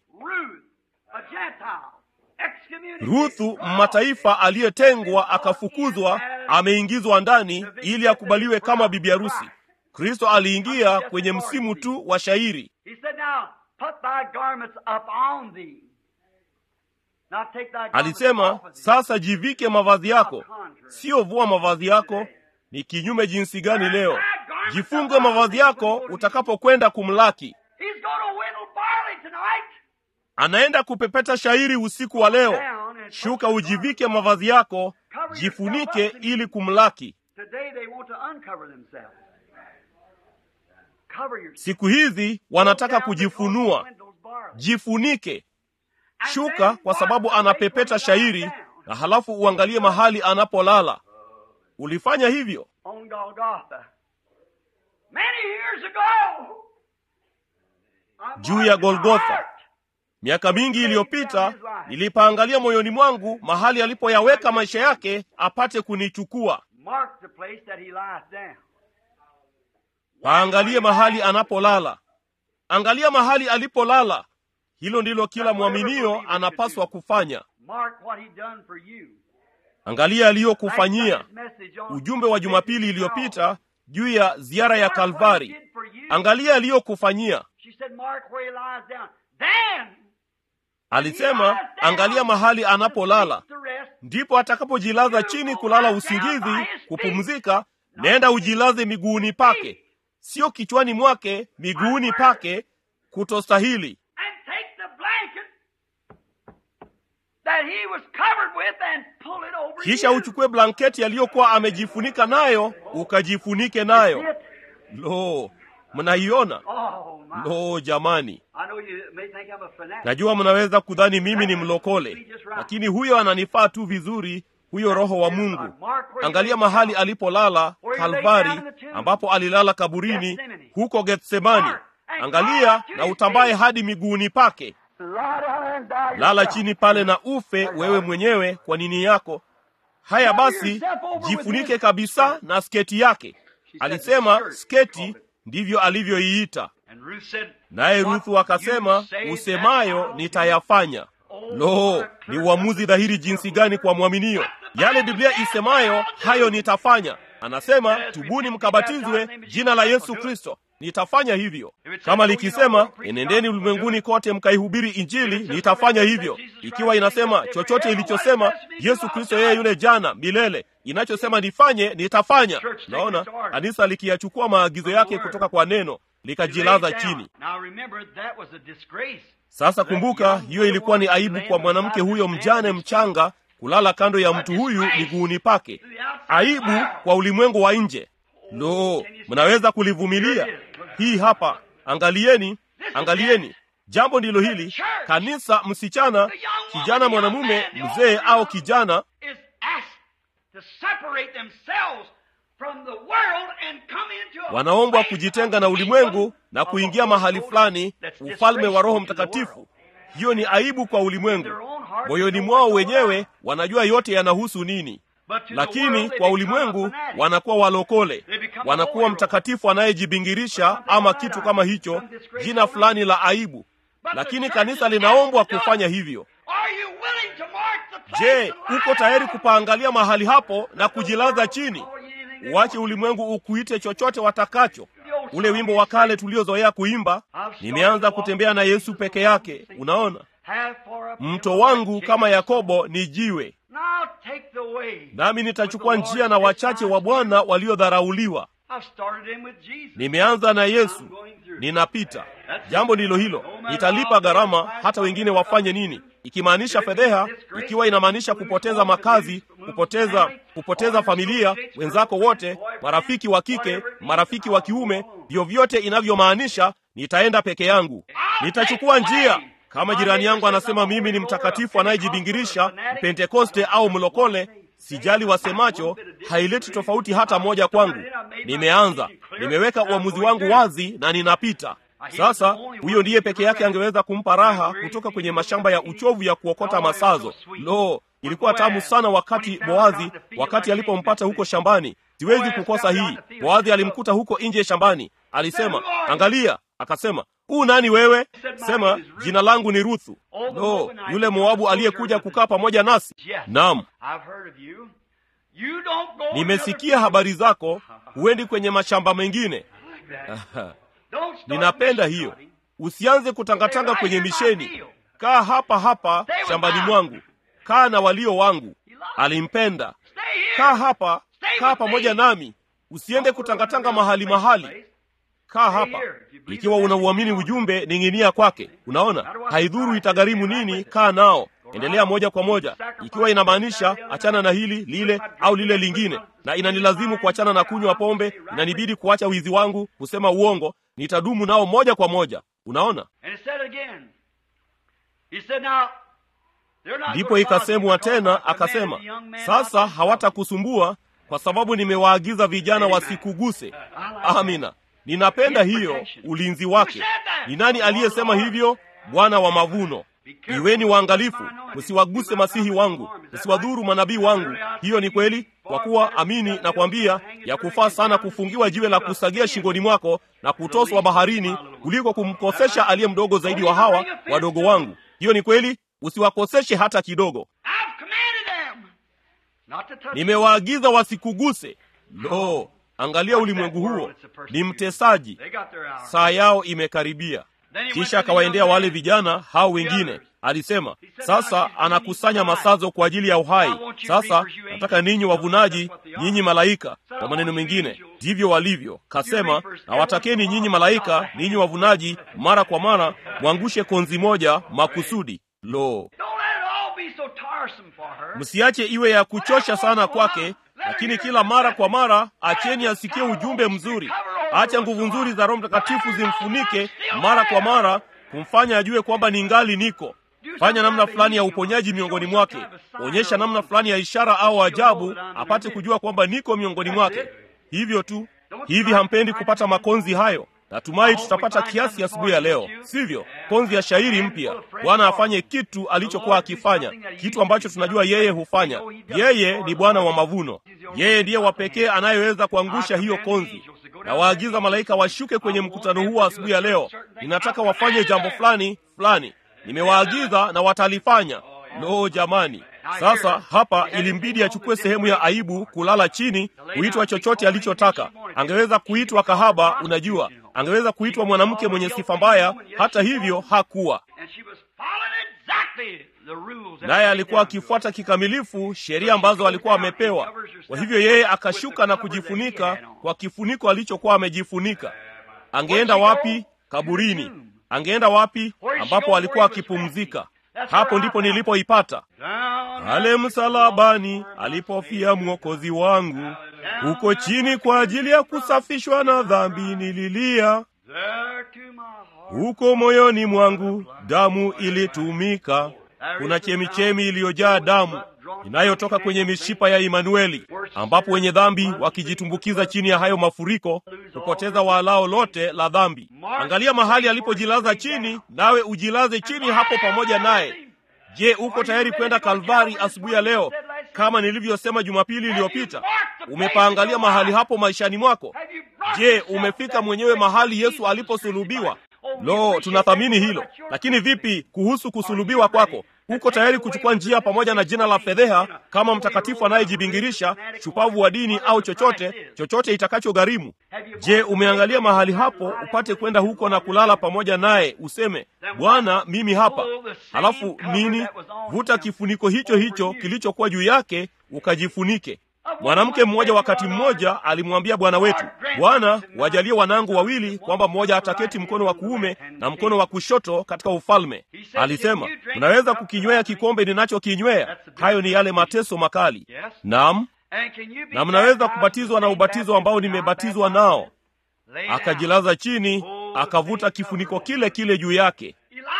Ruthu, mataifa aliyetengwa, akafukuzwa, ameingizwa ndani ili akubaliwe kama bibi harusi. Kristo aliingia kwenye msimu tu wa shairi. Alisema, sasa jivike mavazi yako. Sio vua mavazi yako. Ni kinyume jinsi gani leo! Jifunge mavazi yako utakapokwenda kumlaki. Anaenda kupepeta shairi usiku wa leo. Shuka ujivike mavazi yako, jifunike ili kumlaki. Siku hizi wanataka kujifunua. Jifunike. Shuka, kwa sababu anapepeta shairi, na halafu uangalie mahali anapolala. Ulifanya hivyo juu ya Golgotha. Miaka mingi iliyopita, nilipaangalia moyoni mwangu mahali alipoyaweka maisha yake apate kunichukua. Paangalie mahali anapolala. Angalia mahali alipolala. Hilo ndilo kila mwaminio anapaswa kufanya. Angalia aliyokufanyia. Ujumbe wa Jumapili iliyopita juu ya ziara ya Kalvari. Angalia aliyokufanyia. Alisema, angalia mahali anapolala. Ndipo atakapojilaza chini kulala usingizi, kupumzika, nenda ujilaze miguuni pake. Sio kichwani mwake, miguuni pake, kutostahili. Kisha uchukue blanketi aliyokuwa amejifunika nayo, ukajifunike nayo. Lo, mnaiona? Lo, jamani. Najua mnaweza kudhani mimi ni mlokole, lakini huyo ananifaa tu vizuri, huyo Roho wa Mungu. Angalia mahali alipolala, Kalvari, ambapo alilala kaburini, huko Getsemani. Angalia na utambaye hadi miguuni pake. Lala chini pale na ufe wewe mwenyewe kwa nini yako. Haya basi, jifunike kabisa na sketi yake. Alisema sketi, ndivyo alivyoiita. Naye Ruthu akasema, usemayo nitayafanya. Lo, ni uamuzi dhahiri jinsi gani kwa mwaminio. Yale Biblia isemayo, hayo nitafanya. Anasema, tubuni mkabatizwe jina la Yesu Kristo. Nitafanya hivyo. Kama likisema, enendeni ulimwenguni kote mkaihubiri Injili, nitafanya hivyo. Ikiwa inasema chochote ilichosema Yesu Kristo yeye yule jana milele, inachosema nifanye, nitafanya. Naona kanisa likiyachukua maagizo yake kutoka kwa neno, likajilaza chini. Sasa kumbuka, hiyo ilikuwa ni aibu kwa mwanamke huyo mjane mchanga kulala kando ya mtu huyu miguuni pake. Aibu kwa ulimwengu wa nje. Lo, mnaweza kulivumilia? Hii hapa, angalieni, angalieni. Jambo ndilo hili. Kanisa, msichana, kijana, mwanamume, mzee au kijana, Wanaombwa kujitenga na ulimwengu na kuingia mahali fulani, ufalme wa Roho Mtakatifu. Hiyo ni aibu kwa ulimwengu. Moyoni mwao wenyewe wanajua yote yanahusu nini, lakini kwa ulimwengu wanakuwa walokole, wanakuwa mtakatifu anayejibingirisha ama kitu kama hicho, jina fulani la aibu. Lakini kanisa linaombwa kufanya hivyo. Je, uko tayari kupaangalia mahali hapo na kujilaza chini? Uache ulimwengu ukuite chochote watakacho. Ule wimbo wa kale tuliozoea kuimba, nimeanza kutembea na Yesu peke yake. Unaona, mto wangu kama Yakobo ni jiwe, nami nitachukua njia na wachache wa Bwana waliodharauliwa. Nimeanza na Yesu, ninapita. Jambo ndilo hilo. Nitalipa gharama hata wengine wafanye nini. Ikimaanisha fedheha, ikiwa inamaanisha kupoteza makazi, kupoteza familia, wenzako wote, marafiki wa kike, marafiki wa kiume, vyovyote inavyomaanisha, nitaenda peke yangu. Nitachukua njia. Kama jirani yangu anasema mimi ni mtakatifu anayejibingirisha, Pentekoste au mlokole, sijali wasemacho, haileti tofauti hata moja kwangu. Nimeanza, nimeweka uamuzi wangu wazi na ninapita. Sasa huyo ndiye peke yake angeweza kumpa raha kutoka kwenye mashamba ya uchovu ya kuokota masazo. Lo, ilikuwa tamu sana wakati alipompata huko shambani. Siwezi kukosa hii. Boazi alimkuta huko nje shambani. Alisema, angalia. Akasema, nani wewe? Sema, jina langu ni Ruthu. Lo, yule Moabu aliyekuja kukaa pamoja nasi. Naam, nimesikia habari zako. Huendi kwenye mashamba mengine. Ninapenda hiyo. Usianze kutangatanga kwenye misheni. Kaa hapa hapa shambani mwangu. Kaa na walio wangu. Alimpenda. Kaa hapa, kaa pamoja nami. Usiende kutangatanga mahali. Kaa hapa. Ikiwa unauamini ujumbe, ning'inia kwake. Unaona, haidhuru itagharimu nini, kaa nao. Endelea moja kwa moja. Ikiwa inamaanisha achana na hili, lile au lile lingine, na inanilazimu kuachana na kunywa pombe, inanibidi kuacha wizi wangu, kusema uongo, nitadumu nao moja kwa moja. Unaona? Ndipo ikasemwa tena, akasema, sasa hawatakusumbua kwa sababu nimewaagiza vijana wasikuguse. Amina. Ninapenda hiyo, ulinzi wake. Ni nani aliyesema hivyo? Bwana wa mavuno. Iweni waangalifu, msiwaguse masihi wangu, msiwadhuru manabii wangu. Hiyo ni kweli, kwa kuwa amini na kwambia, ya kufaa sana kufungiwa jiwe la kusagia shingoni mwako na kutoswa baharini kuliko kumkosesha aliye mdogo zaidi wa hawa wadogo wangu. Hiyo ni kweli, usiwakoseshe hata kidogo. Nimewaagiza wasikuguse. Lo, angalia ulimwengu huo, ni mtesaji. Saa yao imekaribia. Kisha akawaendea wale vijana hao wengine. Alisema, sasa anakusanya masazo kwa ajili ya uhai. Sasa nataka ninyi wavunaji, nyinyi malaika. Kwa maneno mengine, ndivyo walivyo. Kasema, na watakeni nyinyi malaika, ninyi wavunaji, mara kwa mara mwangushe konzi moja makusudi. Lo, msiache iwe ya kuchosha sana kwake, lakini kila mara kwa mara acheni asikie ujumbe mzuri. Acha nguvu nzuri za Roho Mtakatifu zimfunike mara kwa mara, kumfanya ajue kwamba ningali niko. Fanya namna fulani ya uponyaji miongoni mwake. Onyesha namna fulani ya ishara au ajabu, apate kujua kwamba niko miongoni mwake. Hivyo tu. Hivi hampendi kupata makonzi hayo? Natumai tutapata kiasi asubuhi ya leo, sivyo? Konzi ya shairi mpya. Bwana afanye kitu alichokuwa akifanya, kitu ambacho tunajua yeye hufanya. Yeye ni Bwana wa mavuno. Yeye ndiye wa pekee anayeweza kuangusha hiyo konzi. Na waagiza malaika washuke kwenye mkutano huu asubuhi ya leo. Ninataka wafanye jambo fulani. Nimewaagiza na watalifanya. Lo, jamani. Sasa hapa ilimbidi achukue sehemu ya aibu, kulala chini, kuitwa chochote alichotaka. Angeweza kuitwa kahaba, unajua. Angeweza kuitwa mwanamke mwenye sifa mbaya, hata hivyo hakuwa. Naye alikuwa akifuata kikamilifu sheria ambazo alikuwa amepewa. Kwa hivyo yeye akashuka na kujifunika kwa kifuniko alichokuwa amejifunika. Angeenda wapi? Kaburini. Angeenda wapi? Ambapo alikuwa akipumzika. Hapo ndipo nilipoipata. Pale msalabani alipofia Mwokozi wangu, huko chini kwa ajili ya kusafishwa na dhambi nililia. Huko moyoni mwangu damu ilitumika. Kuna chemichemi iliyojaa damu. inayotoka kwenye mishipa ya Imanueli, ambapo wenye dhambi wakijitumbukiza chini ya hayo mafuriko kupoteza waalao lote la dhambi. Angalia mahali alipojilaza chini, nawe ujilaze chini hapo pamoja naye. Je, uko tayari kwenda Kalvari asubuhi ya leo? Kama nilivyosema Jumapili iliyopita, umepaangalia mahali hapo maishani mwako? Je, umefika mwenyewe mahali Yesu aliposulubiwa? Lo, tunathamini hilo. Lakini vipi kuhusu kusulubiwa kwako? Uko tayari kuchukua njia pamoja na jina la fedheha kama mtakatifu anayejibingirisha, shupavu wa dini au chochote itakachogharimu? Je, umeangalia mahali hapo upate kwenda huko na kulala pamoja naye, useme, Bwana, mimi hapa. Halafu nini? Vuta kifuniko hicho kilichokuwa juu yake ukajifunike. Mwanamke mmoja wakati mmoja alimwambia Bwana wetu, Bwana, wajalie wanangu wawili kwamba mmoja ataketi mkono wa kuume na mkono wa kushoto katika ufalme. Alisema, unaweza kukinywea kikombe ninachokinywea? Hayo ni yale mateso makali. Naam. Na mnaweza kubatizwa na ubatizo ambao nimebatizwa nao. Akajilaza chini, akavuta kifuniko kile juu yake.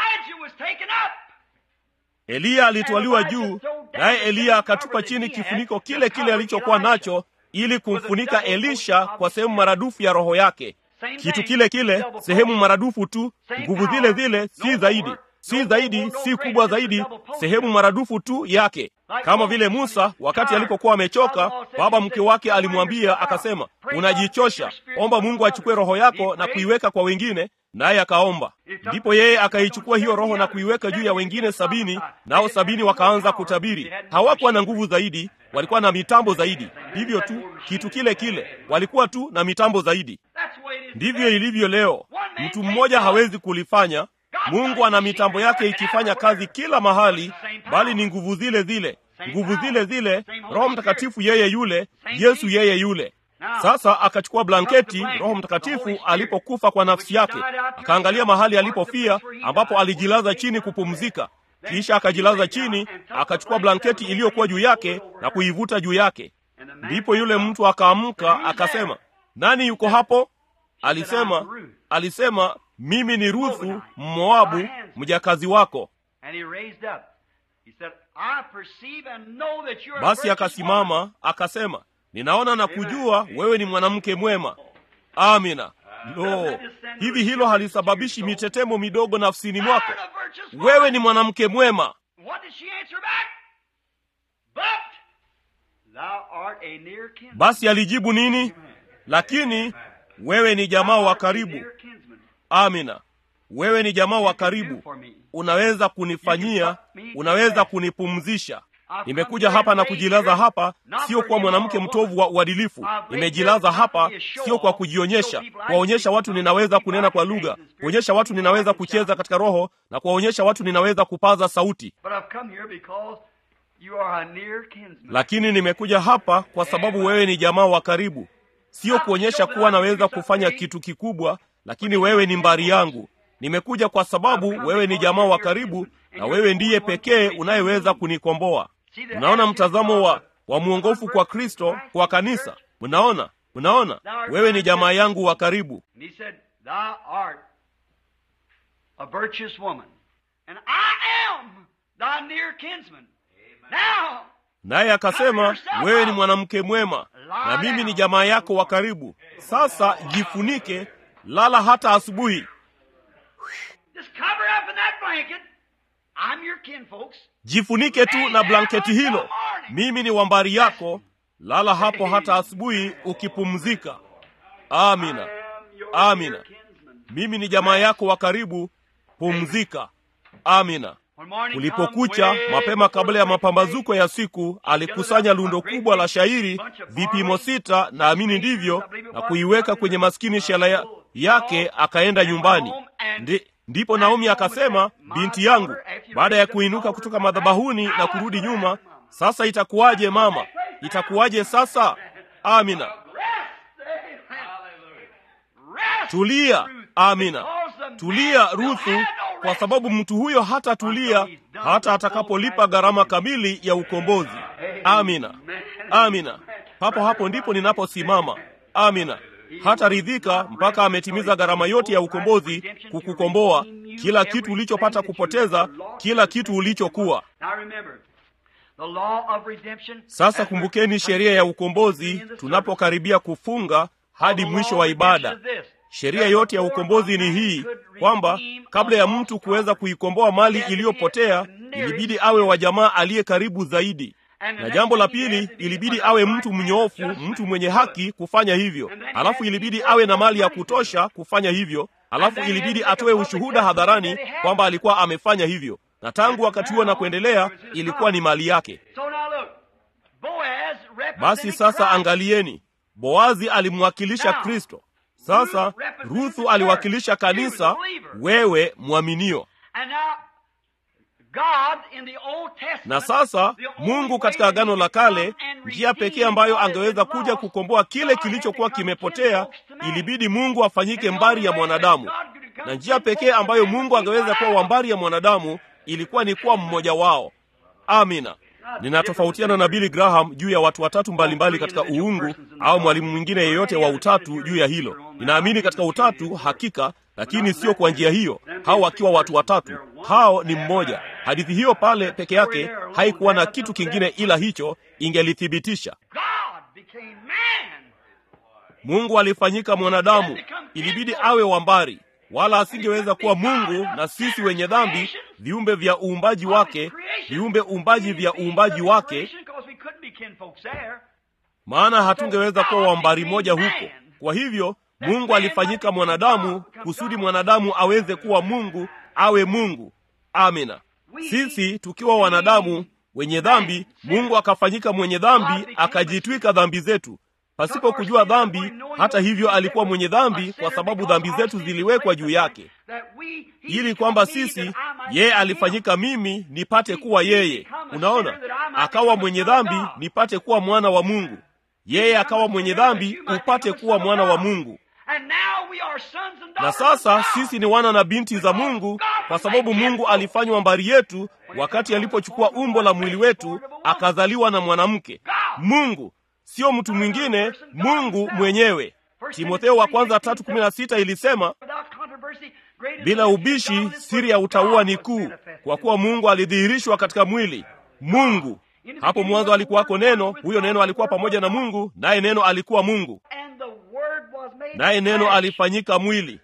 Eliya alitwaliwa juu, naye Eliya akatupa chini kifuniko kile alichokuwa nacho ili kumfunika Elisha kwa sehemu maradufu ya roho yake. Kitu kile, sehemu maradufu tu, nguvu zile, si zaidi, si kubwa zaidi, sehemu maradufu tu yake. Kama vile Musa wakati alipokuwa amechoka, baba mke wake alimwambia akasema, unajichosha, omba Mungu achukue roho yako na kuiweka kwa wengine. Naye akaomba. Ndipo yeye akaichukua hiyo roho na kuiweka juu ya wengine 70, nao 70 wakaanza kutabiri. Hawakuwa na nguvu zaidi, walikuwa na mitambo zaidi. Hivyo tu, kitu kile, walikuwa tu na mitambo zaidi. Ndivyo ilivyo leo. Mtu mmoja hawezi kulifanya. Mungu ana mitambo yake ikifanya kazi kila mahali, bali ni nguvu zile, Roho Mtakatifu yeye yule, Yesu yeye yule. Sasa akachukua blanketi Roho Mtakatifu alipokufa kwa nafsi yake, akaangalia mahali alipofia, ambapo alijilaza chini kupumzika. Kisha akajilaza chini, akachukua blanketi iliyokuwa juu yake na kuivuta juu yake. Ndipo yule mtu akaamka akasema, nani yuko hapo? Alisema, mimi ni Ruthu Mmoabu, mjakazi wako. Basi akasimama akasema, ninaona na kujua wewe ni mwanamke mwema. Amina. Lo, hivi hilo halisababishi mitetemo midogo nafsini mwako? Wewe ni mwanamke mwema. Basi alijibu nini? Lakini wewe ni jamaa wa karibu. Amina. Wewe ni jamaa wa karibu. Unaweza kunifanyia, unaweza kunipumzisha. Nimekuja hapa na kujilaza hapa, sio kwa mwanamke mtovu wa uadilifu. Nimejilaza hapa sio kwa kujionyesha, kuwaonyesha watu ninaweza kunena kwa lugha, kuonyesha watu ninaweza kucheza katika roho, na kuwaonyesha watu ninaweza kupaza sauti. Lakini nimekuja hapa kwa sababu wewe ni jamaa wa karibu. Sio kuonyesha kuwa naweza kufanya kitu kikubwa, lakini wewe ni mbari yangu. Nimekuja kwa sababu wewe ni jamaa wa karibu, na wewe ndiye pekee unayeweza kunikomboa. Unaona mtazamo wa muongofu kwa Kristo, kwa kanisa. Unaona, wewe ni jamaa yangu wa karibu. Naye akasema, wewe ni mwanamke mwema, na mimi ni jamaa yako wa karibu. Sasa jifunike, lala hata asubuhi. Jifunike tu na blanketi hilo. Mimi ni wambari yako. Lala hapo hata asubuhi ukipumzika. Amina. Mimi ni jamaa yako wa karibu. Pumzika. Amina. Kulipokucha mapema kabla ya mapambazuko ya siku, alikusanya lundo kubwa la shairi, vipimo 6, naamini ndivyo, na kuiweka kwenye maskini shela yake, akaenda nyumbani. Ndipo Naomi akasema, binti yangu, baada ya kuinuka kutoka madhabahuni na kurudi nyuma, sasa itakuwaje mama? Itakuwaje sasa? Amina. Tulia. Amina. Tulia Ruthu, kwa sababu mtu huyo hata tulia hata atakapolipa gharama kamili ya ukombozi. Amina. Hapo ndipo ninaposimama. Amina. Hata ridhika mpaka ametimiza gharama yote ya ukombozi, kukukomboa kila kitu ulichopata kupoteza, kila kitu ulichokuwa. Sasa kumbukeni sheria ya ukombozi tunapokaribia kufunga hadi mwisho wa ibada. Sheria yote ya ukombozi ni hii, kwamba kabla ya mtu kuweza kuikomboa mali iliyopotea, ilibidi awe wa jamaa aliye karibu zaidi. Na jambo la pili, ilibidi awe mtu mnyoofu, mtu mwenye haki kufanya hivyo. Alafu ilibidi awe na mali ya kutosha kufanya hivyo. Alafu ilibidi atoe ushuhuda hadharani kwamba alikuwa amefanya hivyo. Na tangu wakati huo na kuendelea, ilikuwa ni mali yake. Basi sasa angalieni, Boazi alimwakilisha Kristo. Sasa Ruthu aliwakilisha kanisa, wewe mwaminio. Na sasa Mungu katika Agano la Kale, njia pekee ambayo angeweza kuja kukomboa kile kilichokuwa kimepotea, ilibidi Mungu afanyike mbari ya mwanadamu. Na njia pekee ambayo Mungu angeweza kuwa wambari ya mwanadamu ilikuwa ni kuwa mmoja wao. Amina. Ninatofautiana na Billy Graham juu ya watu watatu mbalimbali katika uungu, au mwalimu mwingine yeyote wa utatu juu ya hilo. Ninaamini katika utatu hakika, lakini sio kwa njia hiyo. Hao wakiwa watu watatu, hao ni mmoja. Hadithi hiyo pale peke yake haikuwa na kitu kingine ila hicho, ingelithibitisha. Mungu alifanyika mwanadamu, ilibidi awe wambari, wala asingeweza kuwa Mungu na sisi wenye dhambi, viumbe vya uumbaji wake, viumbe uumbaji vya uumbaji wake, maana hatungeweza kuwa wambari moja huko. Kwa hivyo Mungu alifanyika mwanadamu kusudi mwanadamu aweze kuwa Mungu, awe Mungu. Amina. Sisi tukiwa wanadamu wenye dhambi, Mungu akafanyika mwenye dhambi, akajitwika dhambi zetu pasipo kujua dhambi. Hata hivyo alikuwa mwenye dhambi kwa sababu dhambi zetu ziliwekwa juu yake, ili kwamba sisi, yeye alifanyika mimi nipate kuwa yeye. Unaona, akawa mwenye dhambi nipate kuwa mwana wa Mungu. Yeye akawa mwenye dhambi upate kuwa mwana wa Mungu. Na sasa sisi ni wana na binti za Mungu kwa sababu Mungu alifanywa mbari yetu wakati alipochukua umbo la mwili wetu, akazaliwa na mwanamke. Mungu, sio mtu mwingine, Mungu mwenyewe. Timotheo wa kwanza 3:16 ilisema, bila ubishi siri ya utauwa ni kuu, kwa kuwa Mungu alidhihirishwa katika mwili. Mungu, hapo mwanzo alikuwako neno, huyo neno alikuwa pamoja na Mungu, naye neno alikuwa Mungu. Naye neno alifanyika mwili.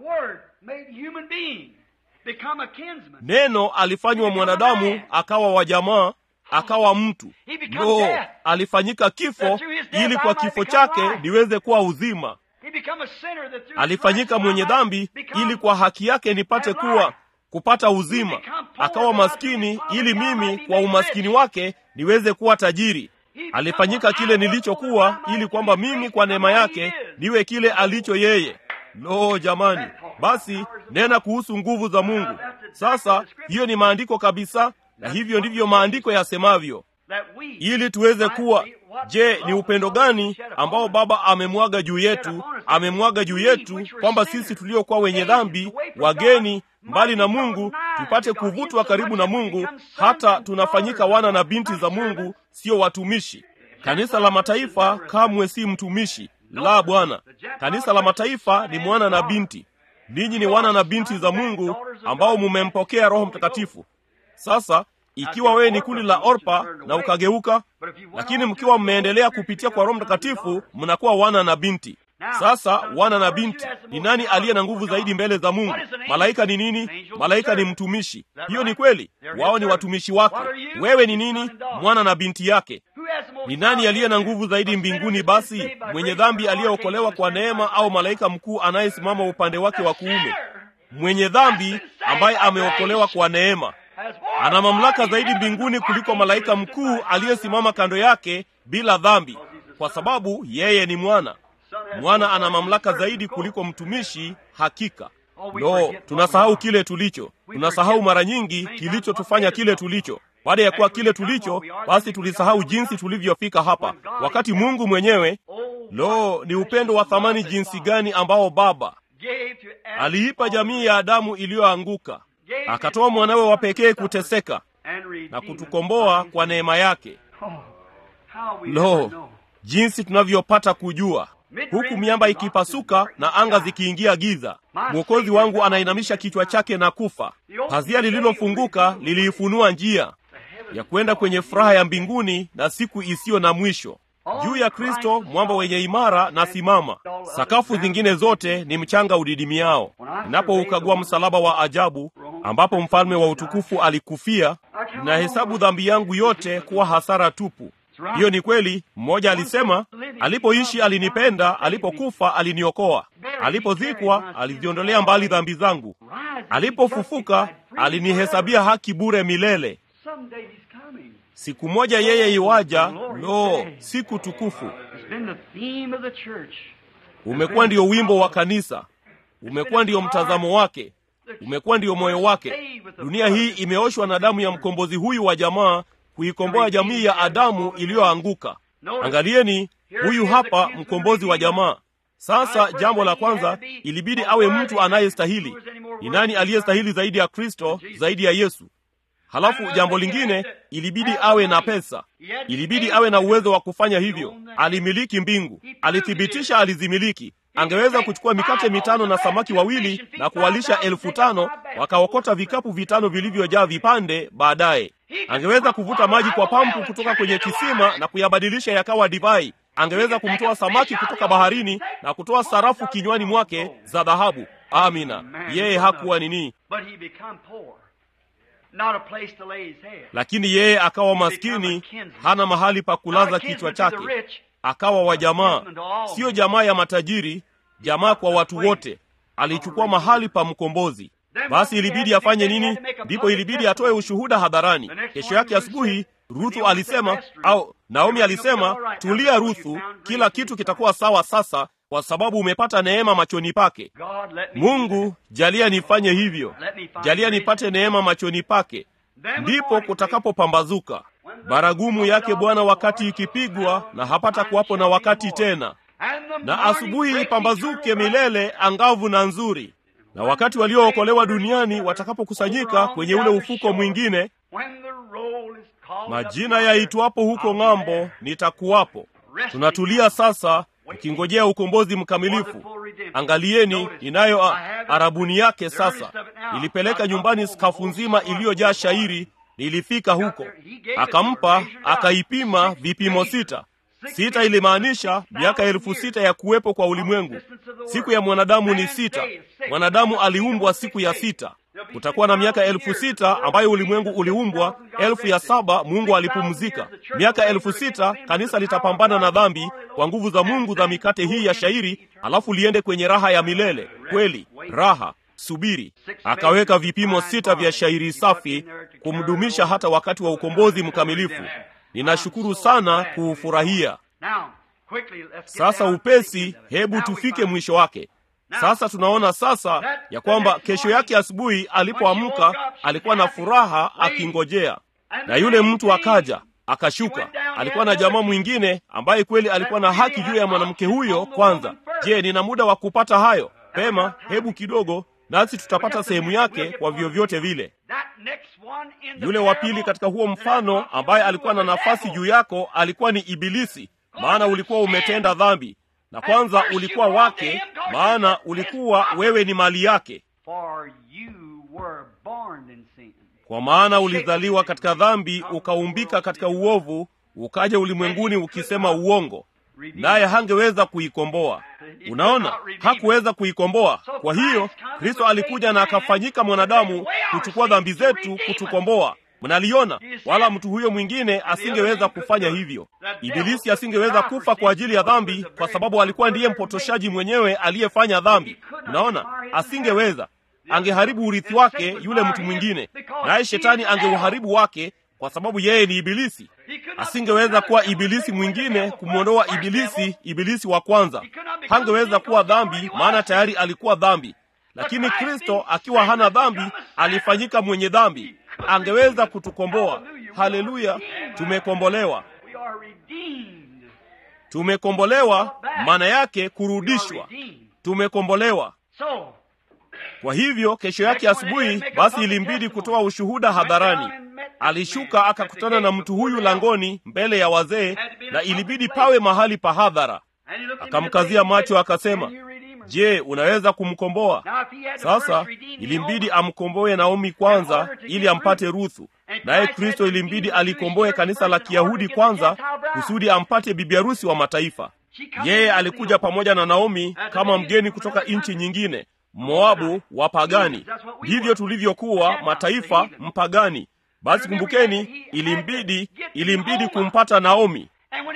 Neno alifanywa mwanadamu, akawa wa jamaa, akawa mtu. Alifanyika kifo ili kwa kifo chake niweze kuwa uzima. Alifanyika mwenye dhambi ili kwa haki yake nipate kupata uzima. Akawa maskini ili mimi kwa umaskini wake niweze kuwa tajiri. Alifanyika kile nilichokuwa ili kwamba mimi kwa neema yake niwe kile alicho yeye. Jamani, basi nena kuhusu nguvu za Mungu. Sasa hiyo ni maandiko kabisa, na hivyo ndivyo maandiko yasemavyo, ili tuweze kuwa. Je, ni upendo gani ambao Baba amemwaga juu yetu? Amemwaga juu yetu kwamba sisi tuliokuwa wenye dhambi, wageni, mbali na Mungu, tupate kuvutwa karibu na Mungu, hata tunafanyika wana na binti za Mungu, sio watumishi. Kanisa la mataifa kamwe si mtumishi. La, Bwana. Kanisa la mataifa ni mwana na binti. Ninyi ni wana na binti za Mungu ambao mumempokea Roho Mtakatifu. Sasa ikiwa wewe ni kundi la Orpa na ukageuka, lakini mkiwa mmeendelea kupitia kwa Roho Mtakatifu, mnakuwa wana na binti. Sasa wana na binti, ni nani aliye na nguvu zaidi mbele za Mungu? Malaika ni nini? Malaika ni mtumishi. Hiyo ni kweli, wao ni watumishi wake. Wewe ni nini? Mwana na binti yake. Ni nani aliye na nguvu zaidi mbinguni basi? Mwenye dhambi aliyeokolewa kwa neema, au malaika mkuu anayesimama upande wake wa kuume? Mwenye dhambi ambaye ameokolewa kwa neema ana mamlaka zaidi mbinguni kuliko malaika mkuu aliyesimama kando yake bila dhambi, kwa sababu yeye ni mwana. Mwana ana mamlaka zaidi kuliko mtumishi. Hakika tunasahau kile tulicho. Tunasahau mara nyingi kilichotufanya kile tulicho. Baada ya kuwa kile tulicho, basi tulisahau jinsi tulivyofika hapa, wakati Mungu mwenyewe. Ni upendo wa thamani jinsi gani ambao Baba aliipa jamii ya Adamu iliyoanguka, akatoa mwanawe wa pekee kuteseka na kutukomboa kwa neema yake. Jinsi tunavyopata kujua, huku miamba ikipasuka na anga zikiingia giza, Mwokozi wangu anainamisha kichwa chake na kufa. Pazia lililofunguka liliifunua njia. ya kwenda kwenye furaha ya mbinguni na siku isiyo na mwisho. Juu ya Kristo mwamba wenye imara na simama, sakafu zingine zote ni mchanga udidimiao. Ninapoukagua msalaba wa ajabu ambapo mfalme wa utukufu alikufia, na hesabu dhambi yangu yote kuwa hasara tupu. Hiyo ni kweli. Mmoja alisema, alipoishi alinipenda, alipokufa aliniokoa, alipozikwa aliziondolea mbali dhambi zangu, alipofufuka alinihesabia haki bure milele. Siku moja yeye iwaja. Lo, siku tukufu! Umekuwa ndio wimbo wa kanisa, umekuwa ndio mtazamo wake, umekuwa ndio moyo wake. Dunia hii imeoshwa na damu ya mkombozi huyu wa jamaa, kuikomboa jamii ya Adamu iliyoanguka. Angalieni, huyu hapa mkombozi wa jamaa. Sasa jambo la kwanza, ilibidi awe mtu anayestahili. Ni nani aliyestahili zaidi ya Kristo, zaidi ya Yesu? Halafu jambo lingine, ilibidi awe na pesa. Ilibidi awe na uwezo wa kufanya hivyo. Alimiliki mbingu, alithibitisha alizimiliki. Angeweza kuchukua mikate 5 na samaki 2 na kuwalisha 5,000, wakaokota vikapu 5 vilivyojaa vipande. Baadaye angeweza kuvuta maji kwa pampu kutoka kwenye kisima na kuyabadilisha yakawa divai. Angeweza kumtoa samaki kutoka baharini na kutoa sarafu kinywani mwake za dhahabu. Amina. Yeye hakuwa nini, lakini yeye akawa maskini, hana mahali pa kulaza kichwa chake. Akawa wa jamaa, sio jamaa ya matajiri, jamaa kwa watu wote. Alichukua mahali pa mkombozi. Basi ilibidi afanye nini? Ndipo ilibidi atoe ushuhuda hadharani. Kesho yake asubuhi, Ruthu alisema, au Naomi alisema, tulia Ruthu, kila kitu kitakuwa sawa sasa, kwa sababu umepata neema machoni pake. Mungu, jalia nifanye hivyo, jalia nipate neema machoni pake. Ndipo kutakapopambazuka baragumu yake Bwana wakati ikipigwa, na hapata kuwapo na wakati tena. Na asubuhi pambazuke milele, angavu na nzuri. Na wakati waliookolewa duniani watakapokusanyika kwenye ule ufuko mwingine, majina yaitwapo huko ng'ambo, nitakuwapo. Tunatulia sasa, ukingojea ukombozi mkamilifu. Angalieni, ninayo arabuni yake sasa. Nilipeleka nyumbani skafu nzima iliyojaa shairi. Nilifika huko, akampa, akaipima vipimo 6. 6 ilimaanisha miaka 6,000 ya kuwepo kwa ulimwengu. Siku ya mwanadamu ni 6. Mwanadamu aliumbwa siku ya 6. Kutakuwa na miaka 6,000 ambayo ulimwengu uliumbwa. 7,000 Mungu alipumzika. Miaka 6,000 kanisa litapambana na dhambi kwa nguvu za Mungu za mikate hii ya shairi, alafu liende kwenye raha ya milele. Kweli, raha, subiri. Akaweka vipimo 6 vya shairi safi kumdumisha hata wakati wa ukombozi mkamilifu. Ninashukuru sana kuufurahia. Sasa upesi, hebu tufike mwisho wake. Sasa tunaona sasa ya kwamba kesho yake asubuhi alipoamka alikuwa na furaha akingojea. Na yule mtu akaja, akashuka. Alikuwa na jamaa mwingine ambaye kweli alikuwa na haki juu ya mwanamke huyo kwanza. Je, nina muda wa kupata hayo? Pema, hebu kidogo, nasi tutapata sehemu yake kwa vyovyote vile. Yule wa pili katika huo mfano ambaye alikuwa na nafasi juu yako alikuwa ni Ibilisi, maana ulikuwa umetenda dhambi. Na kwanza ulikuwa wake, maana ulikuwa wewe ni mali yake. Kwa maana ulizaliwa katika dhambi, ukaumbika katika uovu, ukaja ulimwenguni ukisema uongo, naye hangeweza kuikomboa. Unaona, hakuweza kuikomboa. Kwa hiyo Kristo alikuja na akafanyika mwanadamu kuchukua dhambi zetu, kutukomboa. Mnaliona? Wala mtu huyo mwingine asingeweza kufanya hivyo. Ibilisi asingeweza kufa kwa ajili ya dhambi, kwa sababu alikuwa ndiye mpotoshaji mwenyewe aliyefanya dhambi. Unaona, asingeweza. Angeharibu urithi wake yule mtu mwingine, naye shetani angeuharibu wake, kwa sababu yeye ni Ibilisi. Asingeweza kuwa Ibilisi mwingine kumwondoa Ibilisi wa kwanza. Hangeweza kuwa dhambi, maana tayari alikuwa dhambi. Lakini Kristo akiwa hana dhambi alifanyika mwenye dhambi. Angeweza kutukomboa. Haleluya! Tumekombolewa. Tumekombolewa, maana yake kurudishwa. Tumekombolewa. Kwa hivyo kesho yake asubuhi, basi ilimbidi kutoa ushuhuda hadharani. Alishuka akakutana na mtu huyu langoni mbele ya wazee, na ilibidi pawe mahali pa hadhara. Akamkazia macho akasema, je, unaweza kumkomboa? Sasa ilimbidi amkomboe Naomi kwanza ili ampate Ruthu. naye Kristo ilimbidi alikomboe kanisa la Kiyahudi kwanza kusudi ampate bibi harusi wa mataifa. Yeye alikuja pamoja na Naomi kama mgeni kutoka nchi nyingine, Moabu, wapagani. Ndivyo tulivyokuwa, mataifa mpagani. Basi kumbukeni, ilimbidi kumpata Naomi.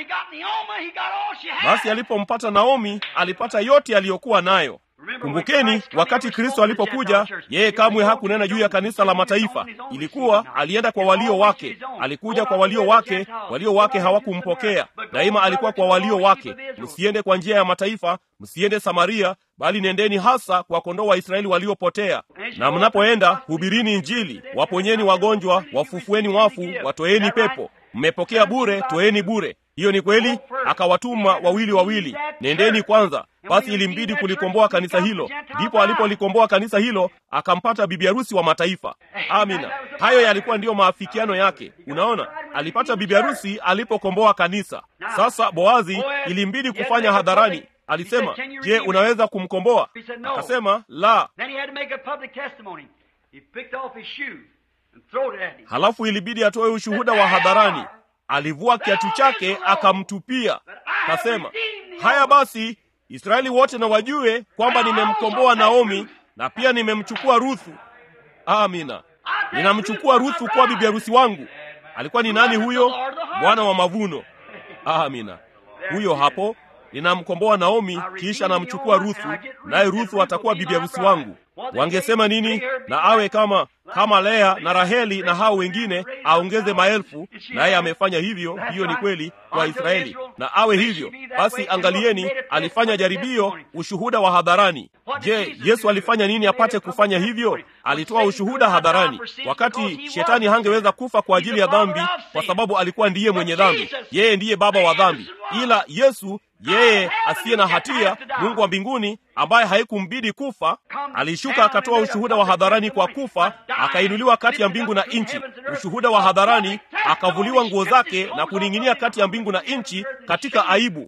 Basi alipompata Naomi, alipata yote aliyokuwa nayo. Kumbukeni, wakati Kristo alipokuja, yeye kamwe hakunena juu ya kanisa la mataifa. Ilikuwa alienda kwa walio wake. Alikuja kwa walio wake hawakumpokea. Daima alikuwa kwa walio wake. Msiende kwa njia ya mataifa, msiende Samaria, bali nendeni hasa kwa kondoo wa Israeli waliopotea. Na mnapoenda, hubirini Injili, waponyeni wagonjwa, wafufueni wafu, watoeni pepo. Mmepokea bure, toeni bure. Hiyo ni kweli. Akawatuma wawili, nendeni kwanza. Basi ilimbidi kulikomboa kanisa hilo. Ndipo alipolikomboa kanisa hilo, akampata bibi harusi wa mataifa. Amina. Hayo yalikuwa ndiyo maafikiano yake. Unaona, alipata bibi harusi alipokomboa kanisa. Sasa Boazi ilimbidi kufanya hadharani. Alisema, je, unaweza kumkomboa? Akasema, la. Halafu ilibidi atoe ushuhuda wa hadharani. Alivua kiatu chake akamtupia. Kasema, haya basi, Israeli wote na wajue kwamba nimemkomboa Naomi na pia nimemchukua Ruthu. Amina. Ninamchukua Ruthu kwa bibi harusi wangu. Alikuwa ni nani huyo? Bwana wa mavuno. Amina. Huyo hapo. Ninamkomboa Naomi, kisha namchukua Ruthu, naye Ruthu atakuwa bibi harusi wangu. Wangesema nini? Na awe kama Lea na Raheli na hao wengine, aongeze maelfu, naye amefanya hivyo. Hiyo ni kweli kwa Israeli, na awe hivyo. Basi angalieni, alifanya jaribio, ushuhuda wa hadharani. Je, Yesu alifanya nini apate kufanya hivyo? Alitoa ushuhuda hadharani. Wakati shetani hangeweza kufa kwa ajili ya dhambi, kwa sababu alikuwa ndiye mwenye dhambi. Yeye ndiye baba wa dhambi. Ila Yesu, yeye asiye na hatia, Mungu wa mbinguni, ambaye haikumbidi kufa, alishuka akatoa ushuhuda wa hadharani kwa kufa, akainuliwa kati ya mbingu na nchi. Ushuhuda wa hadharani, akavuliwa nguo zake na kuning'inia kati ya mbingu na nchi katika aibu.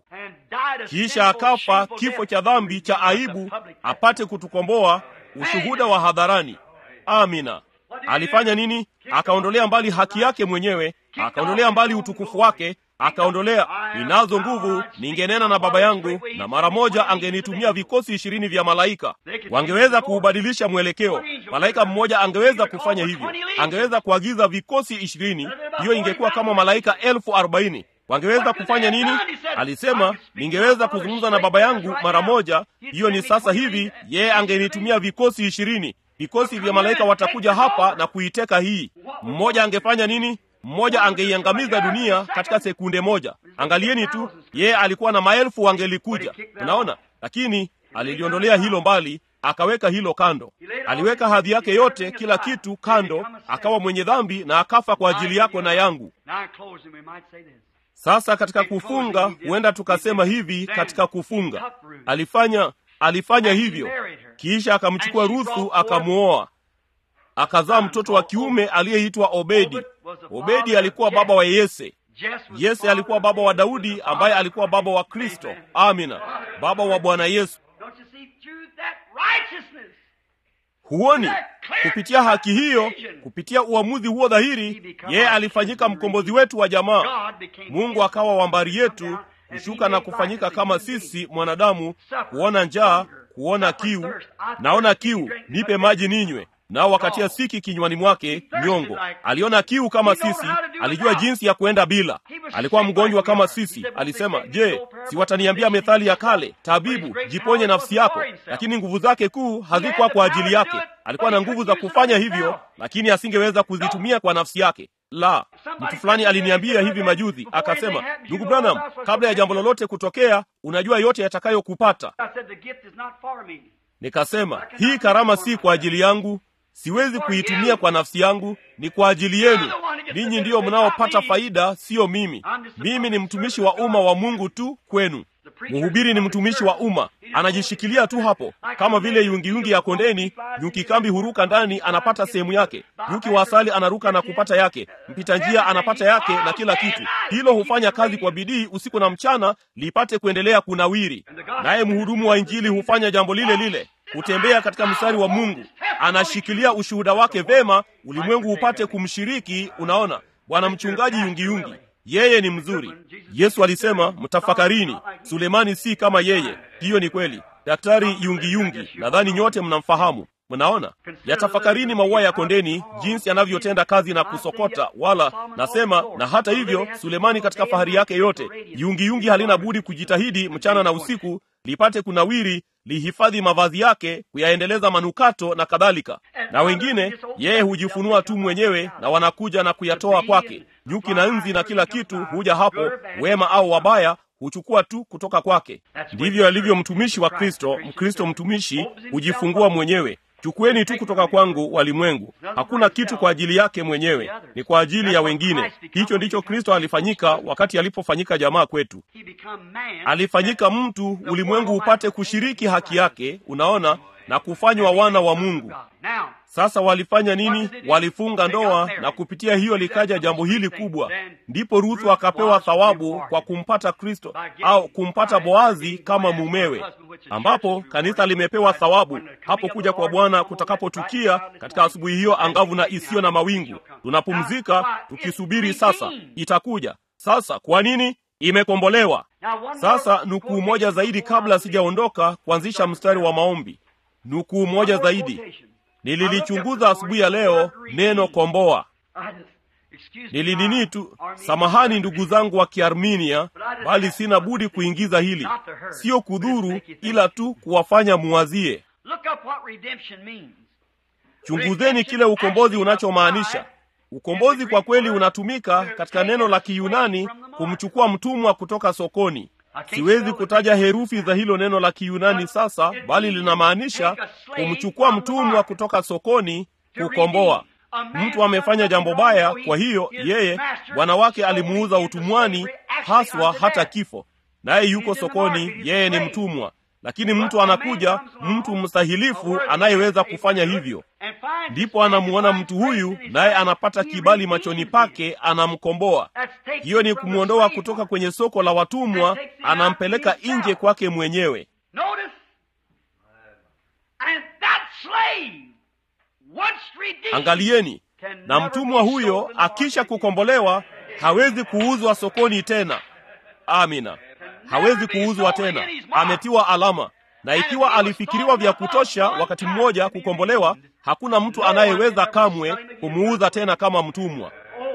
Kisha akafa kifo cha dhambi cha aibu apate kutukomboa. Ushuhuda wa hadharani. Amina. Alifanya nini? Akaondolea mbali haki yake mwenyewe, akaondolea mbali utukufu wake, akaondolea, ninazo nguvu, ningenena na Baba yangu na mara moja angenitumia vikosi 20 vya malaika. Wangeweza kuubadilisha mwelekeo. Malaika mmoja angeweza kufanya hivyo. Angeweza kuagiza vikosi 20. Hiyo ingekuwa kama malaika 40,000. Wangeweza kufanya nini? Alisema, ningeweza kuzungumza na Baba yangu mara moja. Hiyo ni sasa hivi. Yeye angenitumia vikosi 20. Vikosi vya malaika watakuja hapa na kuiteka hii. Mmoja angefanya nini? Mmoja angeiangamiza dunia katika sekunde moja. Angalieni tu, yeye alikuwa na maelfu wangelikuja. Unaona? Lakini aliliondolea hilo mbali, akaweka hilo kando. Aliweka hadhi yake yote, kila kitu kando, akawa mwenye dhambi na akafa kwa ajili yako na yangu. Sasa katika kufunga, huenda tukasema hivi, katika kufunga alifanya hivyo. Kisha akamchukua Ruthu akamuoa. Akazaa mtoto wa kiume aliyeitwa Obedi. Obedi alikuwa baba wa Yese. Yese alikuwa baba wa Daudi, ambaye alikuwa baba wa Kristo. Amina. Baba wa Bwana Yesu. Huoni? Kupitia haki hiyo, kupitia uamuzi huo dhahiri, yeye alifanyika mkombozi wetu wa jamaa. Mungu akawa wambari yetu, kushuka na kufanyika kama sisi mwanadamu, kuona njaa, kuona kiu. Naona kiu, nipe maji ninywe. Nao wakatia siki kinywani mwake, nyongo. Aliona kiu kama sisi, alijua jinsi ya kuenda bila. Alikuwa mgonjwa kama sisi. Alisema, je, si wataniambia methali ya kale, tabibu, jiponye nafsi yako? Lakini nguvu zake kuu hazikuwa kwa ajili yake. Alikuwa na nguvu za kufanya hivyo, lakini asingeweza kuzitumia kwa nafsi yake. La, mtu fulani aliniambia hivi majuzi, akasema, ndugu Branham, kabla ya jambo lolote kutokea, unajua yote yatakayokupata. Nikasema, hii karama si kwa ajili yangu. Siwezi kuitumia kwa nafsi yangu, ni kwa ajili yenu. Ninyi ndiyo mnaopata faida, sio mimi. Mimi ni mtumishi wa umma wa Mungu tu kwenu. Mhubiri ni mtumishi wa umma, anajishikilia tu hapo, kama vile yungi ya kondeni. Nyuki kambi huruka ndani, anapata sehemu yake. Nyuki wa asali anaruka na kupata yake. Mpita njia anapata yake, na kila kitu. Hilo hufanya kazi kwa bidii usiku na mchana, lipate kuendelea kunawiri. Naye mhudumu wa Injili hufanya jambo lile lile. hutembea katika mstari wa Mungu, anashikilia ushuhuda wake vema, ulimwengu upate kumshiriki. Unaona, bwana mchungaji yungiyungi, yeye ni mzuri. Yesu alisema, mtafakarini, Sulemani si kama yeye. Hiyo ni kweli. Daktari yungiyungi, nadhani nyote mnamfahamu. Mnaona, yatafakarini maua ya kondeni, jinsi anavyotenda kazi na kusokota. Wala nasema, na hata hivyo Sulemani katika fahari yake yote, yungiyungi halina budi kujitahidi mchana na usiku lipate kunawiri, lihifadhi mavazi yake, kuyaendeleza manukato na kadhalika. Na wengine yeye hujifunua tu mwenyewe, na wanakuja na kuyatoa kwake. Nyuki na nzi na kila kitu huja hapo, wema au wabaya huchukua tu kutoka kwake. Ndivyo alivyo mtumishi wa Kristo. Mkristo mtumishi hujifungua mwenyewe. Chukueni tu kutoka kwangu walimwengu. Hakuna kitu kwa ajili yake mwenyewe, ni kwa ajili ya wengine. Hicho ndicho Kristo alifanyika wakati alipofanyika jamaa kwetu. Alifanyika mtu, ulimwengu upate kushiriki haki yake, unaona, na kufanywa wana wa Mungu. Sasa walifanya nini? Walifunga ndoa, na kupitia hiyo likaja jambo hili kubwa. Ndipo Ruthu akapewa thawabu kwa kumpata Kristo, au kumpata Boazi kama mumewe, ambapo kanisa limepewa thawabu hapo kuja kwa Bwana kutakapotukia katika asubuhi hiyo angavu na isiyo na mawingu. Tunapumzika tukisubiri sasa itakuja. Sasa kwa nini? Imekombolewa. Sasa nukuu moja zaidi kabla sijaondoka kuanzisha mstari wa maombi. Nukuu moja zaidi. Nililichunguza asubuhi ya leo neno komboa. Nilinini tu, samahani ndugu zangu wa Kiarminia, bali sina budi kuingiza hili. Sio kudhuru, ila tu kuwafanya muwazie. Chunguzeni kile ukombozi unachomaanisha. Ukombozi kwa kweli unatumika katika neno la Kiyunani kumchukua mtumwa kutoka sokoni. Siwezi kutaja herufi za hilo neno la Kiyunani sasa, bali linamaanisha kumchukua mtumwa kutoka sokoni, kukomboa. Mtu amefanya jambo baya, kwa hiyo yeye bwana wake alimuuza utumwani, haswa hata kifo, naye yuko sokoni, yeye ni mtumwa. Lakini mtu anakuja, mtu mstahilifu anayeweza kufanya hivyo. Ndipo anamuona mtu huyu, naye anapata kibali machoni pake, anamkomboa. Hiyo ni kumuondoa kutoka kwenye soko la watumwa, anampeleka nje kwake mwenyewe. Angalieni, na mtumwa huyo akisha kukombolewa hawezi kuuzwa sokoni tena. Amina. Hawezi kuuzwa tena. Ametiwa alama. Na ikiwa alifikiriwa vya kutosha wakati mmoja kukombolewa, hakuna mtu anayeweza kamwe kumuuza tena kama mtumwa.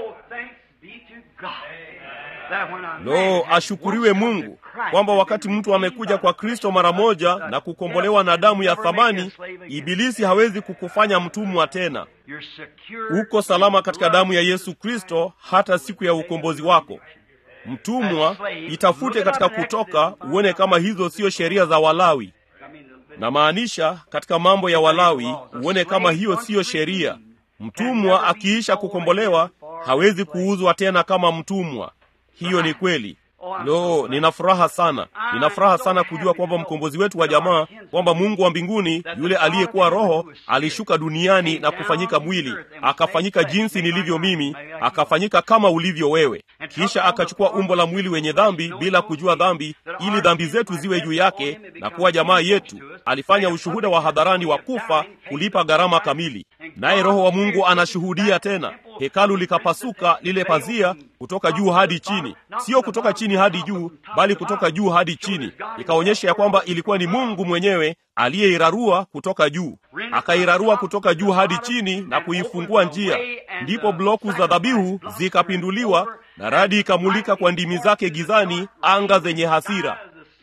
Lo, ashukuriwe Mungu kwamba wakati mtu amekuja kwa Kristo mara moja na kukombolewa na damu ya thamani, ibilisi hawezi kukufanya mtumwa tena. Uko salama katika damu ya Yesu Kristo hata siku ya ukombozi wako. Mtumwa, itafute katika Kutoka uone kama hizo sio sheria za Walawi. Na maanisha katika Mambo ya Walawi uone kama hiyo sio sheria. Mtumwa akiisha kukombolewa hawezi kuuzwa tena kama mtumwa. Hiyo ni kweli. Lo, nina furaha sana. Nina furaha sana kujua kwamba mkombozi wetu wa jamaa, kwamba Mungu wa mbinguni, yule aliyekuwa Roho, alishuka duniani na kufanyika mwili, akafanyika jinsi nilivyo mimi, akafanyika kama ulivyo wewe. Kisha akachukua umbo la mwili wenye dhambi bila kujua dhambi, ili dhambi zetu ziwe juu yake na kuwa jamaa yetu. Alifanya ushuhuda wa hadharani wa kufa, kulipa gharama kamili. Naye Roho wa Mungu anashuhudia tena. Hekalu likapasuka, lile pazia kutoka juu hadi chini, sio kutoka chini hadi juu, bali kutoka juu hadi chini. Ikaonyesha ya kwamba ilikuwa ni Mungu mwenyewe aliyeirarua kutoka juu. Akairarua kutoka juu hadi chini na kuifungua njia. Ndipo bloku za dhabihu zikapinduliwa na radi ikamulika kwa ndimi zake gizani, anga zenye hasira.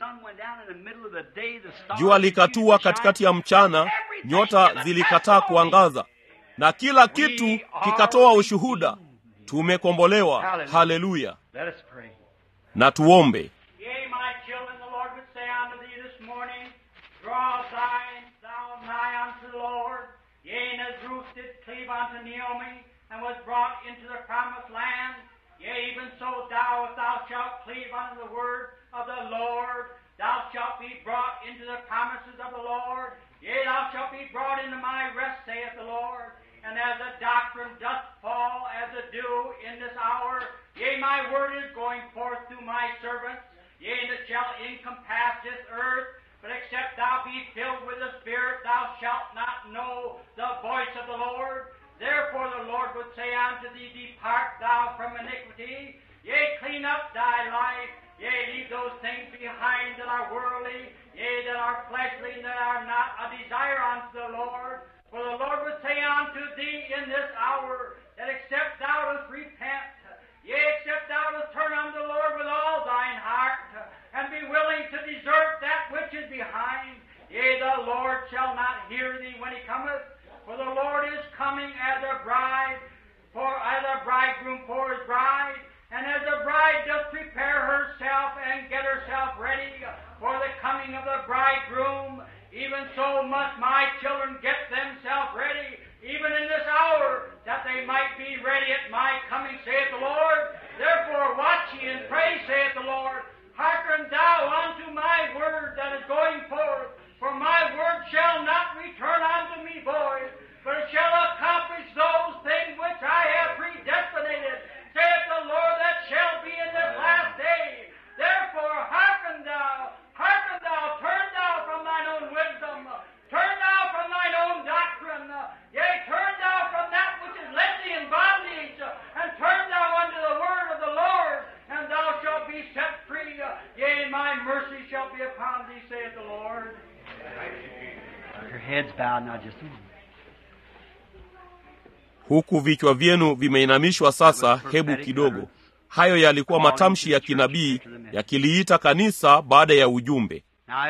Jua likatua katikati ya mchana, nyota zilikataa kuangaza, na kila kitu kikatoa ushuhuda. Tumekombolewa. Haleluya. Na tuombe. Thou shalt be brought into the promises of the Lord. Yea, thou shalt be brought into my rest, saith the Lord. And as the doctrine doth fall as a dew in this hour, yea, my word is going forth through my servants. Yea, and it shall encompass this earth. But except thou be filled with the Spirit, of the Lord. Therefore the Lord would say unto thee, Depart thou from iniquity, yea, clean up thy life, yea, leave those things behind that are worldly, yea, that are fleshly, and that are not a desire unto the Lord. For the Lord would say unto thee in this hour, that except thou dost repent, yea, except thou dost turn unto the Lord with all thine heart, and be willing to desert that which is behind, yea, the Lord shall not hear thee when he cometh. For the Lord is coming as a bride, as a bridegroom for his bride, and as the bride doth prepare herself and get herself ready for the coming of the bridegroom, even so must my children get themselves ready, even in this hour, that they might be ready at my coming, saith the Lord. Therefore watch ye and pray, saith the Lord. Hearken thou unto my word that is going forth, for my word shall not return unto me void, but it shall accomplish those things which I have predestinated, saith the Lord, that shall be in this last day. Therefore hearken thou, turn thou from thine own wisdom, turn thou from thine own doctrine, yea, turn thou from that which is led thee in bondage, and turn thou unto the word of the Lord, and thou shalt be set free, yea, my mercy shall be upon thee, saith the Lord. Your heads bowed now just a moment. Huku vichwa vyenu vimeinamishwa sasa, hebu kidogo. Hayo yalikuwa matamshi ya kinabii yakiliita kanisa baada ya ujumbe.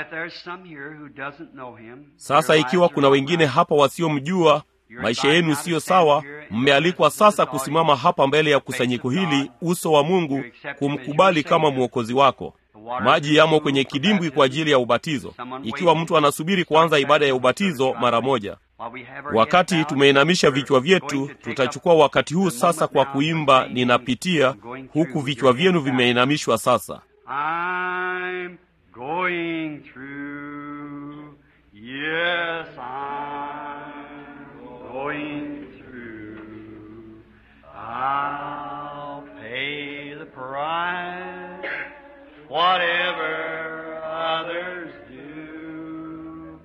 Sasa ikiwa kuna wengine hapa wasiomjua, maisha yenu siyo sawa, mmealikwa sasa kusimama hapa mbele ya kusanyiko hili, uso wa Mungu, kumkubali kama mwokozi wako. Maji yamo kwenye kidimbwi kwa ajili ya ubatizo. Ikiwa mtu anasubiri kuanza ibada ya ubatizo mara moja, wakati tumeinamisha vichwa vyetu, tutachukua wakati huu sasa kwa kuimba Ninapitia, huku vichwa vyenu vimeinamishwa sasa. I'm going through, yes, I'm going through, I'll pay the price, whatever others do,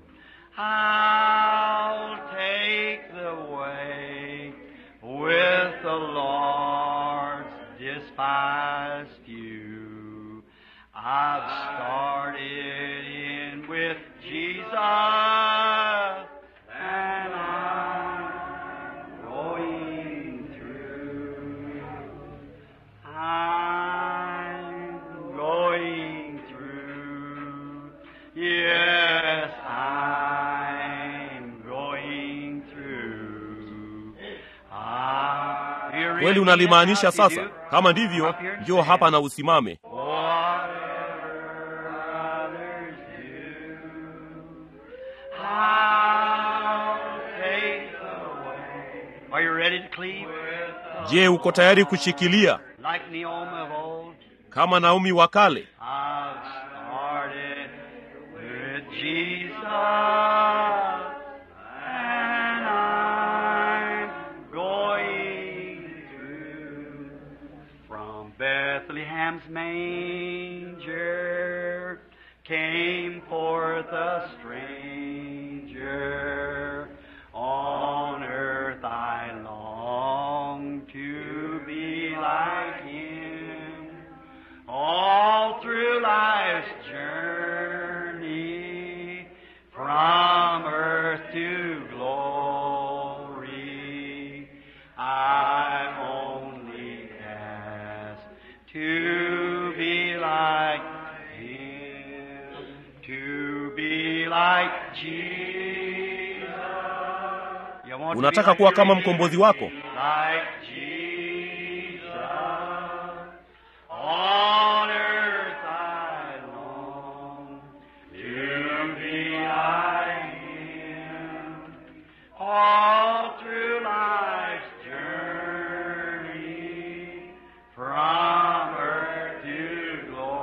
I'll take the way with the Lord's despised few. I've started in with Jesus, and I'm going through. I'm going through. Yes, I'm going through. Kweli unalimaanisha sasa? Kama ndivyo, njoo hapa na usimame. Are you ready to cleave? Je, uko tayari kushikilia? Like Naomi of old. Kama Naomi wa kale. I've started with Jesus, and I'm going through. From Bethlehem's manger came forth a stranger. On earth I long to be like him. All through life's journey, from earth to glory, I'm only asked to be like him, to be like Jesus. Unataka kuwa kama mkombozi wako? Like Jesus, on earth I long to be like him. All through life's journey, from earth to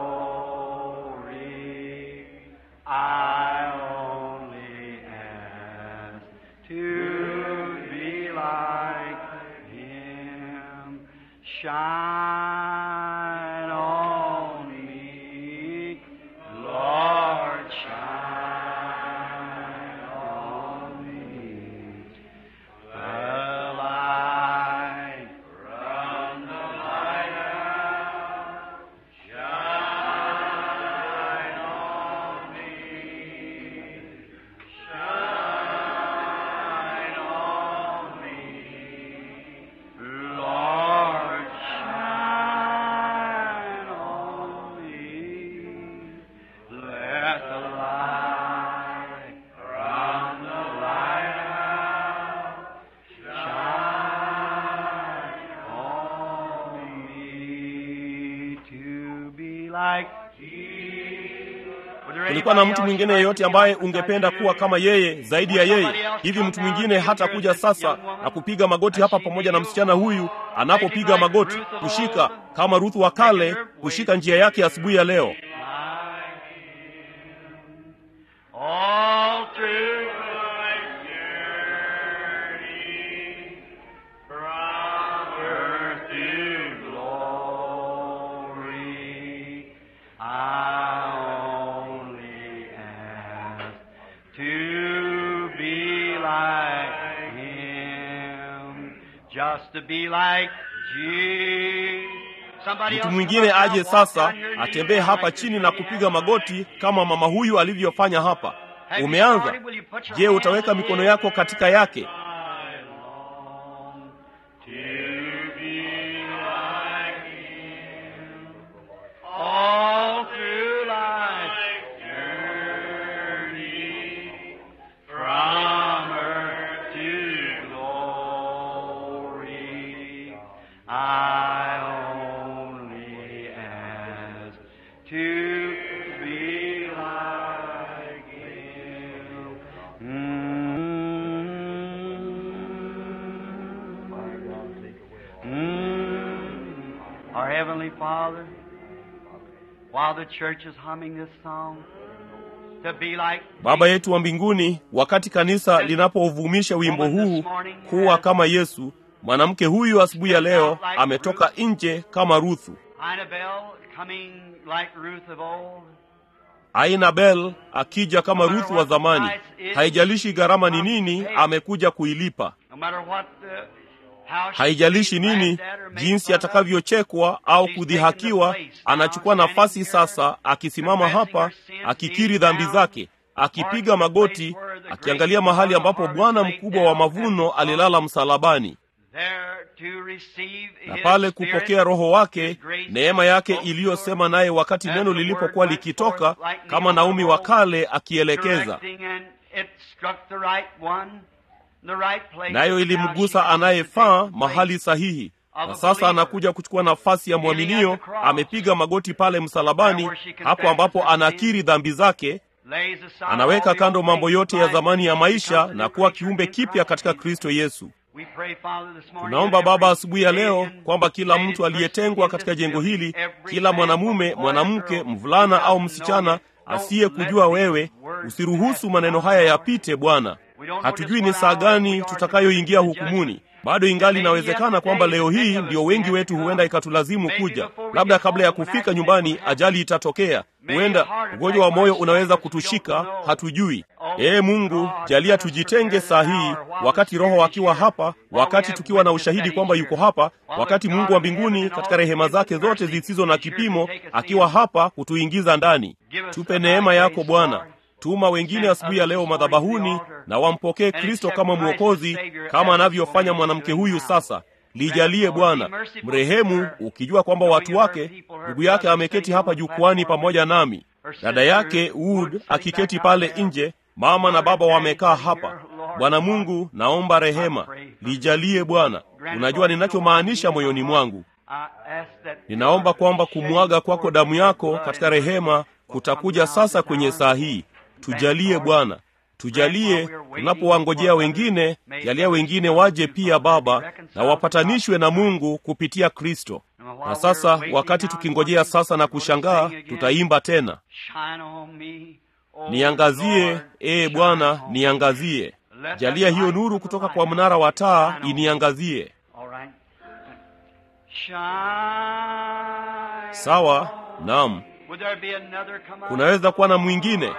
glory, I only ask to like him. Shine on me, Lord, shine on me. The kulikuwa na mtu mwingine yeyote ambaye ungependa kuwa kama yeye zaidi ya yeye? Hivi mtu mwingine hata kuja sasa na kupiga magoti hapa pamoja na msichana huyu anapopiga magoti, kushika kama Ruth wa kale, kushika njia yake asubuhi ya leo. All through my journey, from earth to glory, I only ask to be like Him, just to be like Jesus. Mtu mwingine aje sasa atembee hapa chini na kupiga magoti kama mama huyu alivyofanya hapa. Umeanza? Je, utaweka mikono yako katika yake? All through life's journey, from earth to glory, I only ask to be like Him. Our Heavenly Father, while the church is humming this song, to be like Baba yetu wa mbinguni, wakati kanisa linapovumisha wimbo huu, kuwa kama Yesu, mwanamke huyu asubuhi ya leo ametoka nje kama Ruthu. Annabelle coming like Ruth of old. Ainabel akija kama Ruthu wa zamani. Haijalishi gharama ni nini, amekuja kuilipa. No matter what how Haijalishi nini, jinsi atakavyochekwa au kudhihakiwa, anachukua nafasi sasa, akisimama hapa, akikiri dhambi zake, akipiga magoti, akiangalia mahali ambapo Bwana mkubwa wa mavuno alilala msalabani, na pale kupokea Roho wake, neema yake iliyosema naye wakati neno lilipokuwa likitoka, kama Naomi wa kale akielekeza. Nayo ilimgusa anayefaa mahali sahihi. Na sasa anakuja kuchukua nafasi ya mwaminio, amepiga magoti pale msalabani, hapo ambapo anakiri dhambi zake, anaweka kando mambo yote ya zamani ya maisha na kuwa kiumbe kipya katika Kristo Yesu. Tunaomba Baba asubuhi ya leo kwamba kila mtu aliyetengwa katika jengo hili, kila mwanamume, mwanamke, mvulana au msichana asiyekujua wewe, usiruhusu maneno haya yapite Bwana. Hatujui ni saa gani tutakayoingia hukumuni. Bado ingali inawezekana kwamba leo hii ndio wengi wetu huenda ikatulazimu kuja. Labda kabla ya kufika nyumbani ajali itatokea. Huenda ugonjwa wa moyo unaweza kutushika, hatujui. Mungu, jalia tujitenge saa hii, wakati Roho akiwa hapa, wakati tukiwa na ushahidi kwamba yuko hapa, wakati Mungu wa mbinguni katika rehema zake zote zisizo na kipimo akiwa hapa kutuingiza ndani. Tupe neema yako Bwana. Tuma wengine asubuhi ya leo madhabahuni na wampokee Kristo kama Mwokozi, kama anavyofanya mwanamke huyu sasa. Lijalie Bwana, mrehemu, ukijua kwamba watu wake, ndugu yake ameketi hapa jukwani pamoja nami, dada yake Wood akiketi pale nje, mama na baba wamekaa hapa. Bwana Mungu, naomba rehema. Lijalie Bwana. Unajua ninachomaanisha moyoni mwangu. Ninaomba kwamba kumwaga kwako damu yako katika rehema kutakuja sasa kwenye saa hii. Tujalie Bwana. Tujalie tunapowangojea wengine, jalia wengine waje pia Baba, na wapatanishwe na Mungu kupitia Kristo. Na sasa wakati tukingojea sasa na kushangaa, tutaimba tena. Niangazie, Bwana, niangazie. Jalia hiyo nuru kutoka kwa mnara wa taa iniangazie. Sawa, naam. Kunaweza kuwa na mwingine.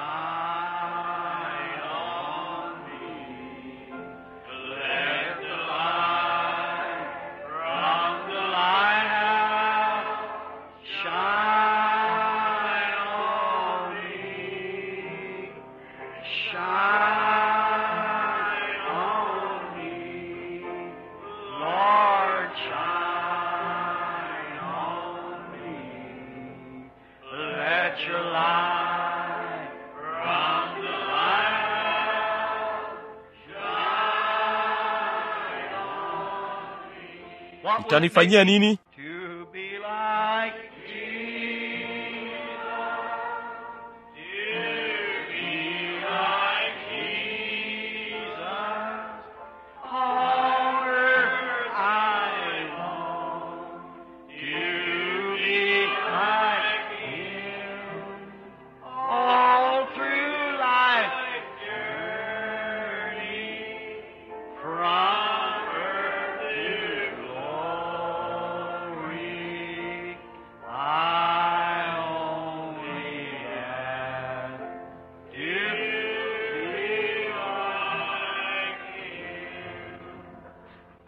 Utanifanyia nini? To be like Jesus, to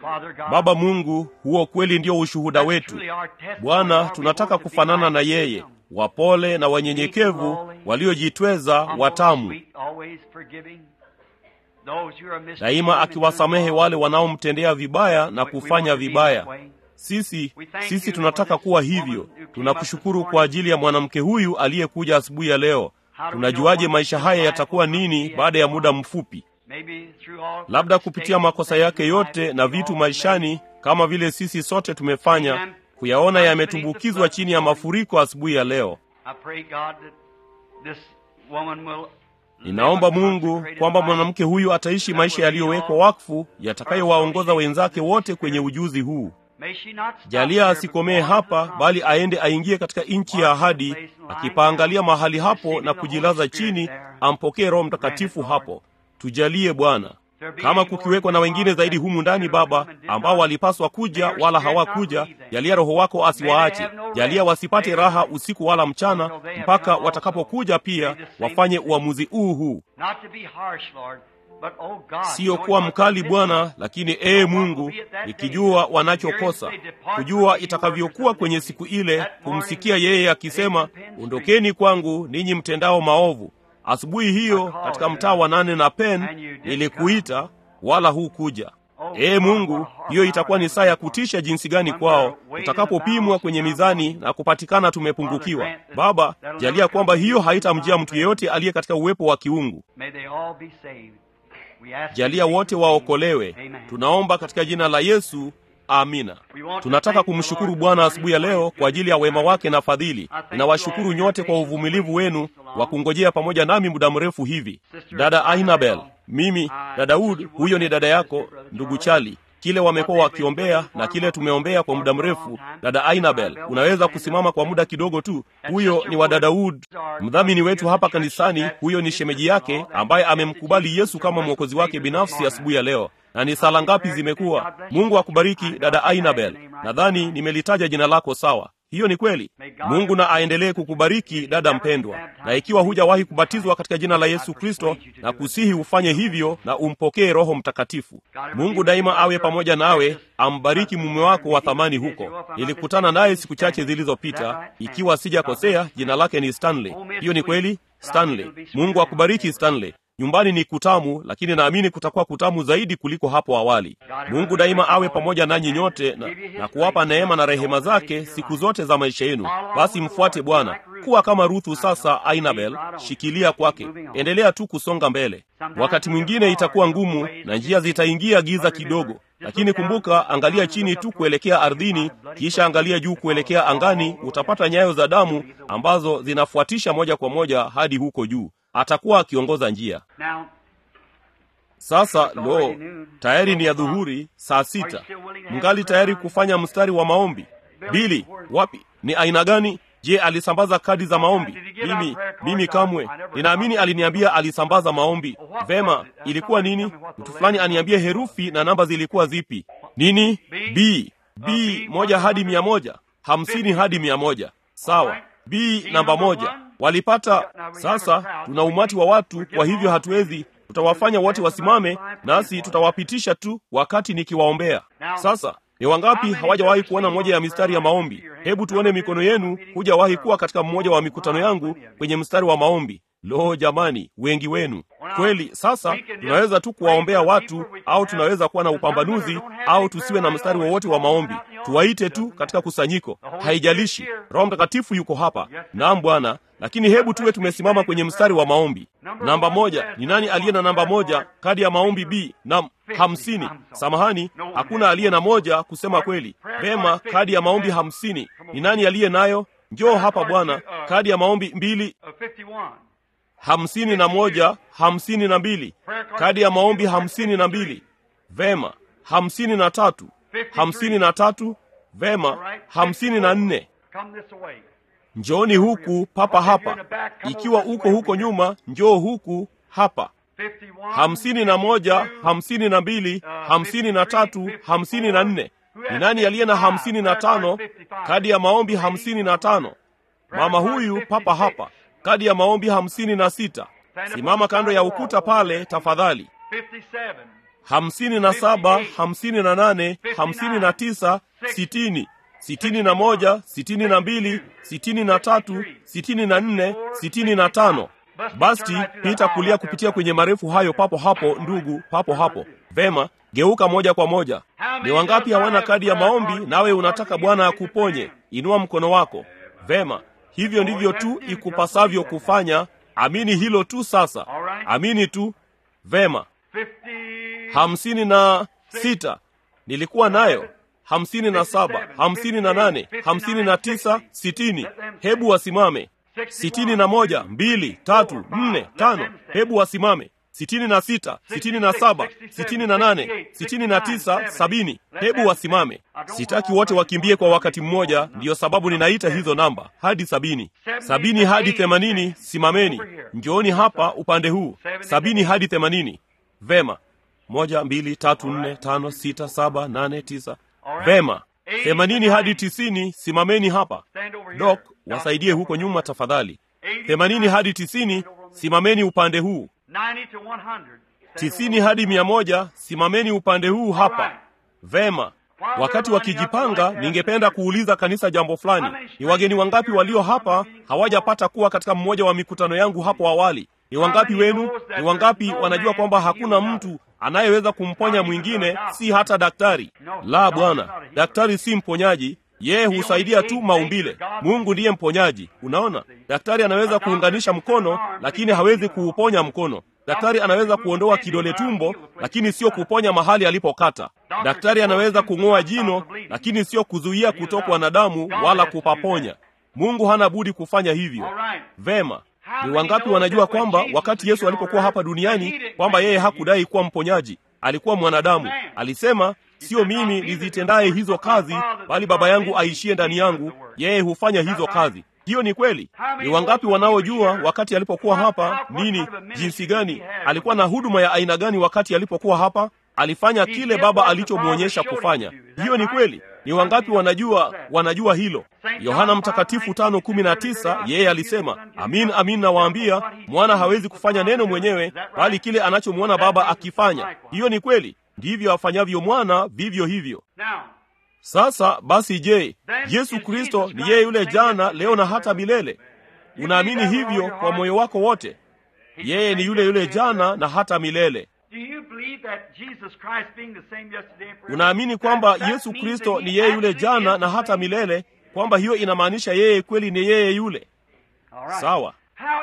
Baba Mungu, huo kweli ndio ushuhuda wetu. Bwana, tunataka kufanana na yeye, wapole na wanyenyekevu, waliojitweza, watamu, daima akiwasamehe wale wanaomtendea vibaya na kufanya vibaya. Sisi tunataka kuwa hivyo. Tunakushukuru kwa ajili ya mwanamke huyu aliyekuja asubuhi ya leo. Tunajuaje maisha haya yatakuwa nini baada ya muda mfupi? Labda kupitia makosa yake yote na vitu maishani, kama vile sisi sote tumefanya, kuyaona yametumbukizwa chini ya mafuriko asubuhi ya leo. Ninaomba Mungu kwamba mwanamke huyu ataishi maisha yaliyowekwa wakfu, yatakayowaongoza wenzake wote kwenye ujuzi huu. Jalia asikomee hapa, bali aende aingie katika nchi ya ahadi, akipaangalia mahali hapo na kujilaza chini, ampokee Roho Mtakatifu hapo. Tujalie Bwana. Kama kukiwekwa na wengine zaidi humu ndani, Baba, ambao walipaswa kuja wala hawakuja, jalia Roho wako asiwaache. Jalia wasipate raha usiku wala mchana, mpaka watakapokuja pia wafanye uamuzi huu. Sio kuwa mkali Bwana, lakini Mungu, nikijua wanachokosa, kujua itakavyokuwa kwenye siku ile, kumsikia yeye akisema, ondokeni kwangu ninyi mtendao maovu. Asubuhi hiyo katika mtaa wa 8 na Penn nilikuita, wala hukuja. Mungu, hiyo itakuwa ni saa ya kutisha jinsi gani kwao, utakapopimwa kwenye mizani na kupatikana tumepungukiwa. Baba, jalia kwamba hiyo haitamjia mtu yeyote aliye katika uwepo wa kiungu. Jalia wote waokolewe. Tunaomba katika jina la Yesu. Amina. Tunataka kumshukuru Bwana asubuhi ya leo kwa ajili ya wema wake na fadhili. Ninawashukuru nyote kwa uvumilivu wenu wa kungojea pamoja nami muda mrefu hivi. Dada Ainabel, mimi, dada Wood, huyo ni dada yako, ndugu Charlie. Kile wamekuwa wakiombea na kile tumeombea kwa muda mrefu. Dada Ainabel, unaweza kusimama kwa muda kidogo tu? Huyo ni wa dada Wood, mdhamini wetu hapa kanisani. Huyo ni shemeji yake ambaye amemkubali Yesu kama mwokozi wake binafsi asubuhi ya leo. Na ni sala ngapi zimekuwa? Mungu akubariki dada Ainabel. Nadhani nimelitaja jina lako sawa. Hiyo ni kweli. Mungu na aendelee kukubariki dada mpendwa. Na ikiwa hujawahi kubatizwa katika jina la Yesu Kristo, na kusihi ufanye hivyo na umpokee Roho Mtakatifu. Mungu daima awe pamoja nawe, ambariki mume wako wa thamani huko. Nilikutana naye siku chache zilizopita, ikiwa sijakosea jina lake ni Stanley. Hiyo ni kweli, Stanley. Mungu akubariki Stanley. Nyumbani ni kutamu, lakini naamini kutakuwa kutamu zaidi kuliko hapo awali. Mungu daima awe pamoja nanyi nyote na kuwapa neema na rehema zake siku zote za maisha yenu. Basi mfuate Bwana. Kuwa kama Ruthu sasa. Ainabel, shikilia kwake. Endelea tu kusonga mbele. Wakati mwingine itakuwa ngumu na njia zitaingia giza kidogo, lakini kumbuka, angalia chini tu kuelekea ardhini, kisha angalia juu kuelekea angani. Utapata nyayo za damu ambazo zinafuatisha moja kwa moja hadi huko juu. Atakuwa akiongoza njia. Sasa tayari ni adhuhuri, saa 6. Mngali tayari kufanya mstari wa maombi? Bili, wapi? Ni aina gani? Je, alisambaza kadi za maombi? Mimi kamwe. Ninaamini aliniambia alisambaza maombi. Vema, ilikuwa nini? Mtu fulani aniambie herufi na namba zilikuwa zipi. Nini? B 1 hadi 100, 50 hadi 100. Sawa. B namba 1. Walipata. Sasa tuna umati wa watu, kwa hivyo hatuwezi. Tutawafanya wote wasimame, nasi tutawapitisha tu wakati nikiwaombea. Sasa ni wangapi hawajawahi kuona moja ya mistari ya maombi? Hebu tuone mikono yenu. Hujawahi kuwa katika mmoja wa mikutano yangu kwenye mstari wa maombi? Jamani, wengi wenu. Kweli. Sasa tunaweza tu kuwaombea watu, au tunaweza kuwa na upambanuzi, au tusiwe na mstari wowote wa maombi. Tuwaite tu katika kusanyiko, haijalishi. Roho Mtakatifu yuko hapa. Naam Bwana. Lakini hebu tuwe tumesimama kwenye mstari wa maombi. Namba 1. Ni nani aliye na namba 1? Kadi ya maombi B. Naam, 50. Samahani, hakuna aliye na 1 kusema kweli. Vema, kadi ya maombi 50. Ni nani aliye nayo? Njoo hapa Bwana. Kadi ya maombi 2. 51, 52. Kadi ya maombi 52. Vema, 53. 53. Vema, 54. Njooni huku papa hapa. Ikiwa uko huko nyuma, njoo huku hapa. 51, 52, 53, 54. Ni nani aliye na 55? Kadi ya maombi 55. Mama huyu papa hapa. Kadi ya maombi 56. Simama kando ya ukuta pale tafadhali. 57, 58, 59, 60, 61, 62, 63, 64, 65. Basi pita kulia kupitia kwenye marefu hayo papo hapo, ndugu, papo hapo. Vema, geuka moja kwa moja. Ni wangapi hawana kadi ya maombi nawe unataka Bwana akuponye? Inua mkono wako. Vema, hivyo ndivyo tu ikupasavyo kufanya. Amini hilo tu sasa. Amini tu. Vema. 56 nilikuwa nayo. 57, 58, 59, 60. Hebu wasimame. 61, 2, 3, 4, 5. Hebu wasimame. 66, 67, 68, 69, 70. Hebu wasimame. Sitaki wote wakimbie kwa wakati mmoja, ndiyo sababu ninaita hizo namba hadi 70. 70 hadi 80, simameni. Njooni hapa upande huu. 70 hadi 80. Vema. 1, 2, 3, 4, 5, 6, 7, 8, 9. Vema. 80 hadi 90, simameni hapa. Doc, wasaidie huko nyuma tafadhali. 80 hadi 90, simameni upande huu. 90 hadi 100, simameni upande huu hapa. Vema. Wakati wakijipanga, ningependa kuuliza kanisa jambo fulani. Ni wageni wangapi walio hapa hawajapata kuwa katika mmoja wa mikutano yangu hapo awali? Ni wangapi wenu? Ni wangapi wanajua kwamba hakuna mtu anayeweza kumponya mwingine, si hata daktari? La, Bwana, daktari si mponyaji. Yeye husaidia tu maumbile. Mungu ndiye mponyaji. Unaona, daktari anaweza kuunganisha mkono, lakini hawezi kuuponya mkono. Daktari anaweza kuondoa kidole tumbo, lakini sio kuponya mahali alipokata. Daktari anaweza kung'oa jino, lakini sio kuzuia kutokwa na damu wala kupaponya. Mungu hana budi kufanya hivyo. Vema. Ni wangapi wanajua kwamba wakati Yesu alipokuwa hapa duniani kwamba yeye hakudai kuwa mponyaji? Alikuwa mwanadamu. Alisema, sio mimi nizitendaye hizo kazi, bali Baba yangu aishie ndani yangu, yeye hufanya hizo kazi. Hiyo ni kweli. Ni wangapi wanaojua wakati alipokuwa hapa nini, jinsi gani alikuwa na huduma ya aina gani wakati alipokuwa hapa? Alifanya kile Baba alichomuonyesha kufanya. Hiyo ni kweli. Ni wangapi wanajua hilo? Yohana Mtakatifu 5:19, yeye alisema, amin amin nawaambia, mwana hawezi kufanya neno mwenyewe, bali kile anachomwona Baba akifanya. Hiyo ni kweli. Ndivyo afanyavyo mwana, vivyo hivyo. Sasa basi, je, Yesu Kristo ni yeye yule jana, leo na hata milele? Unaamini hivyo kwa moyo wako wote? Yeye ni yule yule jana na hata milele. Unaamini kwamba Yesu Kristo ni yeye yule jana na hata milele, kwamba hiyo inamaanisha yeye kweli ni yeye yule? Sawa.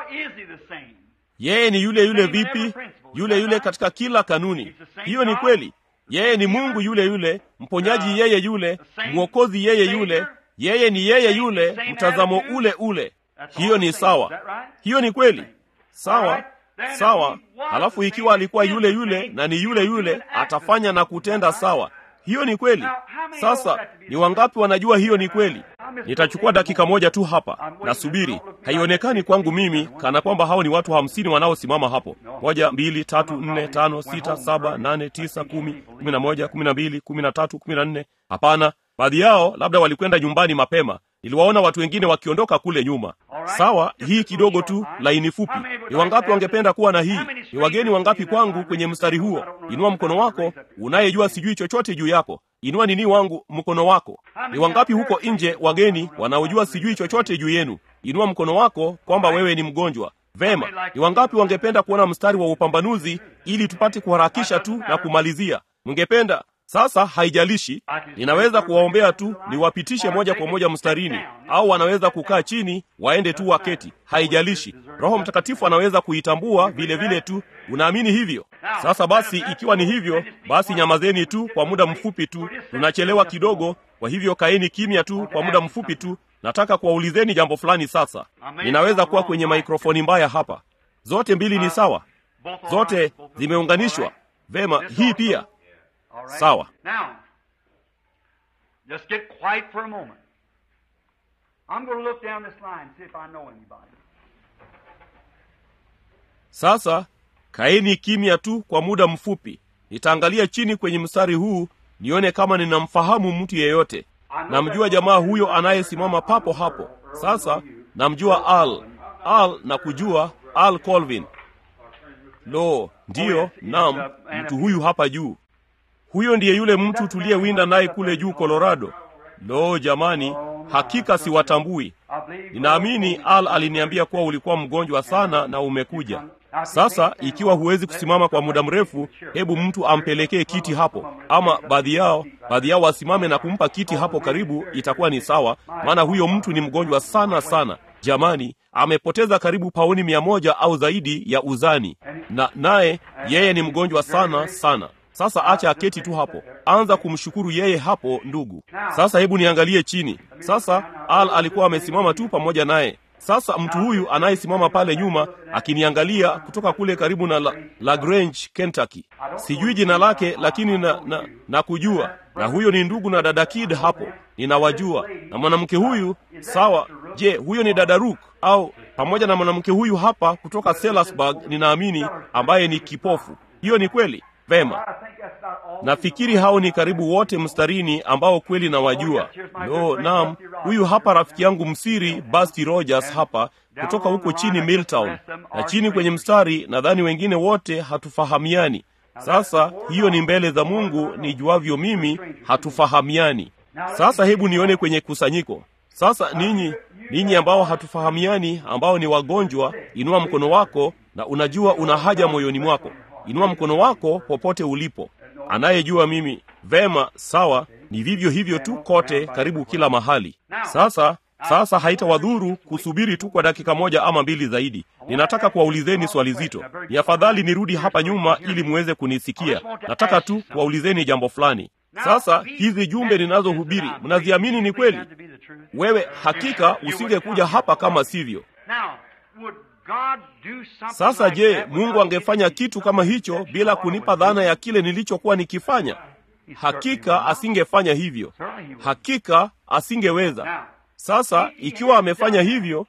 Yeye ni yule yule vipi? Yule yule katika kila kanuni. Hiyo ni kweli. Yeye ni Mungu yule yule, mponyaji yeye yule, mwokozi yeye yule, yeye ni yeye yule, mtazamo ule ule. Hiyo ni sawa. Hiyo ni kweli. Sawa. Sawa. Halafu ikiwa alikuwa yule yule na ni yule yule, atafanya na kutenda sawa. Hiyo ni kweli. Sasa ni wangapi wanajua hiyo ni kweli? Nitachukua dakika moja tu hapa. Nasubiri. Haionekani kwangu mimi kana kwamba hao ni watu 50 wanaosimama hapo. 1, 2, 3, 4, 5, 6, 7, 8, 9, 10, 11, 12, 13, 14. Hapana, baadhi yao labda walikwenda nyumbani mapema. Niliwaona watu wengine wakiondoka kule nyuma. Sawa, hii kidogo tu, laini fupi. Ni wangapi wangependa kuwa na hii? Ni wageni wangapi kwangu kwenye mstari huo? Inua mkono wako, unayejua sijui chochote juu yako. Inua nini wangu mkono wako. Ni wangapi huko nje wageni wanaojua sijui chochote juu yenu? Inua mkono wako kwamba wewe ni mgonjwa. Vema, ni wangapi wangependa kuona mstari wa upambanuzi ili tupate kuharakisha tu na kumalizia? Mngependa? Sasa haijalishi, ninaweza kuwaombea tu niwapitishe moja kwa moja mstarini, au wanaweza kukaa chini waende tu waketi. Haijalishi. Roho Mtakatifu anaweza kuitambua vile vile tu. Unaamini hivyo? Sasa basi, ikiwa ni hivyo, basi nyamazeni tu kwa muda mfupi tu. Tunachelewa kidogo, kwa hivyo kaeni kimya tu kwa muda mfupi tu. Nataka kuwaulizeni jambo fulani sasa. Ninaweza kuwa kwenye mikrofoni mbaya hapa. Zote mbili ni sawa? Zote zimeunganishwa? Vema, hii pia. Sawa. Now, just get quiet for a moment. I'm going to look down this line and see if I know anybody. Sasa kaeni kimya tu kwa muda mfupi. Nitaangalia chini kwenye mstari huu nione kama ninamfahamu mtu yeyote. Namjua jamaa huyo anayesimama papo hapo. Sasa namjua Al na kujua Al Colvin. Lo, ndiyo, naam, mtu huyu hapa juu. Huyo ndiye yule mtu tuliyewinda naye kule juu Colorado. Lo, jamani, hakika siwatambui. Ninaamini Al aliniambia kuwa ulikuwa mgonjwa sana na umekuja. Sasa ikiwa huwezi kusimama kwa muda mrefu, hebu mtu ampelekee kiti hapo, ama baadhi yao wasimame na kumpa kiti hapo karibu, itakuwa ni sawa, maana huyo mtu ni mgonjwa sana sana. Jamani, amepoteza karibu pauni 100 au zaidi ya uzani, na naye yeye ni mgonjwa sana sana. Sasa acha aketi tu hapo. Anza kumshukuru yeye hapo, ndugu. Sasa hebu niangalie chini. Sasa Al alikuwa amesimama tu pamoja naye. Sasa mtu huyu anayesimama pale nyuma akiniangalia kutoka kule karibu na La Grange, Kentucky. Sijui jina lake, lakini na kujua. Na huyo ni ndugu na dada Kid hapo. Ninawajua. Na mwanamke huyu, sawa, je, huyo ni dada Rook au pamoja na mwanamke huyu hapa kutoka Sellersburg, ninaamini, ambaye ni kipofu. Hiyo ni kweli? Vema. Nafikiri hao ni karibu wote mstarini ambao kweli nawajua. Naam, huyu hapa rafiki yangu msiri Basti Rogers hapa kutoka huko chini Milltown. Na chini kwenye mstari nadhani wengine wote hatufahamiani. Sasa hiyo ni mbele za Mungu, nijuavyo mimi, hatufahamiani. Sasa hebu nione kwenye kusanyiko. Sasa ninyi ambao hatufahamiani, ambao ni wagonjwa, inua mkono wako na unajua una haja moyoni mwako. Inua mkono wako popote ulipo. Anayejua mimi, vema, sawa, ni vivyo hivyo tu kote, karibu kila mahali. Sasa haitawadhuru kusubiri tu kwa dakika 1 ama 2 zaidi. Ninataka kuwaulizeni swali zito. Ni afadhali nirudi hapa nyuma ili muweze kunisikia. Nataka tu kuwaulizeni jambo fulani. Sasa hizi jumbe ninazohubiri, mnaziamini ni kweli? Wewe hakika usingekuja hapa kama sivyo. Sasa je, Mungu angefanya kitu kama hicho bila kunipa dhana ya kile nilichokuwa nikifanya? Hakika asingefanya hivyo. Hakika asingeweza. Sasa ikiwa amefanya hivyo,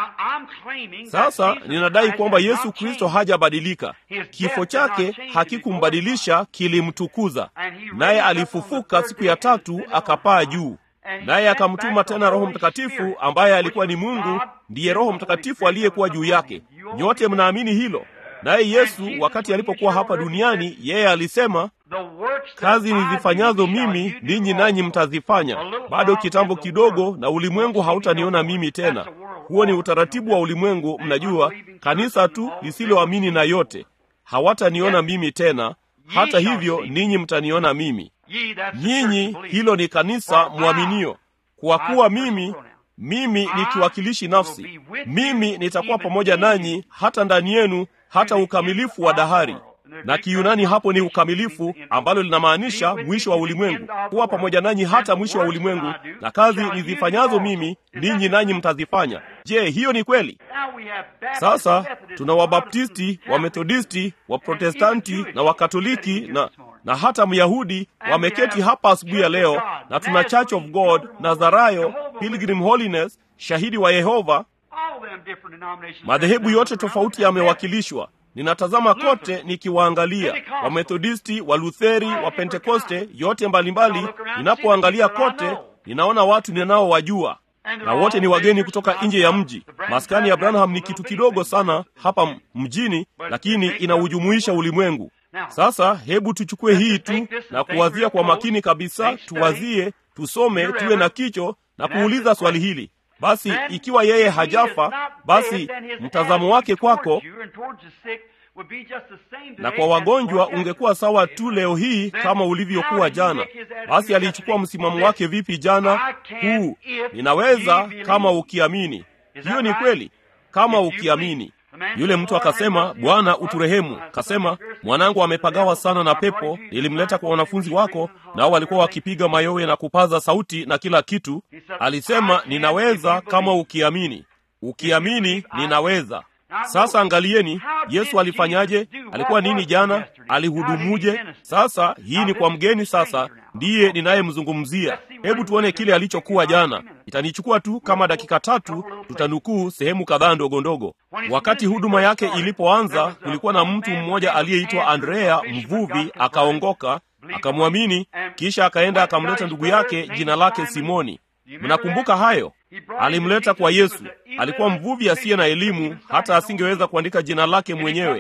sasa ninadai kwamba Yesu Kristo hajabadilika. Kifo chake hakikumbadilisha, kilimtukuza. Naye alifufuka siku ya 3 akapaa juu. Naye akamtuma tena Roho Mtakatifu ambaye alikuwa ni Mungu, ndiye Roho Mtakatifu aliyekuwa juu yake. Nyote mnaamini hilo? Naye Yesu wakati alipokuwa hapa duniani, yeye alisema, kazi nizifanyazo mimi ninyi nanyi mtazifanya. Bado kitambo kidogo na ulimwengu hautaniona mimi tena. Huo ni utaratibu wa ulimwengu, mnajua, kanisa tu lisiloamini na yote hawataniona mimi tena. Hata hivyo ninyi mtaniona mimi. Nyinyi, hilo ni kanisa mwaminio. Kwa kuwa mimi ni kiwakilishi nafsi. Mimi nitakuwa pamoja nanyi hata ndani yenu, hata ukamilifu wa dahari. Na Kiyunani hapo ni ukamilifu, ambalo linamaanisha mwisho wa ulimwengu. Kuwa pamoja nanyi hata mwisho wa ulimwengu, na kazi nizifanyazo mimi ninyi nanyi mtazifanya. Je, hiyo ni kweli? Sasa tuna Wabaptisti, Wamethodisti, Waprotestanti na Wakatoliki na hata Myahudi wameketi hapa asubuhi ya leo, na tuna Church of God, Nazarayo, Pilgrim Holiness, Shahidi wa Yehova. Madhehebu yote tofauti yamewakilishwa. Ninatazama kote nikiwaangalia, Wamethodisti, Walutheri, Wapentekoste, yote mbalimbali. Ninapoangalia kote, ninaona watu ninaowajua, na wote ni wageni kutoka nje ya mji. Maskani ya Branham ni kitu kidogo sana hapa mjini, lakini inaujumuisha ulimwengu. Sasa hebu tuchukue hii tu na kuwazia kwa makini kabisa, tuwazie, tusome, tuwe na kicho na kuuliza swali hili. Basi ikiwa yeye hajafa, basi mtazamo wake kwako na kwa wagonjwa ungekuwa sawa tu leo hii kama ulivyokuwa jana. Basi alichukua msimamo wake vipi jana? Ninaweza kama ukiamini. Hiyo ni kweli, kama ukiamini. Yule mtu akasema, Bwana uturehemu. Kasema, mwanangu amepagawa sana na pepo, nilimleta kwa wanafunzi wako, nao walikuwa wakipiga mayowe na kupaza sauti na kila kitu. Alisema, ninaweza kama ukiamini. Ukiamini, ninaweza. Sasa angalieni, Yesu alifanyaje? Alikuwa nini jana? Alihudumuje? Sasa hii ni kwa mgeni, sasa ndiye ninayemzungumzia. Hebu tuone kile alichokuwa jana. Itanichukua tu kama dakika 3, tutanukuu sehemu kadhaa ndogo ndogo. Wakati huduma yake ilipoanza, kulikuwa na mtu mmoja aliyeitwa Andrea, mvuvi, akaongoka, akamwamini, kisha akaenda akamleta ndugu yake jina lake Simoni. Mnakumbuka hayo? Alimleta kwa Yesu. Alikuwa mvuvi asiye na elimu, hata asingeweza kuandika jina lake mwenyewe.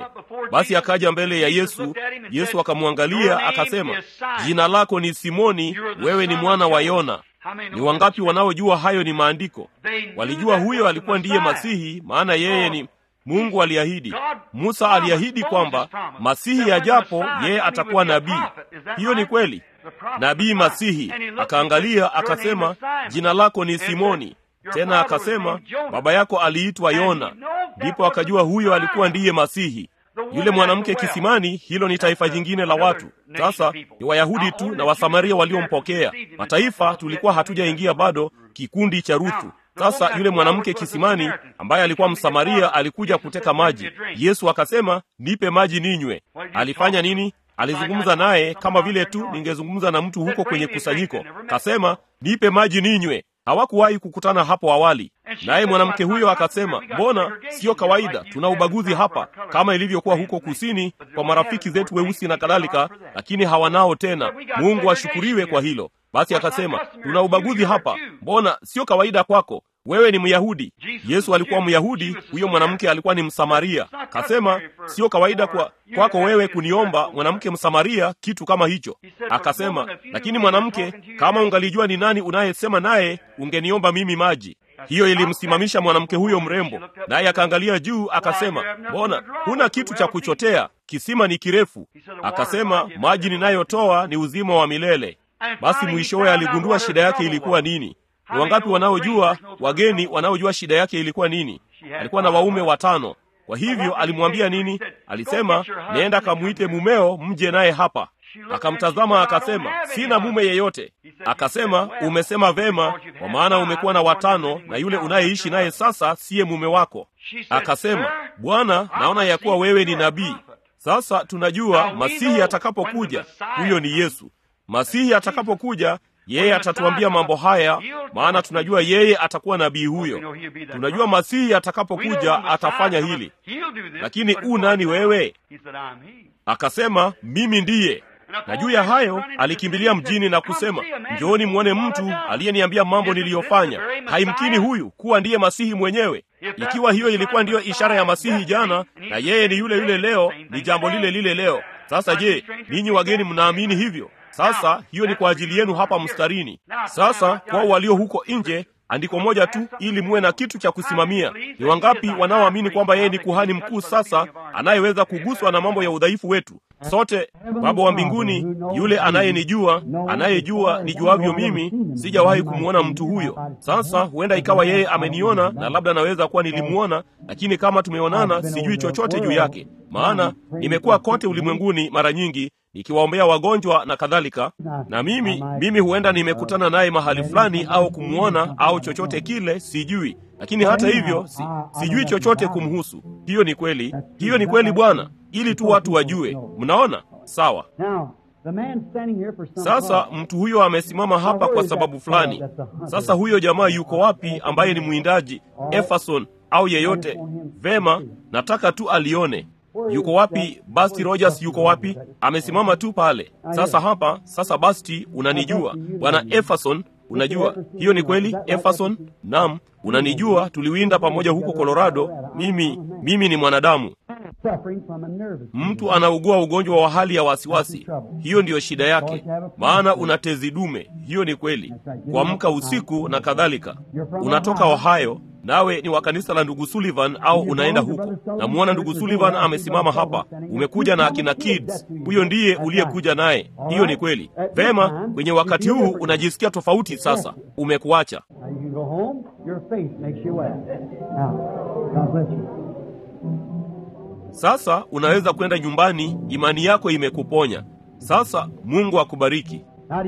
Basi akaja mbele ya Yesu. Yesu akamwangalia akasema, jina lako ni Simoni, wewe ni mwana wa Yona. Ni wangapi wanaojua hayo ni maandiko? Walijua huyo alikuwa ndiye Masihi, maana yeye ni Mungu aliahidi. Musa aliahidi kwamba Masihi ajapo yeye atakuwa nabii. Hiyo ni kweli, nabii Masihi. Akaangalia akasema, jina lako ni Simoni. Tena akasema, baba yako aliitwa Yona. Ndipo akajua huyo alikuwa ndiye Masihi. Yule mwanamke kisimani, hilo ni taifa jingine la watu. Sasa ni Wayahudi tu na Wasamaria waliompokea. Mataifa tulikuwa hatujaingia bado, kikundi cha Ruthu. Sasa yule mwanamke kisimani ambaye alikuwa Msamaria alikuja kuteka maji. Yesu akasema, nipe maji ninywe. Alifanya nini? Alizungumza naye kama vile tu ningezungumza na mtu huko kwenye kusanyiko. Kasema, nipe maji ninywe. Hawakuwahi kukutana hapo awali. Naye mwanamke huyo akasema, mbona sio kawaida, tuna ubaguzi hapa kama ilivyokuwa huko kusini kwa marafiki zetu weusi na kadhalika, lakini hawanao tena. Mungu ashukuriwe kwa hilo. Basi akasema, tuna ubaguzi hapa, mbona sio kawaida kwako? Wewe ni Myahudi. Yesu alikuwa Myahudi, huyo mwanamke alikuwa ni Msamaria. Kasema, sio kawaida kwako wewe kuniomba, mwanamke Msamaria, kitu kama hicho. Akasema, lakini mwanamke, kama ungalijua ni nani unayesema naye, ungeniomba mimi maji. Hiyo ilimsimamisha mwanamke huyo mrembo, naye akaangalia juu akasema, mbona huna kitu cha kuchotea? Kisima ni kirefu. Akasema, maji ninayotoa ni uzima wa milele. Basi mwishowe aligundua shida yake ilikuwa nini. Ni wangapi wanaojua, wageni wanaojua shida yake ilikuwa nini? Alikuwa na waume 5. Kwa hivyo alimwambia nini? Alisema, nenda kamuite mumeo mje naye hapa. Akamtazama akasema, sina mume yeyote. Akasema, umesema vema, kwa maana umekuwa na 5 na yule unayeishi naye sasa siye mume wako. Akasema, Bwana, naona ya kuwa wewe ni nabii. Sasa tunajua Masihi atakapokuja, huyo ni Yesu. Masihi atakapokuja, yeye atatuambia mambo haya, maana tunajua yeye atakuwa nabii huyo. Tunajua Masihi atakapokuja atafanya hili. Lakini nani wewe? Akasema, mimi ndiye. Na juu ya hayo alikimbilia mjini na kusema, njooni muone mtu aliyeniambia mambo niliyofanya. Haimkini huyu kuwa ndiye Masihi mwenyewe. Ikiwa hiyo ilikuwa ndiyo ishara ya Masihi jana, na yeye ni yule yule leo, ni jambo lile lile leo. Sasa je, ninyi wageni mnaamini hivyo? Sasa hiyo ni kwa ajili yenu hapa mstarini. Sasa kwa walio huko nje, andiko moja tu ili muwe na kitu cha kusimamia. Ni wangapi wanaoamini kwamba yeye ni kuhani mkuu sasa, anayeweza kuguswa na mambo ya udhaifu wetu? Sote, Baba wa mbinguni, yule anayejua nijuavyo mimi, sijawahi kumuona mtu huyo. Sasa huenda ikawa yeye ameniona, na labda naweza kuwa nilimuona, lakini kama tumeonana sijui chochote juu yake. Maana nimekuwa kote ulimwenguni mara nyingi nikiwaombea wagonjwa na kadhalika, na mimi huenda nimekutana naye mahali fulani au kumuona au chochote kile, sijui. Lakini hata hivyo sijui chochote kumhusu. Hiyo ni kweli Bwana, ili tu watu wajue. Mnaona? Sawa. Sasa mtu huyo amesimama hapa kwa sababu fulani. Sasa huyo jamaa yuko wapi ambaye ni mwindaji, Efferson au yeyote? Vema, nataka tu alione. Yuko wapi? Basti Rogers yuko wapi? Amesimama tu pale. Sasa Basti, unanijua. Bwana Efferson, unajua. Hiyo ni kweli, Efferson? Naam, unanijua, tuliwinda pamoja huko Colorado. Mimi ni mwanadamu. Mtu anaugua ugonjwa wa hali ya wasiwasi. Hiyo ndiyo shida yake. Maana una tezi dume. Hiyo ni kweli. Kuamka usiku na kadhalika. Unatoka Ohio, nawe ni wa kanisa la ndugu Sullivan au unaenda huko. Namuona ndugu Sullivan amesimama hapa. Umekuja na akina Kids. Huyo ndiye uliyekuja naye. Hiyo ni kweli. Vema, kwenye wakati huu unajisikia tofauti sasa. Umekuacha. Sasa unaweza kwenda nyumbani, imani yako imekuponya. Sasa Mungu akubariki.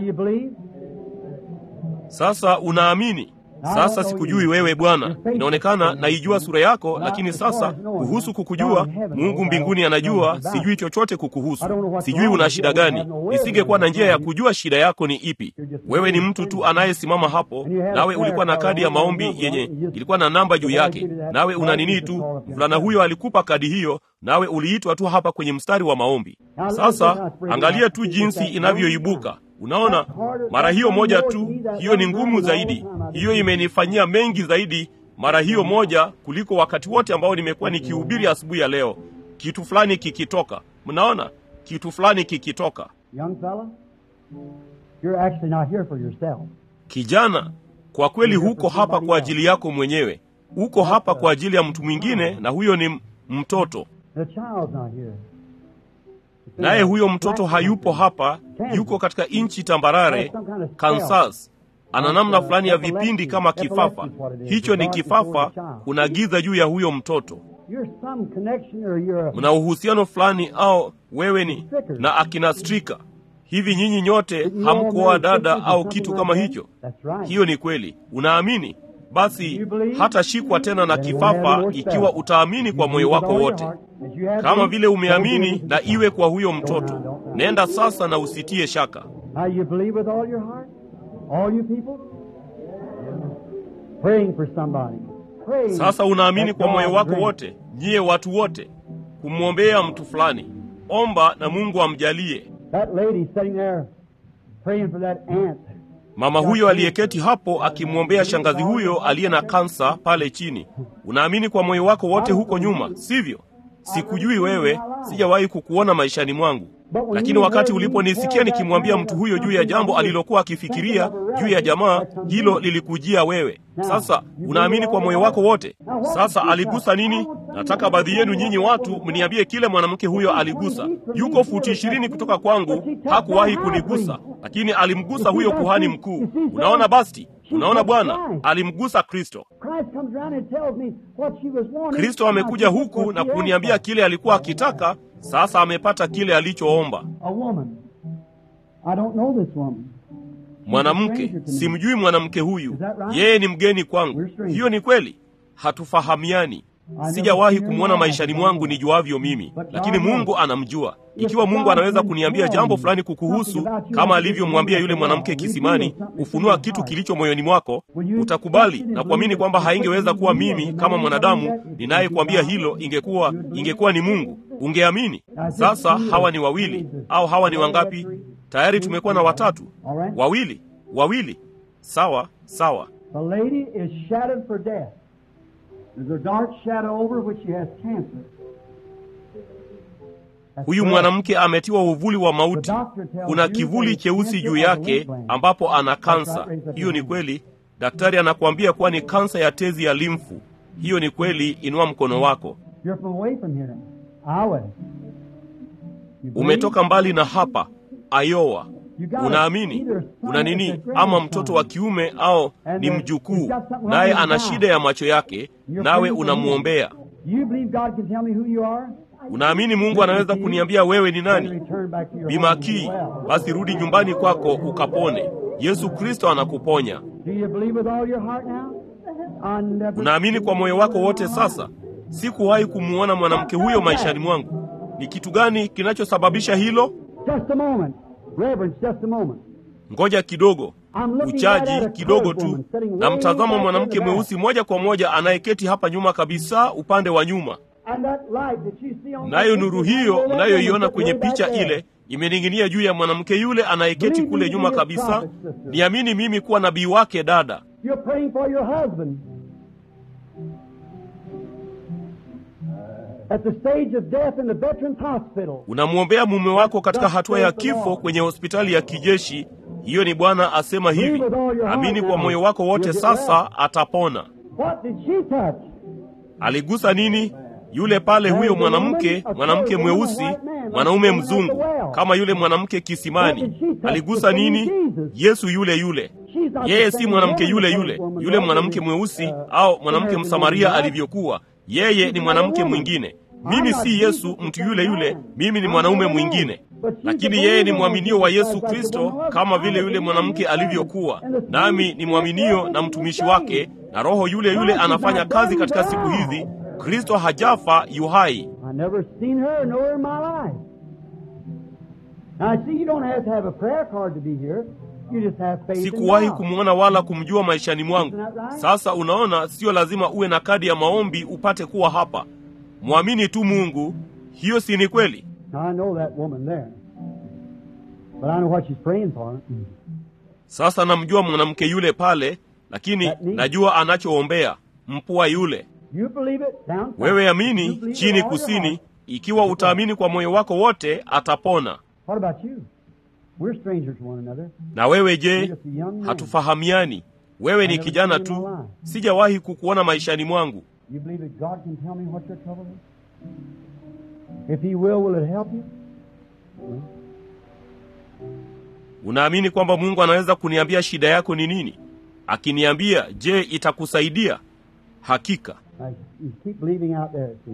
Sasa unaamini. Sasa sikujui wewe Bwana. Inaonekana naijua sura yako, lakini sasa kuhusu kukujua, Mungu mbinguni anajua, sijui chochote kukuhusu. Sijui una shida gani. Nisingekuwa na njia ya kujua shida yako ni ipi. Wewe ni mtu tu anayesimama hapo, nawe ulikuwa na kadi ya maombi yenye ilikuwa na namba juu yake. Nawe una nini tu, mvulana huyo alikupa kadi hiyo, nawe uliitwa tu hapa kwenye mstari wa maombi. Sasa angalia tu jinsi inavyoibuka. Unaona, mara hiyo moja tu, hiyo ni ngumu zaidi. Hiyo imenifanyia mengi zaidi mara hiyo moja kuliko wakati wote ambao nimekuwa nikihubiri asubuhi ya leo. kitu fulani kikitoka. Mnaona? Kitu fulani kikitoka. Young fella, you're actually not here for yourself. Kijana, kwa kweli huko hapa kwa ajili yako mwenyewe. Uko hapa kwa ajili ya mtu mwingine, na huyo ni mtoto. The child's not here. Naye huyo mtoto hayupo hapa, yuko katika nchi tambarare, Kansas. Ana namna fulani ya vipindi kama kifafa. Hicho ni kifafa, kuna giza juu ya huyo mtoto. Mna uhusiano fulani, au wewe ni na akina Strika. Hivi nyinyi nyote hamkuoa dada au kitu kama hicho? Hiyo ni kweli. Unaamini? Basi hata shikwa tena na kifafa ikiwa utaamini kwa moyo wako wote. Kama vile umeamini, na iwe kwa huyo mtoto. Nenda sasa na usitie shaka. Sasa unaamini kwa moyo wako wote, nyie watu wote, kumwombea mtu fulani. Omba na Mungu amjalie. Mama huyo aliyeketi hapo akimwombea shangazi huyo aliye na kansa pale chini. Unaamini kwa moyo wako wote huko nyuma, sivyo? Sikujui wewe, sijawahi kukuona maishani mwangu. Lakini wakati uliponisikia nikimwambia mtu huyo juu ya jambo alilokuwa akifikiria juu ya jamaa, hilo lilikujia wewe. Sasa unaamini kwa moyo wako wote. Sasa aligusa nini? Nataka baadhi yenu nyinyi watu mniambie kile mwanamke huyo aligusa. Yuko futi 20 kutoka kwangu, hakuwahi kunigusa, lakini alimgusa huyo kuhani mkuu. Unaona basi? Unaona Bwana alimgusa Kristo. Kristo amekuja huku na kuniambia kile alikuwa akitaka. Sasa amepata kile alichoomba. Mwanamke, simjui mwanamke huyu. Yeye ni mgeni kwangu. Hiyo ni kweli. Hatufahamiani. Sijawahi kumwona maishani mwangu nijuavyo mimi, lakini Mungu anamjua. Ikiwa Mungu anaweza kuniambia jambo fulani kukuhusu, kama alivyomwambia yule mwanamke kisimani, ufunua kitu kilicho moyoni mwako, utakubali na kuamini kwamba haingeweza kuwa mimi kama mwanadamu ninayekuambia hilo. Ingekuwa ni Mungu. Ungeamini. Sasa hawa ni wawili, au hawa ni wangapi? Tayari tumekuwa na watatu. Wawili. Sawa. The lady is shadowed for death. There's a dark shadow over which she has cancer. Huyu mwanamke ametiwa uvuli wa mauti. Kuna kivuli cheusi juu yake ambapo ana kansa. Hiyo ni kweli. Daktari anakuambia kuwa ni kansa ya tezi ya limfu. Hiyo ni kweli. Inua mkono wako. Umetoka mbali na hapa, Iowa. Unaamini? Una nini? Ama mtoto wa kiume au ni mjukuu, naye ana shida ya macho yake, nawe unamuombea. Unaamini Mungu anaweza kuniambia wewe ni nani? Bimaki, basi rudi nyumbani kwako ukapone. Yesu Kristo anakuponya. Unaamini kwa moyo wako wote sasa? Sikuwahi kumuona mwanamke huyo maishani mwangu. Ni kitu gani kinachosababisha hilo? Ngoja kidogo. Uchaji kidogo tu. Na mtazama mwanamke mweusi moja kwa moja anayeketi hapa nyuma kabisa, upande wa nyuma. Nayo nuru hiyo mnayoiona kwenye picha ile imening'inia juu ya mwanamke yule anayeketi kule nyuma kabisa. Niamini mimi kuwa nabii wake, dada. Unamwombea mume wako katika hatua ya kifo kwenye hospitali ya kijeshi. Hiyo ni Bwana asema hivi. Amini kwa moyo wako wote sasa, atapona. Aligusa nini? Yule pale, huyo mwanamke mweusi, mwanaume mzungu, kama yule mwanamke kisimani. Aligusa nini? Yesu yule. Yeye si mwanamke yule mwanamke mweusi au mwanamke Msamaria alivyokuwa. Yeye ni mwanamke mwingine. Mimi si Yesu mtu yule, mimi ni mwanaume mwingine. Lakini yeye ni mwaminio wa Yesu Kristo kama vile yule mwanamke alivyokuwa. Nami ni mwaminio na mtumishi wake, na Roho yule anafanya kazi katika siku hizi. Kristo hajafa, yu hai. Sikuwahi kumwona wala kumjua maishani mwangu. Sasa unaona, sio lazima uwe na kadi ya maombi upate kuwa hapa. Muamini tu Mungu. Hiyo si ni kweli? Sasa namjua mwanamke yule pale, lakini najua anachoombea. Mpua yule. Wewe amini, chini kusini, ikiwa utaamini kwa moyo wako wote, atapona. What about you? We're strangers to one another. Na wewe je? Hatufahamiani. Wewe ni kijana tu. Sijawahi kukuona maishani mwangu. You believe that God can tell me what your trouble is? If He will it help you? Unaamini kwamba Mungu anaweza kuniambia shida yako ni nini? Akiniambia, je, itakusaidia? Hakika. You keep believing out there, see?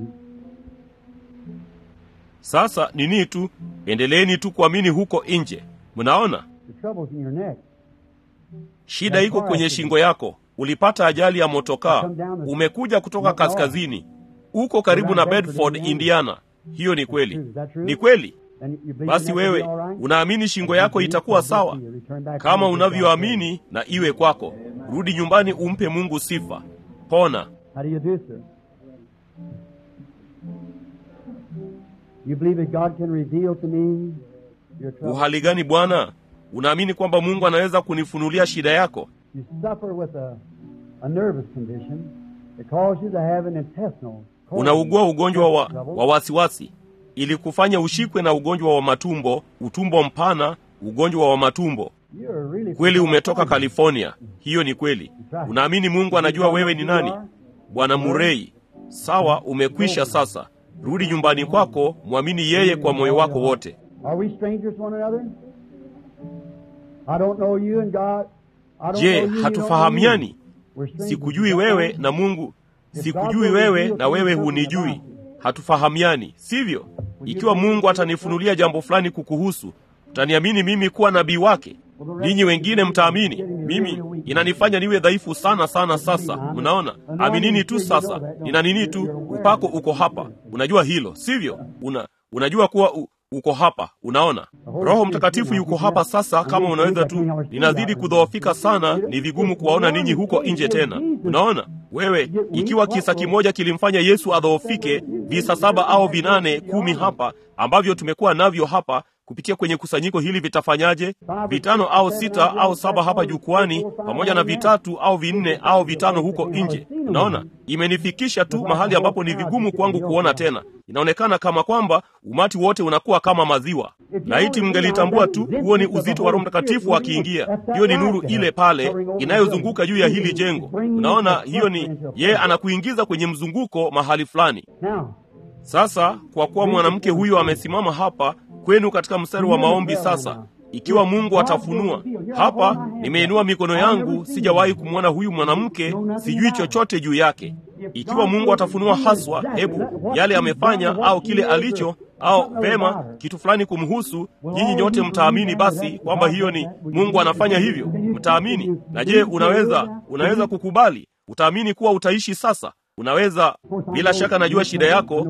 Sasa nini tu? Endeleeni tu kuamini huko nje. Mnaona? The trouble's in your neck. Shida iko kwenye shingo yako. Ulipata ajali ya motokaa. Umekuja kutoka kaskazini. Uko karibu na Bedford, Indiana. Hiyo ni kweli. Ni kweli? Basi wewe unaamini shingo yako itakuwa sawa? Kama unavyoamini, na iwe kwako. Rudi nyumbani, umpe Mungu sifa. Pona. How do you do, sir? You believe that God can reveal to me your trouble? Uhali gani bwana? Unaamini kwamba Mungu anaweza kunifunulia shida yako? You suffer with a nervous condition that causes you to have an intestinal. Unaugua ugonjwa wa wasiwasi ili kufanya ushikwe na ugonjwa wa matumbo, utumbo mpana, ugonjwa wa matumbo. Kweli umetoka California. Hiyo ni kweli. Unaamini Mungu anajua wewe ni nani? Bwana Murray. Sawa, umekwisha sasa. Rudi nyumbani kwako, muamini yeye kwa moyo wako wote. Are we strangers to one another? I don't know you and God. Je, hatufahamiani? Sikujui wewe na Mungu. Sikujui wewe na wewe hunijui. Hatufahamiani, sivyo? Ikiwa Mungu atanifunulia jambo fulani kukuhusu, utaniamini mimi kuwa nabii wake. Ninyi wengine mtaamini. Mimi inanifanya niwe dhaifu sana sana sasa. Mnaona? Aminini tu sasa. Nina nini tu, upako uko hapa. Unajua hilo, sivyo? Unajua kuwa uko hapa. Unaona? Roho Mtakatifu yuko hapa sasa. Kama unaweza tu, ninazidi kudhoofika sana, ni vigumu kuwaona ninyi huko nje tena. Unaona? Wewe, ikiwa kisa kimoja kilimfanya Yesu adhoofike, visa 7 au 8, 10 hapa ambavyo tumekuwa navyo hapa kupitia kwenye kusanyiko hili vitafanyaje? 5 au 6 au 7 hapa jukwani, pamoja na 3 au 4 au 5 huko nje. Unaona? Imenifikisha tu mahali ambapo ni vigumu kwangu kuona tena. Inaonekana kama kwamba umati wote unakuwa kama maziwa. Laiti mngelitambua tu, huo ni uzito wa Roho Mtakatifu akiingia. Hiyo ni nuru ile pale inayozunguka juu ya hili jengo. Unaona, hiyo ni yeye anakuingiza kwenye mzunguko mahali fulani. Sasa kwa kuwa mwanamke huyo amesimama hapa kwenu katika mstari wa maombi sasa, ikiwa Mungu atafunua hapa, nimeinua mikono yangu, sijawahi kumwona huyu mwanamke, sijui chochote juu yake. Ikiwa Mungu atafunua haswa, hebu yale amefanya au kile alicho au vema kitu fulani kumhusu, nyinyi nyote mtaamini basi kwamba hiyo ni Mungu anafanya hivyo. Mtaamini. Na je, unaweza kukubali? Utaamini kuwa utaishi sasa? Unaweza. Bila shaka najua shida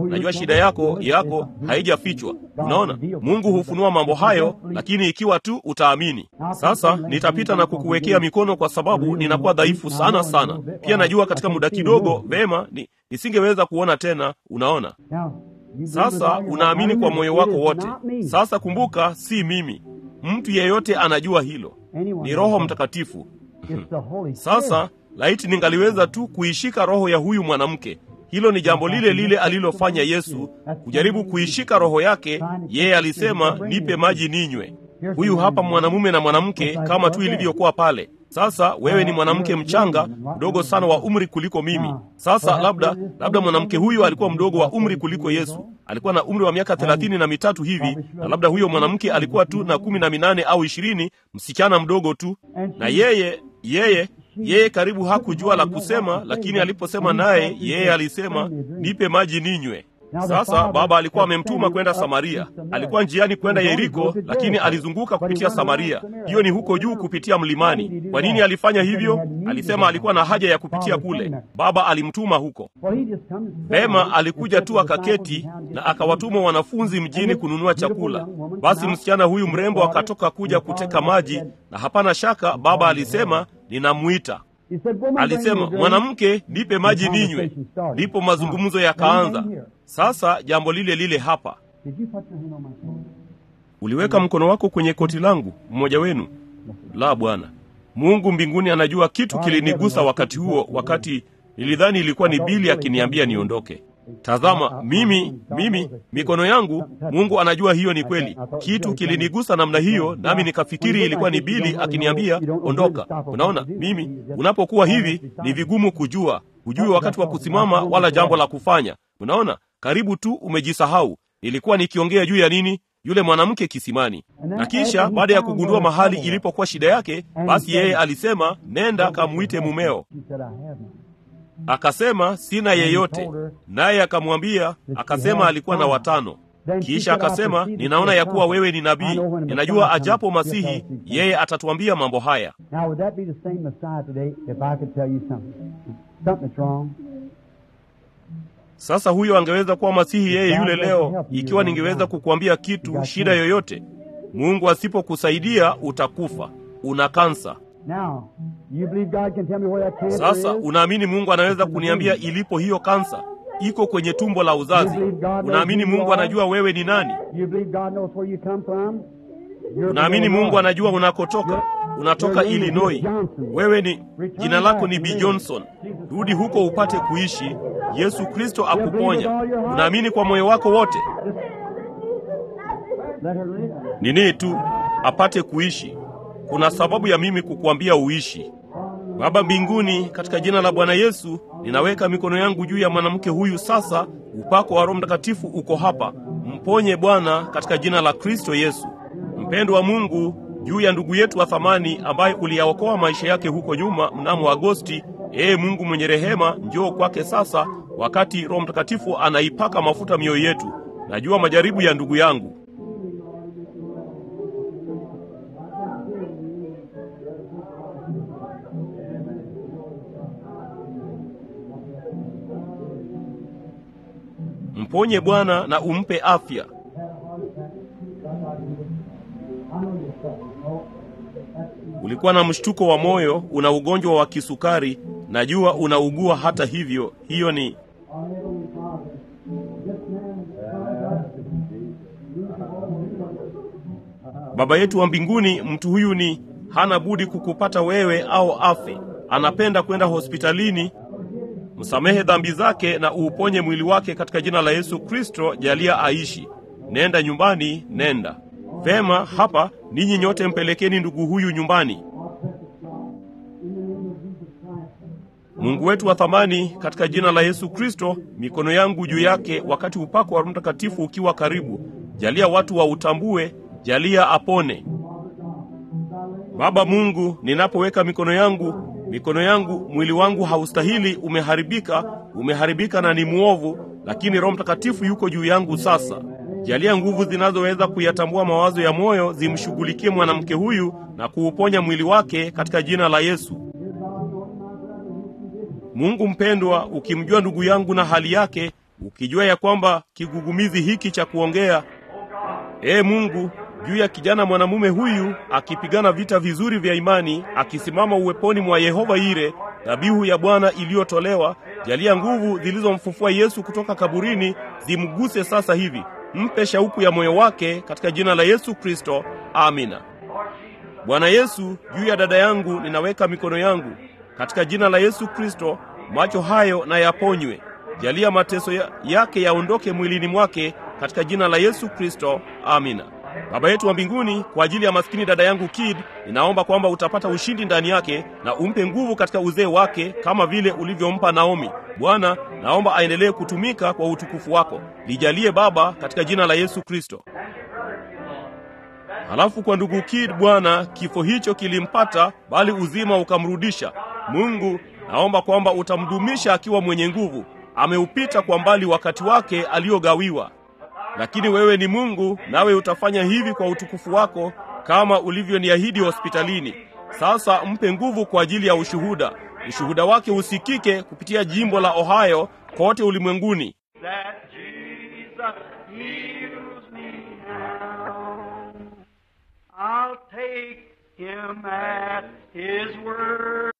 yako haijafichwa. Unaona, Mungu hufunua mambo hayo, lakini ikiwa tu utaamini. Sasa nitapita na kukuwekea mikono kwa sababu ninakuwa dhaifu sana sana. Pia najua katika muda kidogo vema nisingeweza kuona tena. Unaona? Sasa unaamini kwa moyo wako wote. Sasa kumbuka, si mimi. Mtu yeyote anajua hilo. Ni Roho Mtakatifu. Sasa laiti ningaliweza tu kuishika roho ya huyu mwanamke. Hilo ni jambo lile lile alilofanya Yesu, kujaribu kuishika roho yake. Yeye alisema, nipe maji ninywe. Huyu hapa mwanamume na mwanamke kama tu ilivyokuwa pale. Sasa wewe ni mwanamke mchanga, mdogo sana wa umri kuliko mimi. Sasa labda mwanamke huyu alikuwa mdogo wa umri kuliko Yesu. Alikuwa na umri wa miaka 33 hivi, na labda huyo mwanamke alikuwa tu na 18 au 20, msichana mdogo tu. Na yeye karibu hakujua la kusema, lakini aliposema naye, yeye alisema, nipe maji ninywe. Sasa baba alikuwa amemtuma kwenda Samaria. Alikuwa njiani kwenda Yeriko, lakini alizunguka kupitia Samaria. Hiyo ni huko juu kupitia mlimani. Kwa nini alifanya hivyo? Alisema alikuwa na haja ya kupitia kule. Baba alimtuma huko. Vema, alikuja tu akaketi na akawatuma wanafunzi mjini kununua chakula. Basi msichana huyu mrembo akatoka kuja kuteka maji, na hapana shaka baba alisema, ninamuita. Alisema, mwanamke, nipe maji ninywe. Ndipo mazungumzo yakaanza. Sasa jambo lile lile hapa. Uliweka mkono wako kwenye koti langu, mmoja wenu? La, Bwana. Mungu mbinguni anajua kitu kilinigusa wakati huo, wakati nilidhani ilikuwa ni Bili akiniambia niondoke. Tazama, mimi mikono yangu, Mungu anajua hiyo ni kweli. Kitu kilinigusa namna hiyo, nami nikafikiri ilikuwa ni Bili akiniambia ondoka. Unaona, unapokuwa hivi ni vigumu hujui wakati wa kusimama wala jambo la kufanya. Unaona, karibu tu umejisahau. Nilikuwa nikiongea juu ya nini? Yule mwanamke kisimani. Na kisha baada ya kugundua mahali ilipokuwa shida yake, basi yeye alisema, nenda kamuite mumeo. Akasema, sina yeyote. Naye akamwambia, akasema alikuwa na 5. Kisha akasema, ninaona ya kuwa wewe ni nabii. Ninajua ajapo Masihi, yeye atatuambia mambo haya. Sasa huyo angeweza kuwa Masihi yeye yule leo, ikiwa ningeweza kukuambia kitu, shida yoyote. Mungu asipokusaidia utakufa. Una kansa. Sasa unaamini Mungu anaweza kuniambia ilipo hiyo kansa? Iko kwenye tumbo la uzazi. Unaamini Mungu anajua wewe ni nani? Unaamini Mungu anajua unakotoka? Unatoka Illinois. Wewe ni, jina lako ni B. Johnson. Rudi huko upate kuishi. Yesu Kristo akuponya. Unaamini kwa moyo wako wote? Nini tu apate kuishi. Kuna sababu ya mimi kukuambia uishi. Baba mbinguni, katika jina la Bwana Yesu, ninaweka mikono yangu juu ya mwanamke huyu sasa. Upako wa Roho Mtakatifu uko hapa. Mponye Bwana, katika jina la Kristo Yesu. Mpendwa wa Mungu, juu ya ndugu yetu wa thamani ambaye uliyaokoa maisha yake huko nyuma mnamo Agosti, Mungu mwenye rehema, njoo kwake sasa wakati Roho Mtakatifu anaipaka mafuta mioyo yetu. Najua majaribu ya ndugu yangu. Mponye Bwana na umpe afya. Ulikuwa na mshtuko wa moyo, una ugonjwa wa kisukari, najua unaugua hata hivyo. Hiyo ni Baba yetu wa mbinguni, mtu huyu ni hana budi kukupata wewe au afe. Anapenda kwenda hospitalini. Msamehe dhambi zake na uuponye mwili wake katika jina la Yesu Kristo. Jalia aishi. Nenda nyumbani, nenda. Vema, hapa ninyi nyote mpelekeni ndugu huyu nyumbani. Mungu wetu wa thamani, katika jina la Yesu Kristo, mikono yangu juu yake wakati upako wa Roho Mtakatifu ukiwa karibu. Jalia watu wa utambue, jalia apone. Baba Mungu, ninapoweka mikono yangu, mwili wangu haustahili, umeharibika na ni muovu, lakini Roho Mtakatifu yuko juu yangu sasa. Jalia nguvu zinazoweza kuyatambua mawazo ya moyo zimshughulikie mwanamke huyu na kuuponya mwili wake katika jina la Yesu. Mungu mpendwa, ukimjua ndugu yangu na hali yake, ukijua ya kwamba kigugumizi hiki cha kuongea, Mungu, juu ya kijana mwanamume huyu akipigana vita vizuri vya imani, akisimama uweponi mwa Yehova Ire, dhabihu ya Bwana iliyotolewa, jalia nguvu zilizomfufua Yesu kutoka kaburini zimguse sasa hivi. Mpe shauku ya moyo wake katika jina la Yesu Kristo. Amina. Bwana Yesu, juu ya dada yangu ninaweka mikono yangu katika jina la Yesu Kristo. Macho hayo na yaponywe. Jalia mateso yake yaondoke mwilini mwake katika jina la Yesu Kristo. Amina. Baba yetu wa mbinguni, kwa ajili ya maskini dada yangu Kid, ninaomba kwamba utapata ushindi ndani yake na umpe nguvu katika uzee wake kama vile ulivyompa Naomi. Bwana, naomba aendelee kutumika kwa utukufu wako. Lijalie Baba, katika jina la Yesu Kristo. Halafu kwa ndugu Kid, Bwana, kifo hicho kilimpata, bali uzima ukamrudisha. Mungu, naomba kwamba utamdumisha akiwa mwenye nguvu. Ameupita kwa mbali wakati wake aliogawiwa. Lakini wewe ni Mungu, nawe utafanya hivi kwa utukufu wako kama ulivyoniahidi hospitalini. Sasa mpe nguvu kwa ajili ya ushuhuda. Ushuhuda wake usikike kupitia jimbo la Ohio kote ulimwenguni. That Jesus heals me now. I'll take him at his word.